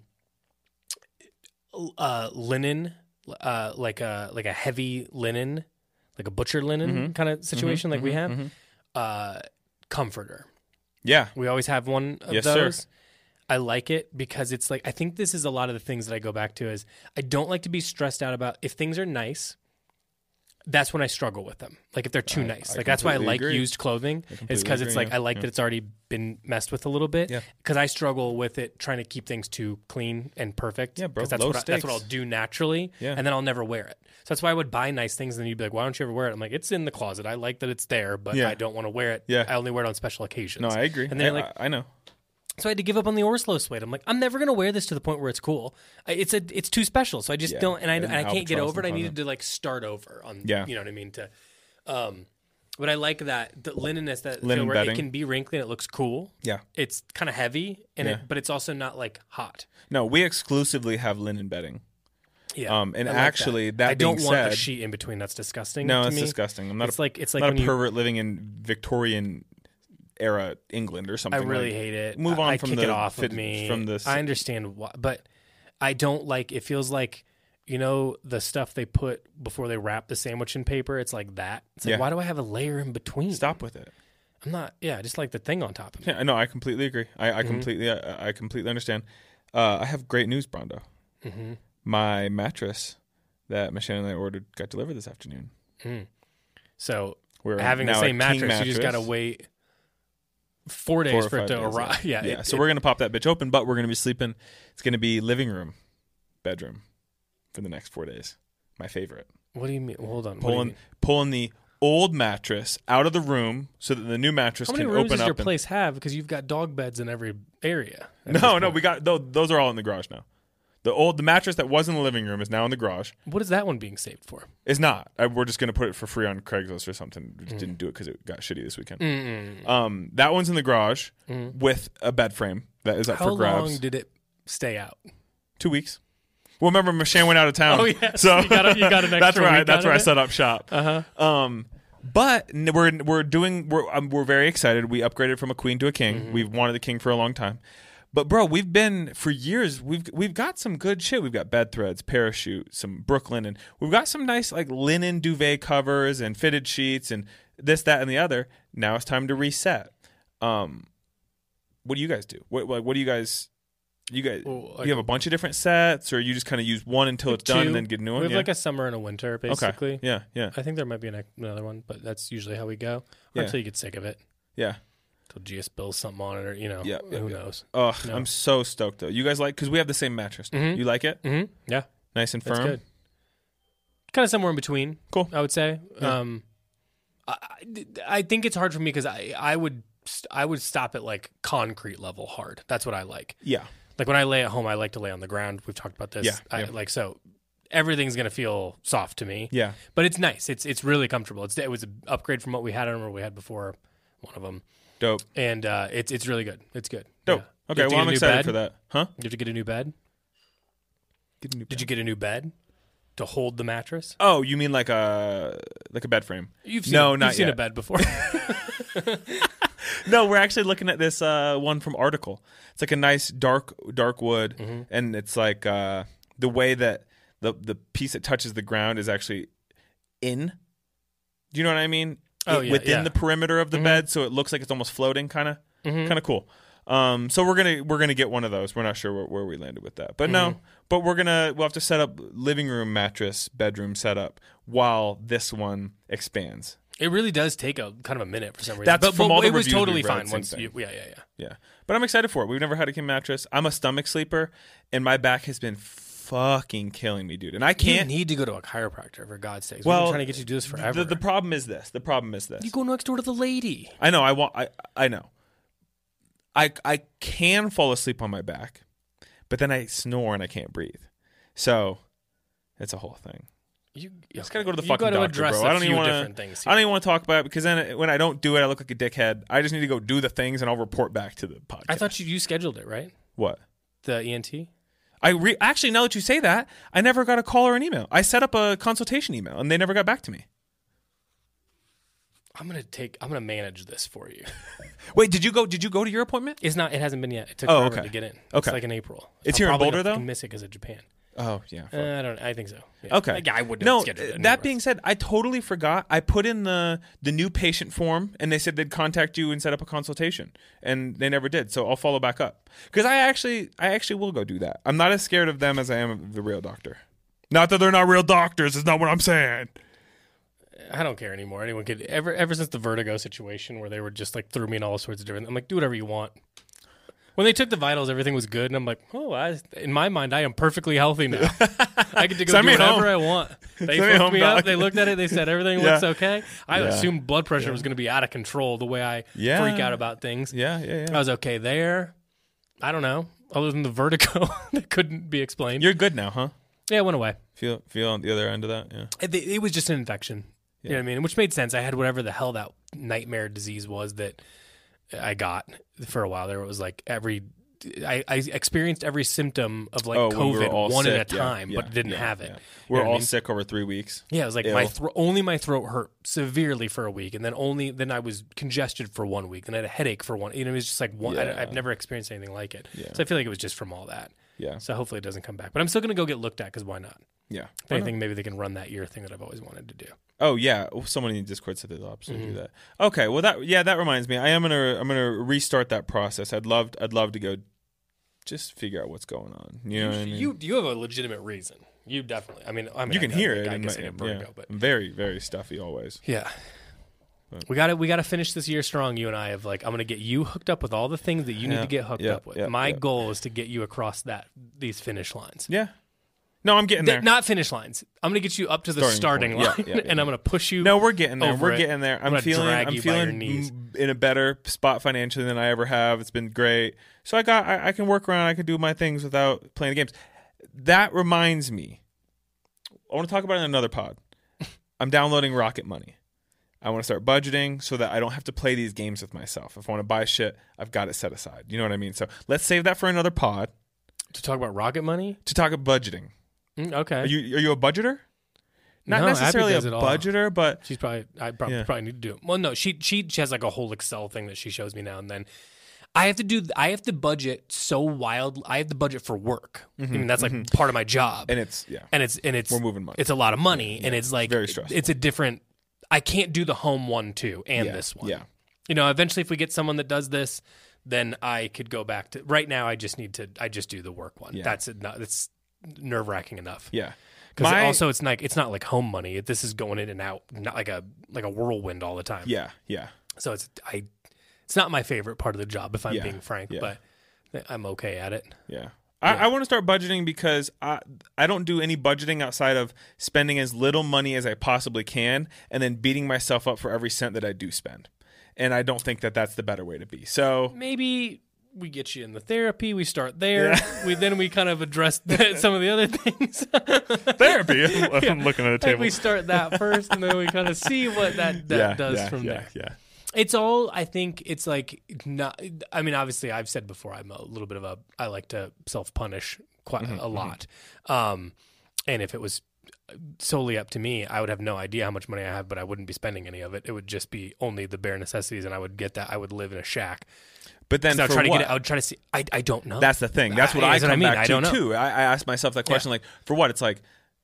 [SPEAKER 3] uh, linen, uh, like a like a heavy linen, like a butcher linen
[SPEAKER 2] Mm-hmm.
[SPEAKER 3] kind of situation, like we have. Uh, comforter.
[SPEAKER 2] Yeah.
[SPEAKER 3] We always have one of
[SPEAKER 2] Yes, sir.
[SPEAKER 3] those. I like it because it's like I think this is a lot of the things that I go back to is I don't like to be stressed out about if things are nice. That's when I struggle with them. Like if they're too
[SPEAKER 2] I-
[SPEAKER 3] nice.
[SPEAKER 2] I
[SPEAKER 3] like that's why I
[SPEAKER 2] completely
[SPEAKER 3] like
[SPEAKER 2] agree.
[SPEAKER 3] used clothing.
[SPEAKER 2] completely
[SPEAKER 3] It's because it's
[SPEAKER 2] agree,
[SPEAKER 3] like
[SPEAKER 2] yeah,
[SPEAKER 3] I like
[SPEAKER 2] yeah.
[SPEAKER 3] that it's already been messed with a little bit.
[SPEAKER 2] Yeah.
[SPEAKER 3] Because I struggle with it trying to keep things too clean and perfect.
[SPEAKER 2] Yeah, bro,
[SPEAKER 3] 'Cause that's
[SPEAKER 2] low
[SPEAKER 3] what I, that's what I'll
[SPEAKER 2] stakes.
[SPEAKER 3] do naturally.
[SPEAKER 2] Yeah.
[SPEAKER 3] And then I'll never wear it. So that's why I would buy nice things and then you'd be like, why don't you ever wear it? I'm like, it's in the closet. I like that it's there, but
[SPEAKER 2] Yeah.
[SPEAKER 3] I don't want to wear it.
[SPEAKER 2] Yeah.
[SPEAKER 3] I only wear it on special occasions.
[SPEAKER 2] No, I agree.
[SPEAKER 3] And then
[SPEAKER 2] I,
[SPEAKER 3] like
[SPEAKER 2] I, I know.
[SPEAKER 3] so I had to give up on the Orslo suede. I'm like, I'm never gonna wear this to the point where it's cool. I, it's a, it's too special. So I just
[SPEAKER 2] Yeah,
[SPEAKER 3] don't, and I,
[SPEAKER 2] and
[SPEAKER 3] and I can't get
[SPEAKER 2] albatross
[SPEAKER 3] over it. I
[SPEAKER 2] and
[SPEAKER 3] needed to like start over on,
[SPEAKER 2] Yeah.
[SPEAKER 3] you know what I mean. To, um, but I like that the linen is that
[SPEAKER 2] Linen
[SPEAKER 3] feel where
[SPEAKER 2] bedding.
[SPEAKER 3] it can be wrinkly and it looks cool.
[SPEAKER 2] Yeah.
[SPEAKER 3] It's kind of heavy and
[SPEAKER 2] Yeah.
[SPEAKER 3] it, but it's also not like hot.
[SPEAKER 2] No, we exclusively have linen bedding.
[SPEAKER 3] Yeah.
[SPEAKER 2] Um, and
[SPEAKER 3] I like
[SPEAKER 2] actually, that
[SPEAKER 3] I don't
[SPEAKER 2] being
[SPEAKER 3] want
[SPEAKER 2] said-
[SPEAKER 3] a sheet in between. That's disgusting.
[SPEAKER 2] No,
[SPEAKER 3] to
[SPEAKER 2] it's
[SPEAKER 3] me.
[SPEAKER 2] disgusting. I'm not
[SPEAKER 3] It's
[SPEAKER 2] a,
[SPEAKER 3] like it's like
[SPEAKER 2] not
[SPEAKER 3] when
[SPEAKER 2] a
[SPEAKER 3] you.
[SPEAKER 2] pervert living in Victorian era England or
[SPEAKER 3] I
[SPEAKER 2] something.
[SPEAKER 3] really
[SPEAKER 2] like,
[SPEAKER 3] hate it.
[SPEAKER 2] Move
[SPEAKER 3] I-
[SPEAKER 2] on
[SPEAKER 3] I
[SPEAKER 2] from
[SPEAKER 3] kick
[SPEAKER 2] the
[SPEAKER 3] it off
[SPEAKER 2] fit-
[SPEAKER 3] of me.
[SPEAKER 2] from the.
[SPEAKER 3] I understand why, but I don't like. It feels like you know the stuff they put before they wrap the sandwich in paper. It's like that. It's like
[SPEAKER 2] Yeah.
[SPEAKER 3] why do I have a layer in between?
[SPEAKER 2] Stop with it.
[SPEAKER 3] I'm not. Yeah, just like the thing on top of it.
[SPEAKER 2] Yeah, no, I completely agree. I,
[SPEAKER 3] Mm-hmm.
[SPEAKER 2] I completely, I, I completely understand. Uh, I have great news, Brondo.
[SPEAKER 3] Mm-hmm.
[SPEAKER 2] My mattress that Michelle and I ordered got delivered this afternoon.
[SPEAKER 3] So
[SPEAKER 2] We're
[SPEAKER 3] having the
[SPEAKER 2] now a
[SPEAKER 3] same
[SPEAKER 2] king
[SPEAKER 3] mattress, you just got to
[SPEAKER 2] mattress.
[SPEAKER 3] wait four days
[SPEAKER 2] Four or
[SPEAKER 3] for it
[SPEAKER 2] five
[SPEAKER 3] to
[SPEAKER 2] days,
[SPEAKER 3] arrive. Yeah,
[SPEAKER 2] yeah.
[SPEAKER 3] it-
[SPEAKER 2] so we're gonna pop that bitch open, but we're gonna be sleeping. It's gonna be living room, bedroom, for the next four days. My favorite.
[SPEAKER 3] What do you mean? Hold on. What do you
[SPEAKER 2] Pulling
[SPEAKER 3] mean?
[SPEAKER 2] pulling the old mattress out of the room so that the new mattress
[SPEAKER 3] How many
[SPEAKER 2] can
[SPEAKER 3] rooms
[SPEAKER 2] open
[SPEAKER 3] does
[SPEAKER 2] up.
[SPEAKER 3] your
[SPEAKER 2] and-
[SPEAKER 3] place have? Because you've got dog beds in every area. at
[SPEAKER 2] no,
[SPEAKER 3] this
[SPEAKER 2] no,
[SPEAKER 3] point.
[SPEAKER 2] we got those, those are all in the garage now. The old the mattress that was in the living room is now in the garage.
[SPEAKER 3] What is that one being saved for?
[SPEAKER 2] It's not. I, we're just gonna put it for free on Craigslist or something. We
[SPEAKER 3] Mm.
[SPEAKER 2] just didn't do it because it got shitty this weekend. Um, that one's in the garage with a bed frame that is up
[SPEAKER 3] Mm. How
[SPEAKER 2] for grabs.
[SPEAKER 3] long did it stay out?
[SPEAKER 2] Two weeks. Well, remember, Michelle went out of town.
[SPEAKER 3] Oh, yes.
[SPEAKER 2] So
[SPEAKER 3] You got a- you got an
[SPEAKER 2] that's
[SPEAKER 3] extra
[SPEAKER 2] where I,
[SPEAKER 3] week
[SPEAKER 2] that's
[SPEAKER 3] out
[SPEAKER 2] where
[SPEAKER 3] of
[SPEAKER 2] I
[SPEAKER 3] it?
[SPEAKER 2] set up shop. Uh huh. Um, but n- we're we're doing we're um, we're very excited. We upgraded from a queen to a king.
[SPEAKER 3] Mm-hmm.
[SPEAKER 2] We've wanted the king for a long time. But bro, we've been for years. We've we've got some good shit. We've got bed threads, parachute, some Brooklyn, and we've got some nice like linen duvet covers and fitted sheets and this, that, and the other. Now it's time to reset. Um, what do you guys do? What like what do you guys? You guys,
[SPEAKER 3] Well,
[SPEAKER 2] you have a bunch of different sets, or you just kind of use one until it's done
[SPEAKER 3] Two.
[SPEAKER 2] and then get a new one.
[SPEAKER 3] We have
[SPEAKER 2] yeah?
[SPEAKER 3] like a summer and a winter, basically.
[SPEAKER 2] Okay. Yeah, yeah,
[SPEAKER 3] I think there might be an, another one, but that's usually how we go. Or
[SPEAKER 2] Yeah.
[SPEAKER 3] until you get sick of it.
[SPEAKER 2] yeah.
[SPEAKER 3] Until G S spills something on it, or you know,
[SPEAKER 2] Yeah, yeah,
[SPEAKER 3] who
[SPEAKER 2] yeah.
[SPEAKER 3] knows?
[SPEAKER 2] Oh,
[SPEAKER 3] No.
[SPEAKER 2] I'm so stoked though. You guys like because we have the same mattress.
[SPEAKER 3] Mhm.
[SPEAKER 2] You like it?
[SPEAKER 3] Mm-hmm. Yeah,
[SPEAKER 2] Nice and
[SPEAKER 3] that's
[SPEAKER 2] firm.
[SPEAKER 3] good. Kind of somewhere in between.
[SPEAKER 2] Cool.
[SPEAKER 3] I would say.
[SPEAKER 2] Yeah.
[SPEAKER 3] Um, I, I- I think it's hard for me because I I would st- I would stop at like concrete level hard. That's what I like.
[SPEAKER 2] Yeah,
[SPEAKER 3] Like when I lay at home, I like to lay on the ground. We've talked about this.
[SPEAKER 2] Yeah,
[SPEAKER 3] I,
[SPEAKER 2] yeah.
[SPEAKER 3] Like so, everything's gonna feel soft to me.
[SPEAKER 2] yeah.
[SPEAKER 3] But it's nice. It's it's really comfortable. It's it was an upgrade from what we had. I don't remember what we had before. One of them,
[SPEAKER 2] Dope,
[SPEAKER 3] and uh, it's it's really good. It's good.
[SPEAKER 2] dope.
[SPEAKER 3] Yeah. You
[SPEAKER 2] Okay,
[SPEAKER 3] have to
[SPEAKER 2] well
[SPEAKER 3] get
[SPEAKER 2] I'm
[SPEAKER 3] a new
[SPEAKER 2] excited
[SPEAKER 3] bed?
[SPEAKER 2] for that. Huh?
[SPEAKER 3] You have to get a new bed.
[SPEAKER 2] Get a new
[SPEAKER 3] Did you get a new bed to hold the mattress?
[SPEAKER 2] Oh, you mean like a like a bed frame?
[SPEAKER 3] You've seen
[SPEAKER 2] No,
[SPEAKER 3] a,
[SPEAKER 2] not
[SPEAKER 3] you've seen
[SPEAKER 2] yet.
[SPEAKER 3] a bed before.
[SPEAKER 2] No, we're actually looking at this uh, one from Article. It's like a nice dark dark wood,
[SPEAKER 3] Mm-hmm.
[SPEAKER 2] and it's like uh, the way that the the piece that touches the ground is actually in. Do you know what I mean?
[SPEAKER 3] Oh,
[SPEAKER 2] It-
[SPEAKER 3] yeah,
[SPEAKER 2] within
[SPEAKER 3] yeah.
[SPEAKER 2] the perimeter of the bed, so it looks like it's almost floating, kind of, kind of cool. Um, so we're gonna we're gonna get one of those. We're not sure where, where we landed with that, but no. But we're gonna we'll have to set up living room mattress, bedroom setup while this one expands.
[SPEAKER 3] It really does take a kind of a minute for some reason.
[SPEAKER 2] That's
[SPEAKER 3] but,
[SPEAKER 2] from
[SPEAKER 3] but
[SPEAKER 2] all the
[SPEAKER 3] it was
[SPEAKER 2] reviews
[SPEAKER 3] totally
[SPEAKER 2] we've read,
[SPEAKER 3] fine
[SPEAKER 2] same
[SPEAKER 3] once
[SPEAKER 2] thing.
[SPEAKER 3] you. Yeah, yeah, yeah.
[SPEAKER 2] Yeah. But I'm excited for it. We've never had a king mattress. I'm a stomach sleeper, and my back has been fucking killing me, dude. And I can't.
[SPEAKER 3] You need to go to a chiropractor, for God's sake. We've
[SPEAKER 2] Well,
[SPEAKER 3] been trying to get you to do this forever.
[SPEAKER 2] The, the problem is this. The problem is this.
[SPEAKER 3] You go next door to the lady.
[SPEAKER 2] I know. I want. I. I know. I. I can fall asleep on my back, but then I snore and I can't breathe. So, it's a whole thing.
[SPEAKER 3] You,
[SPEAKER 2] You just gotta go to the
[SPEAKER 3] you
[SPEAKER 2] fucking
[SPEAKER 3] gotta
[SPEAKER 2] doctor,
[SPEAKER 3] address
[SPEAKER 2] bro.
[SPEAKER 3] a
[SPEAKER 2] I don't
[SPEAKER 3] few
[SPEAKER 2] even want
[SPEAKER 3] different
[SPEAKER 2] to.
[SPEAKER 3] things
[SPEAKER 2] I don't even want to talk about it because then when I don't do it, I look like a dickhead. I just need to go do the things and I'll report back to the podcast.
[SPEAKER 3] I thought you, you scheduled it, right?
[SPEAKER 2] What?
[SPEAKER 3] The E N T?
[SPEAKER 2] I re- actually, now that you say that, I never got a call or an email. I set up a consultation email and they never got back to me.
[SPEAKER 3] I'm gonna take. I'm gonna manage this for you.
[SPEAKER 2] Wait, did you go? Did you go to your appointment?
[SPEAKER 3] It's not. It hasn't been yet. It took
[SPEAKER 2] Oh,
[SPEAKER 3] forever
[SPEAKER 2] okay.
[SPEAKER 3] to get in.
[SPEAKER 2] Okay.
[SPEAKER 3] It's like in April.
[SPEAKER 2] It's
[SPEAKER 3] I'm
[SPEAKER 2] here in
[SPEAKER 3] probably
[SPEAKER 2] Boulder,
[SPEAKER 3] gonna
[SPEAKER 2] though?
[SPEAKER 3] fucking miss it because of Japan.
[SPEAKER 2] Oh yeah. fuck.
[SPEAKER 3] Uh, I don't. I think so. Yeah.
[SPEAKER 2] Okay.
[SPEAKER 3] Like, I would
[SPEAKER 2] no.
[SPEAKER 3] schedule it.
[SPEAKER 2] That
[SPEAKER 3] anywhere.
[SPEAKER 2] being said, I totally forgot. I put in the the new patient form, and they said they'd contact you and set up a consultation, and they never did. So I'll follow back up because I actually, I actually will go do that. I'm not as scared of them as I am of the real doctor. Not that they're not real doctors. Is not what I'm saying.
[SPEAKER 3] I don't care anymore. Anyone could ever ever since the vertigo situation where they were just like threw me in all sorts of different. I'm like, do whatever you want. When they took the vitals, everything was good, and I'm like, oh, I, in my mind, I am perfectly healthy now. I get to go
[SPEAKER 2] Send
[SPEAKER 3] do
[SPEAKER 2] me
[SPEAKER 3] whatever
[SPEAKER 2] home.
[SPEAKER 3] I want. They
[SPEAKER 2] Send me
[SPEAKER 3] hooked
[SPEAKER 2] home,
[SPEAKER 3] me
[SPEAKER 2] dog.
[SPEAKER 3] up. They looked at it. They said everything
[SPEAKER 2] Yeah.
[SPEAKER 3] looks okay. I
[SPEAKER 2] Yeah.
[SPEAKER 3] assumed blood pressure was going to be out of control the way I
[SPEAKER 2] Yeah.
[SPEAKER 3] freak out about things.
[SPEAKER 2] Yeah, yeah,
[SPEAKER 3] I
[SPEAKER 2] yeah.
[SPEAKER 3] was okay there. I don't know. Other than the vertigo that couldn't be explained.
[SPEAKER 2] You're good now, huh?
[SPEAKER 3] yeah, it went away.
[SPEAKER 2] Feel feel on the other end of that. Yeah.
[SPEAKER 3] It, it was just an infection. You know what I mean? Which made sense. I had whatever the hell that nightmare disease was that I got for a while there. It was like every, I, I experienced every symptom of like
[SPEAKER 2] Oh, when we were
[SPEAKER 3] COVID
[SPEAKER 2] all
[SPEAKER 3] one
[SPEAKER 2] sick.
[SPEAKER 3] at a
[SPEAKER 2] Yeah,
[SPEAKER 3] time,
[SPEAKER 2] yeah,
[SPEAKER 3] but didn't
[SPEAKER 2] yeah,
[SPEAKER 3] have it.
[SPEAKER 2] yeah.
[SPEAKER 3] You
[SPEAKER 2] We're
[SPEAKER 3] know what
[SPEAKER 2] all
[SPEAKER 3] I mean?
[SPEAKER 2] sick over three weeks.
[SPEAKER 3] Yeah, it was like
[SPEAKER 2] Ill.
[SPEAKER 3] my thro- only my throat hurt severely for a week, and then only then I was congested for one week, then I had a headache for one. You know, it was just like one.
[SPEAKER 2] Yeah.
[SPEAKER 3] I, I've never experienced anything like it,
[SPEAKER 2] Yeah.
[SPEAKER 3] so I feel like it was just from all that.
[SPEAKER 2] Yeah.
[SPEAKER 3] So hopefully it doesn't come back, but I'm still gonna go get looked at because why not?
[SPEAKER 2] Yeah.
[SPEAKER 3] If anything, maybe they can run that ear thing that I've always wanted to do.
[SPEAKER 2] Oh yeah, someone in Discord said they'll absolutely
[SPEAKER 3] Mm-hmm.
[SPEAKER 2] do that. Okay, well that yeah that reminds me. I am gonna I'm gonna restart that process. I'd love I'd love to go, just figure out what's going on. You know what I mean?
[SPEAKER 3] You you have a legitimate reason. You definitely. I mean, I mean
[SPEAKER 2] You
[SPEAKER 3] I
[SPEAKER 2] can
[SPEAKER 3] know,
[SPEAKER 2] hear
[SPEAKER 3] like,
[SPEAKER 2] it.
[SPEAKER 3] I
[SPEAKER 2] in
[SPEAKER 3] guess
[SPEAKER 2] my-
[SPEAKER 3] I get
[SPEAKER 2] yeah.
[SPEAKER 3] vertigo, but
[SPEAKER 2] I'm very very stuffy always.
[SPEAKER 3] yeah. We got to we got to finish this year strong. You and I have like I'm going to get you hooked up with all the things that you need
[SPEAKER 2] Yeah,
[SPEAKER 3] to get hooked
[SPEAKER 2] yeah,
[SPEAKER 3] up with.
[SPEAKER 2] yeah,
[SPEAKER 3] My
[SPEAKER 2] yeah.
[SPEAKER 3] goal is to get you across that these finish lines.
[SPEAKER 2] Yeah. No, I'm getting
[SPEAKER 3] Th-
[SPEAKER 2] there.
[SPEAKER 3] not finish lines. I'm going to get you up to the starting,
[SPEAKER 2] Starting point.
[SPEAKER 3] line,
[SPEAKER 2] Yeah, yeah, yeah.
[SPEAKER 3] and I'm going to push you.
[SPEAKER 2] No, we're getting there.
[SPEAKER 3] over
[SPEAKER 2] We're
[SPEAKER 3] it.
[SPEAKER 2] getting there.
[SPEAKER 3] I'm
[SPEAKER 2] I'm
[SPEAKER 3] gonna
[SPEAKER 2] feeling.
[SPEAKER 3] drag
[SPEAKER 2] I'm
[SPEAKER 3] you by your
[SPEAKER 2] feeling
[SPEAKER 3] knees.
[SPEAKER 2] m- in a better spot financially than I ever have. It's been great. So I got. I, I can work around. I can do my things without playing the games. That reminds me. I want to talk about it in another pod. I'm downloading Rocket Money. I want to start budgeting so that I don't have to play these games with myself. If I want to buy shit, I've got it set aside. You know what I mean? So let's save that for another pod
[SPEAKER 3] to talk about rocket money.
[SPEAKER 2] to talk about budgeting.
[SPEAKER 3] Mm, okay.
[SPEAKER 2] Are you are you a budgeter? Not
[SPEAKER 3] No, Abby
[SPEAKER 2] necessarily a
[SPEAKER 3] does it all.
[SPEAKER 2] budgeter, but
[SPEAKER 3] She's probably I probably,
[SPEAKER 2] Yeah.
[SPEAKER 3] probably need to do it. Well, no, she she she has like a whole Excel thing that she shows me now and then. I have to do. I have to budget so wild. I have to budget for work. I mean, that's like part of my job,
[SPEAKER 2] and it's yeah.
[SPEAKER 3] and it's and it's
[SPEAKER 2] We're moving money.
[SPEAKER 3] It's a lot of money, and it's like
[SPEAKER 2] very stressful.
[SPEAKER 3] It's a different. I can't do the home one too, and
[SPEAKER 2] Yeah,
[SPEAKER 3] this one.
[SPEAKER 2] yeah.
[SPEAKER 3] You know, eventually, if we get someone that does this, then I could go back to. Right now, I just need to. I just do the work one.
[SPEAKER 2] Yeah.
[SPEAKER 3] That's it. Not, it's nerve wracking enough.
[SPEAKER 2] Yeah.
[SPEAKER 3] Because
[SPEAKER 2] My-
[SPEAKER 3] also it's like it's not like home money. This is going in and out, not like a like a whirlwind all the time.
[SPEAKER 2] Yeah, yeah.
[SPEAKER 3] So it's I, it's not my favorite part of the job if I'm
[SPEAKER 2] Yeah,
[SPEAKER 3] being frank,
[SPEAKER 2] yeah.
[SPEAKER 3] but I'm okay at it.
[SPEAKER 2] Yeah. I, I want to start budgeting because I I don't do any budgeting outside of spending as little money as I possibly can and then beating myself up for every cent that I do spend. And I don't think that that's the better way to be. So
[SPEAKER 3] Maybe we get you in the therapy. We start there. We then we kind of address the, some of the other things.
[SPEAKER 2] therapy. I'm looking at the
[SPEAKER 3] Like
[SPEAKER 2] table.
[SPEAKER 3] we start that first, and then we kind of see what that, that
[SPEAKER 2] yeah,
[SPEAKER 3] does
[SPEAKER 2] yeah,
[SPEAKER 3] from
[SPEAKER 2] yeah,
[SPEAKER 3] there.
[SPEAKER 2] Yeah.
[SPEAKER 3] It's all, I think it's like not, I mean, obviously I've said before, I'm a little bit of a, I like to self-punish quite
[SPEAKER 2] Mm-hmm,
[SPEAKER 3] a lot. Um, and if it was solely up to me, I would have no idea how much money I have, but I wouldn't be spending any of it. It would just be only the bare necessities, and I would get that. I would live in a shack.
[SPEAKER 2] But then
[SPEAKER 3] 'Cause I would
[SPEAKER 2] for
[SPEAKER 3] try to
[SPEAKER 2] what?
[SPEAKER 3] get it. I would try to see. I, I don't know.
[SPEAKER 2] That's the thing. That's what
[SPEAKER 3] I-
[SPEAKER 2] I
[SPEAKER 3] that's
[SPEAKER 2] come
[SPEAKER 3] what I mean.
[SPEAKER 2] back
[SPEAKER 3] I
[SPEAKER 2] to
[SPEAKER 3] don't know.
[SPEAKER 2] too. I, I ask myself that question, like, for what? It's like,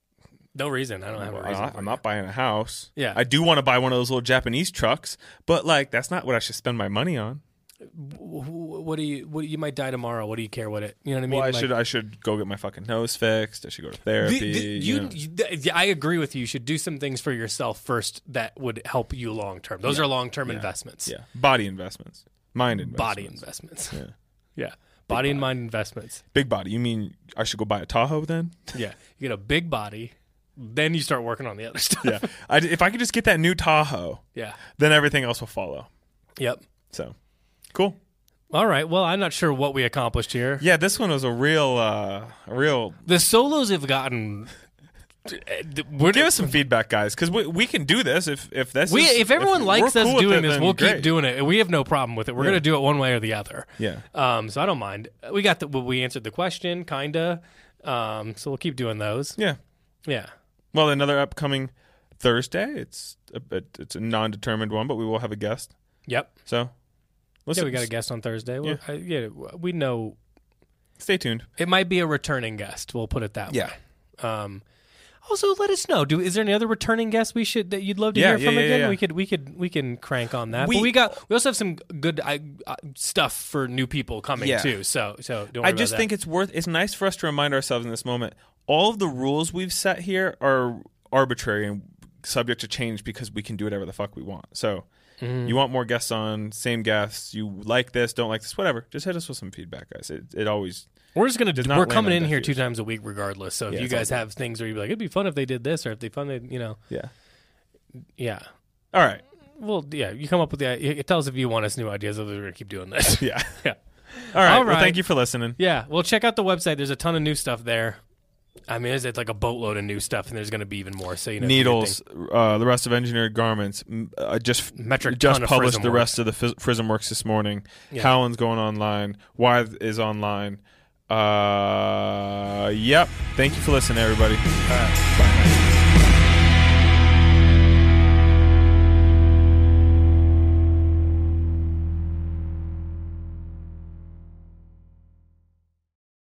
[SPEAKER 3] no reason. I don't have a
[SPEAKER 2] I'm
[SPEAKER 3] reason.
[SPEAKER 2] not,
[SPEAKER 3] for
[SPEAKER 2] I'm
[SPEAKER 3] it.
[SPEAKER 2] not buying a house.
[SPEAKER 3] Yeah.
[SPEAKER 2] I do want to buy one of those little Japanese trucks, but like, that's not what I should spend my money on.
[SPEAKER 3] Wh- wh- What do you? What you might die tomorrow. What do you care? What it? You know what I mean?
[SPEAKER 2] Well, I
[SPEAKER 3] Like-
[SPEAKER 2] should I should go get my fucking nose fixed. I should go to therapy.
[SPEAKER 3] The- the-
[SPEAKER 2] you
[SPEAKER 3] you,
[SPEAKER 2] know.
[SPEAKER 3] you- th- yeah, I agree with you. You should do some things for yourself first that would help you long term. Those are long term investments.
[SPEAKER 2] Yeah, body investments. Mind investments.
[SPEAKER 3] Body investments.
[SPEAKER 2] Yeah.
[SPEAKER 3] Yeah. Body and
[SPEAKER 2] body.
[SPEAKER 3] mind investments.
[SPEAKER 2] Big body. You mean I should go buy a Tahoe then?
[SPEAKER 3] Yeah. You get a big body, then you start working on the other stuff.
[SPEAKER 2] Yeah. I, if I could just get that new Tahoe,
[SPEAKER 3] Yeah.
[SPEAKER 2] then everything else will follow.
[SPEAKER 3] Yep.
[SPEAKER 2] So, cool.
[SPEAKER 3] All right. Well, I'm not sure what we accomplished here.
[SPEAKER 2] Yeah, this one was a real, uh, a real.
[SPEAKER 3] The solos have gotten. We're
[SPEAKER 2] Give us some feedback, guys, because we we can do this if if this.
[SPEAKER 3] We,
[SPEAKER 2] is,
[SPEAKER 3] if everyone
[SPEAKER 2] if
[SPEAKER 3] likes
[SPEAKER 2] we're
[SPEAKER 3] us
[SPEAKER 2] cool with
[SPEAKER 3] doing
[SPEAKER 2] it,
[SPEAKER 3] this,
[SPEAKER 2] then
[SPEAKER 3] we'll
[SPEAKER 2] great.
[SPEAKER 3] keep doing it. We have no problem with it. We're
[SPEAKER 2] Yeah.
[SPEAKER 3] going to do it one way or the other.
[SPEAKER 2] Yeah.
[SPEAKER 3] Um. So I don't mind. We got the. We answered the question, kinda. Um. So we'll keep doing those.
[SPEAKER 2] Yeah.
[SPEAKER 3] Yeah.
[SPEAKER 2] Well, another upcoming Thursday. It's a, it's a non-determined one, but we will have a guest.
[SPEAKER 3] Yep.
[SPEAKER 2] So, listen,
[SPEAKER 3] Yeah, we got a guest on Thursday. Yeah. I, yeah. We know
[SPEAKER 2] Stay tuned.
[SPEAKER 3] it might be a returning guest. We'll put it that
[SPEAKER 2] Yeah.
[SPEAKER 3] way. Um. Also, let us know. Do is there any other returning guests we should that you'd love to
[SPEAKER 2] Yeah,
[SPEAKER 3] hear
[SPEAKER 2] yeah,
[SPEAKER 3] from
[SPEAKER 2] yeah,
[SPEAKER 3] again?
[SPEAKER 2] yeah.
[SPEAKER 3] We could we could we can crank on that.
[SPEAKER 2] We-
[SPEAKER 3] but we got we also have some good uh, uh, stuff for new people coming
[SPEAKER 2] Yeah.
[SPEAKER 3] too. So so don't worry
[SPEAKER 2] I just
[SPEAKER 3] about
[SPEAKER 2] think
[SPEAKER 3] that.
[SPEAKER 2] it's worth. It's nice for us to remind ourselves in this moment. All of the rules we've set here are arbitrary and subject to change because we can do whatever the fuck we want. So,
[SPEAKER 3] Mm-hmm.
[SPEAKER 2] you want more guests on? Same guests. You like this? Don't like this? Whatever. Just hit us with some feedback, guys. It, it always.
[SPEAKER 3] We're just gonna
[SPEAKER 2] does not
[SPEAKER 3] we're
[SPEAKER 2] land
[SPEAKER 3] coming
[SPEAKER 2] on
[SPEAKER 3] in
[SPEAKER 2] deaf
[SPEAKER 3] here
[SPEAKER 2] ears.
[SPEAKER 3] two times a week regardless. So if
[SPEAKER 2] Yeah,
[SPEAKER 3] you
[SPEAKER 2] it's all
[SPEAKER 3] guys
[SPEAKER 2] good.
[SPEAKER 3] have things where you'd be like, it'd be fun if they did this, or if they fun, they, you know,
[SPEAKER 2] Yeah.
[SPEAKER 3] yeah.
[SPEAKER 2] All right.
[SPEAKER 3] Well, yeah, you come up with the. It tells if you want us new ideas. Otherwise, we're gonna keep doing this.
[SPEAKER 2] Yeah.
[SPEAKER 3] yeah,
[SPEAKER 2] All right.
[SPEAKER 3] All
[SPEAKER 2] Well,
[SPEAKER 3] right.
[SPEAKER 2] thank you for listening.
[SPEAKER 3] yeah. Well, check out the website. There's a ton of new stuff there. I mean, there's like a boatload of new stuff, and there's going to be even more. So you know, if you
[SPEAKER 2] Needles, uh, the rest of Engineered Garments. m- Uh, just
[SPEAKER 3] Metric
[SPEAKER 2] just
[SPEAKER 3] ton of
[SPEAKER 2] published
[SPEAKER 3] Frism
[SPEAKER 2] the
[SPEAKER 3] work.
[SPEAKER 2] rest of the Fis- Frism Works this morning.
[SPEAKER 3] Yeah.
[SPEAKER 2] Howland's going online. Wythe is online. Uh, yep. Thank you for listening, everybody.
[SPEAKER 3] think- uh,
[SPEAKER 2] Bye.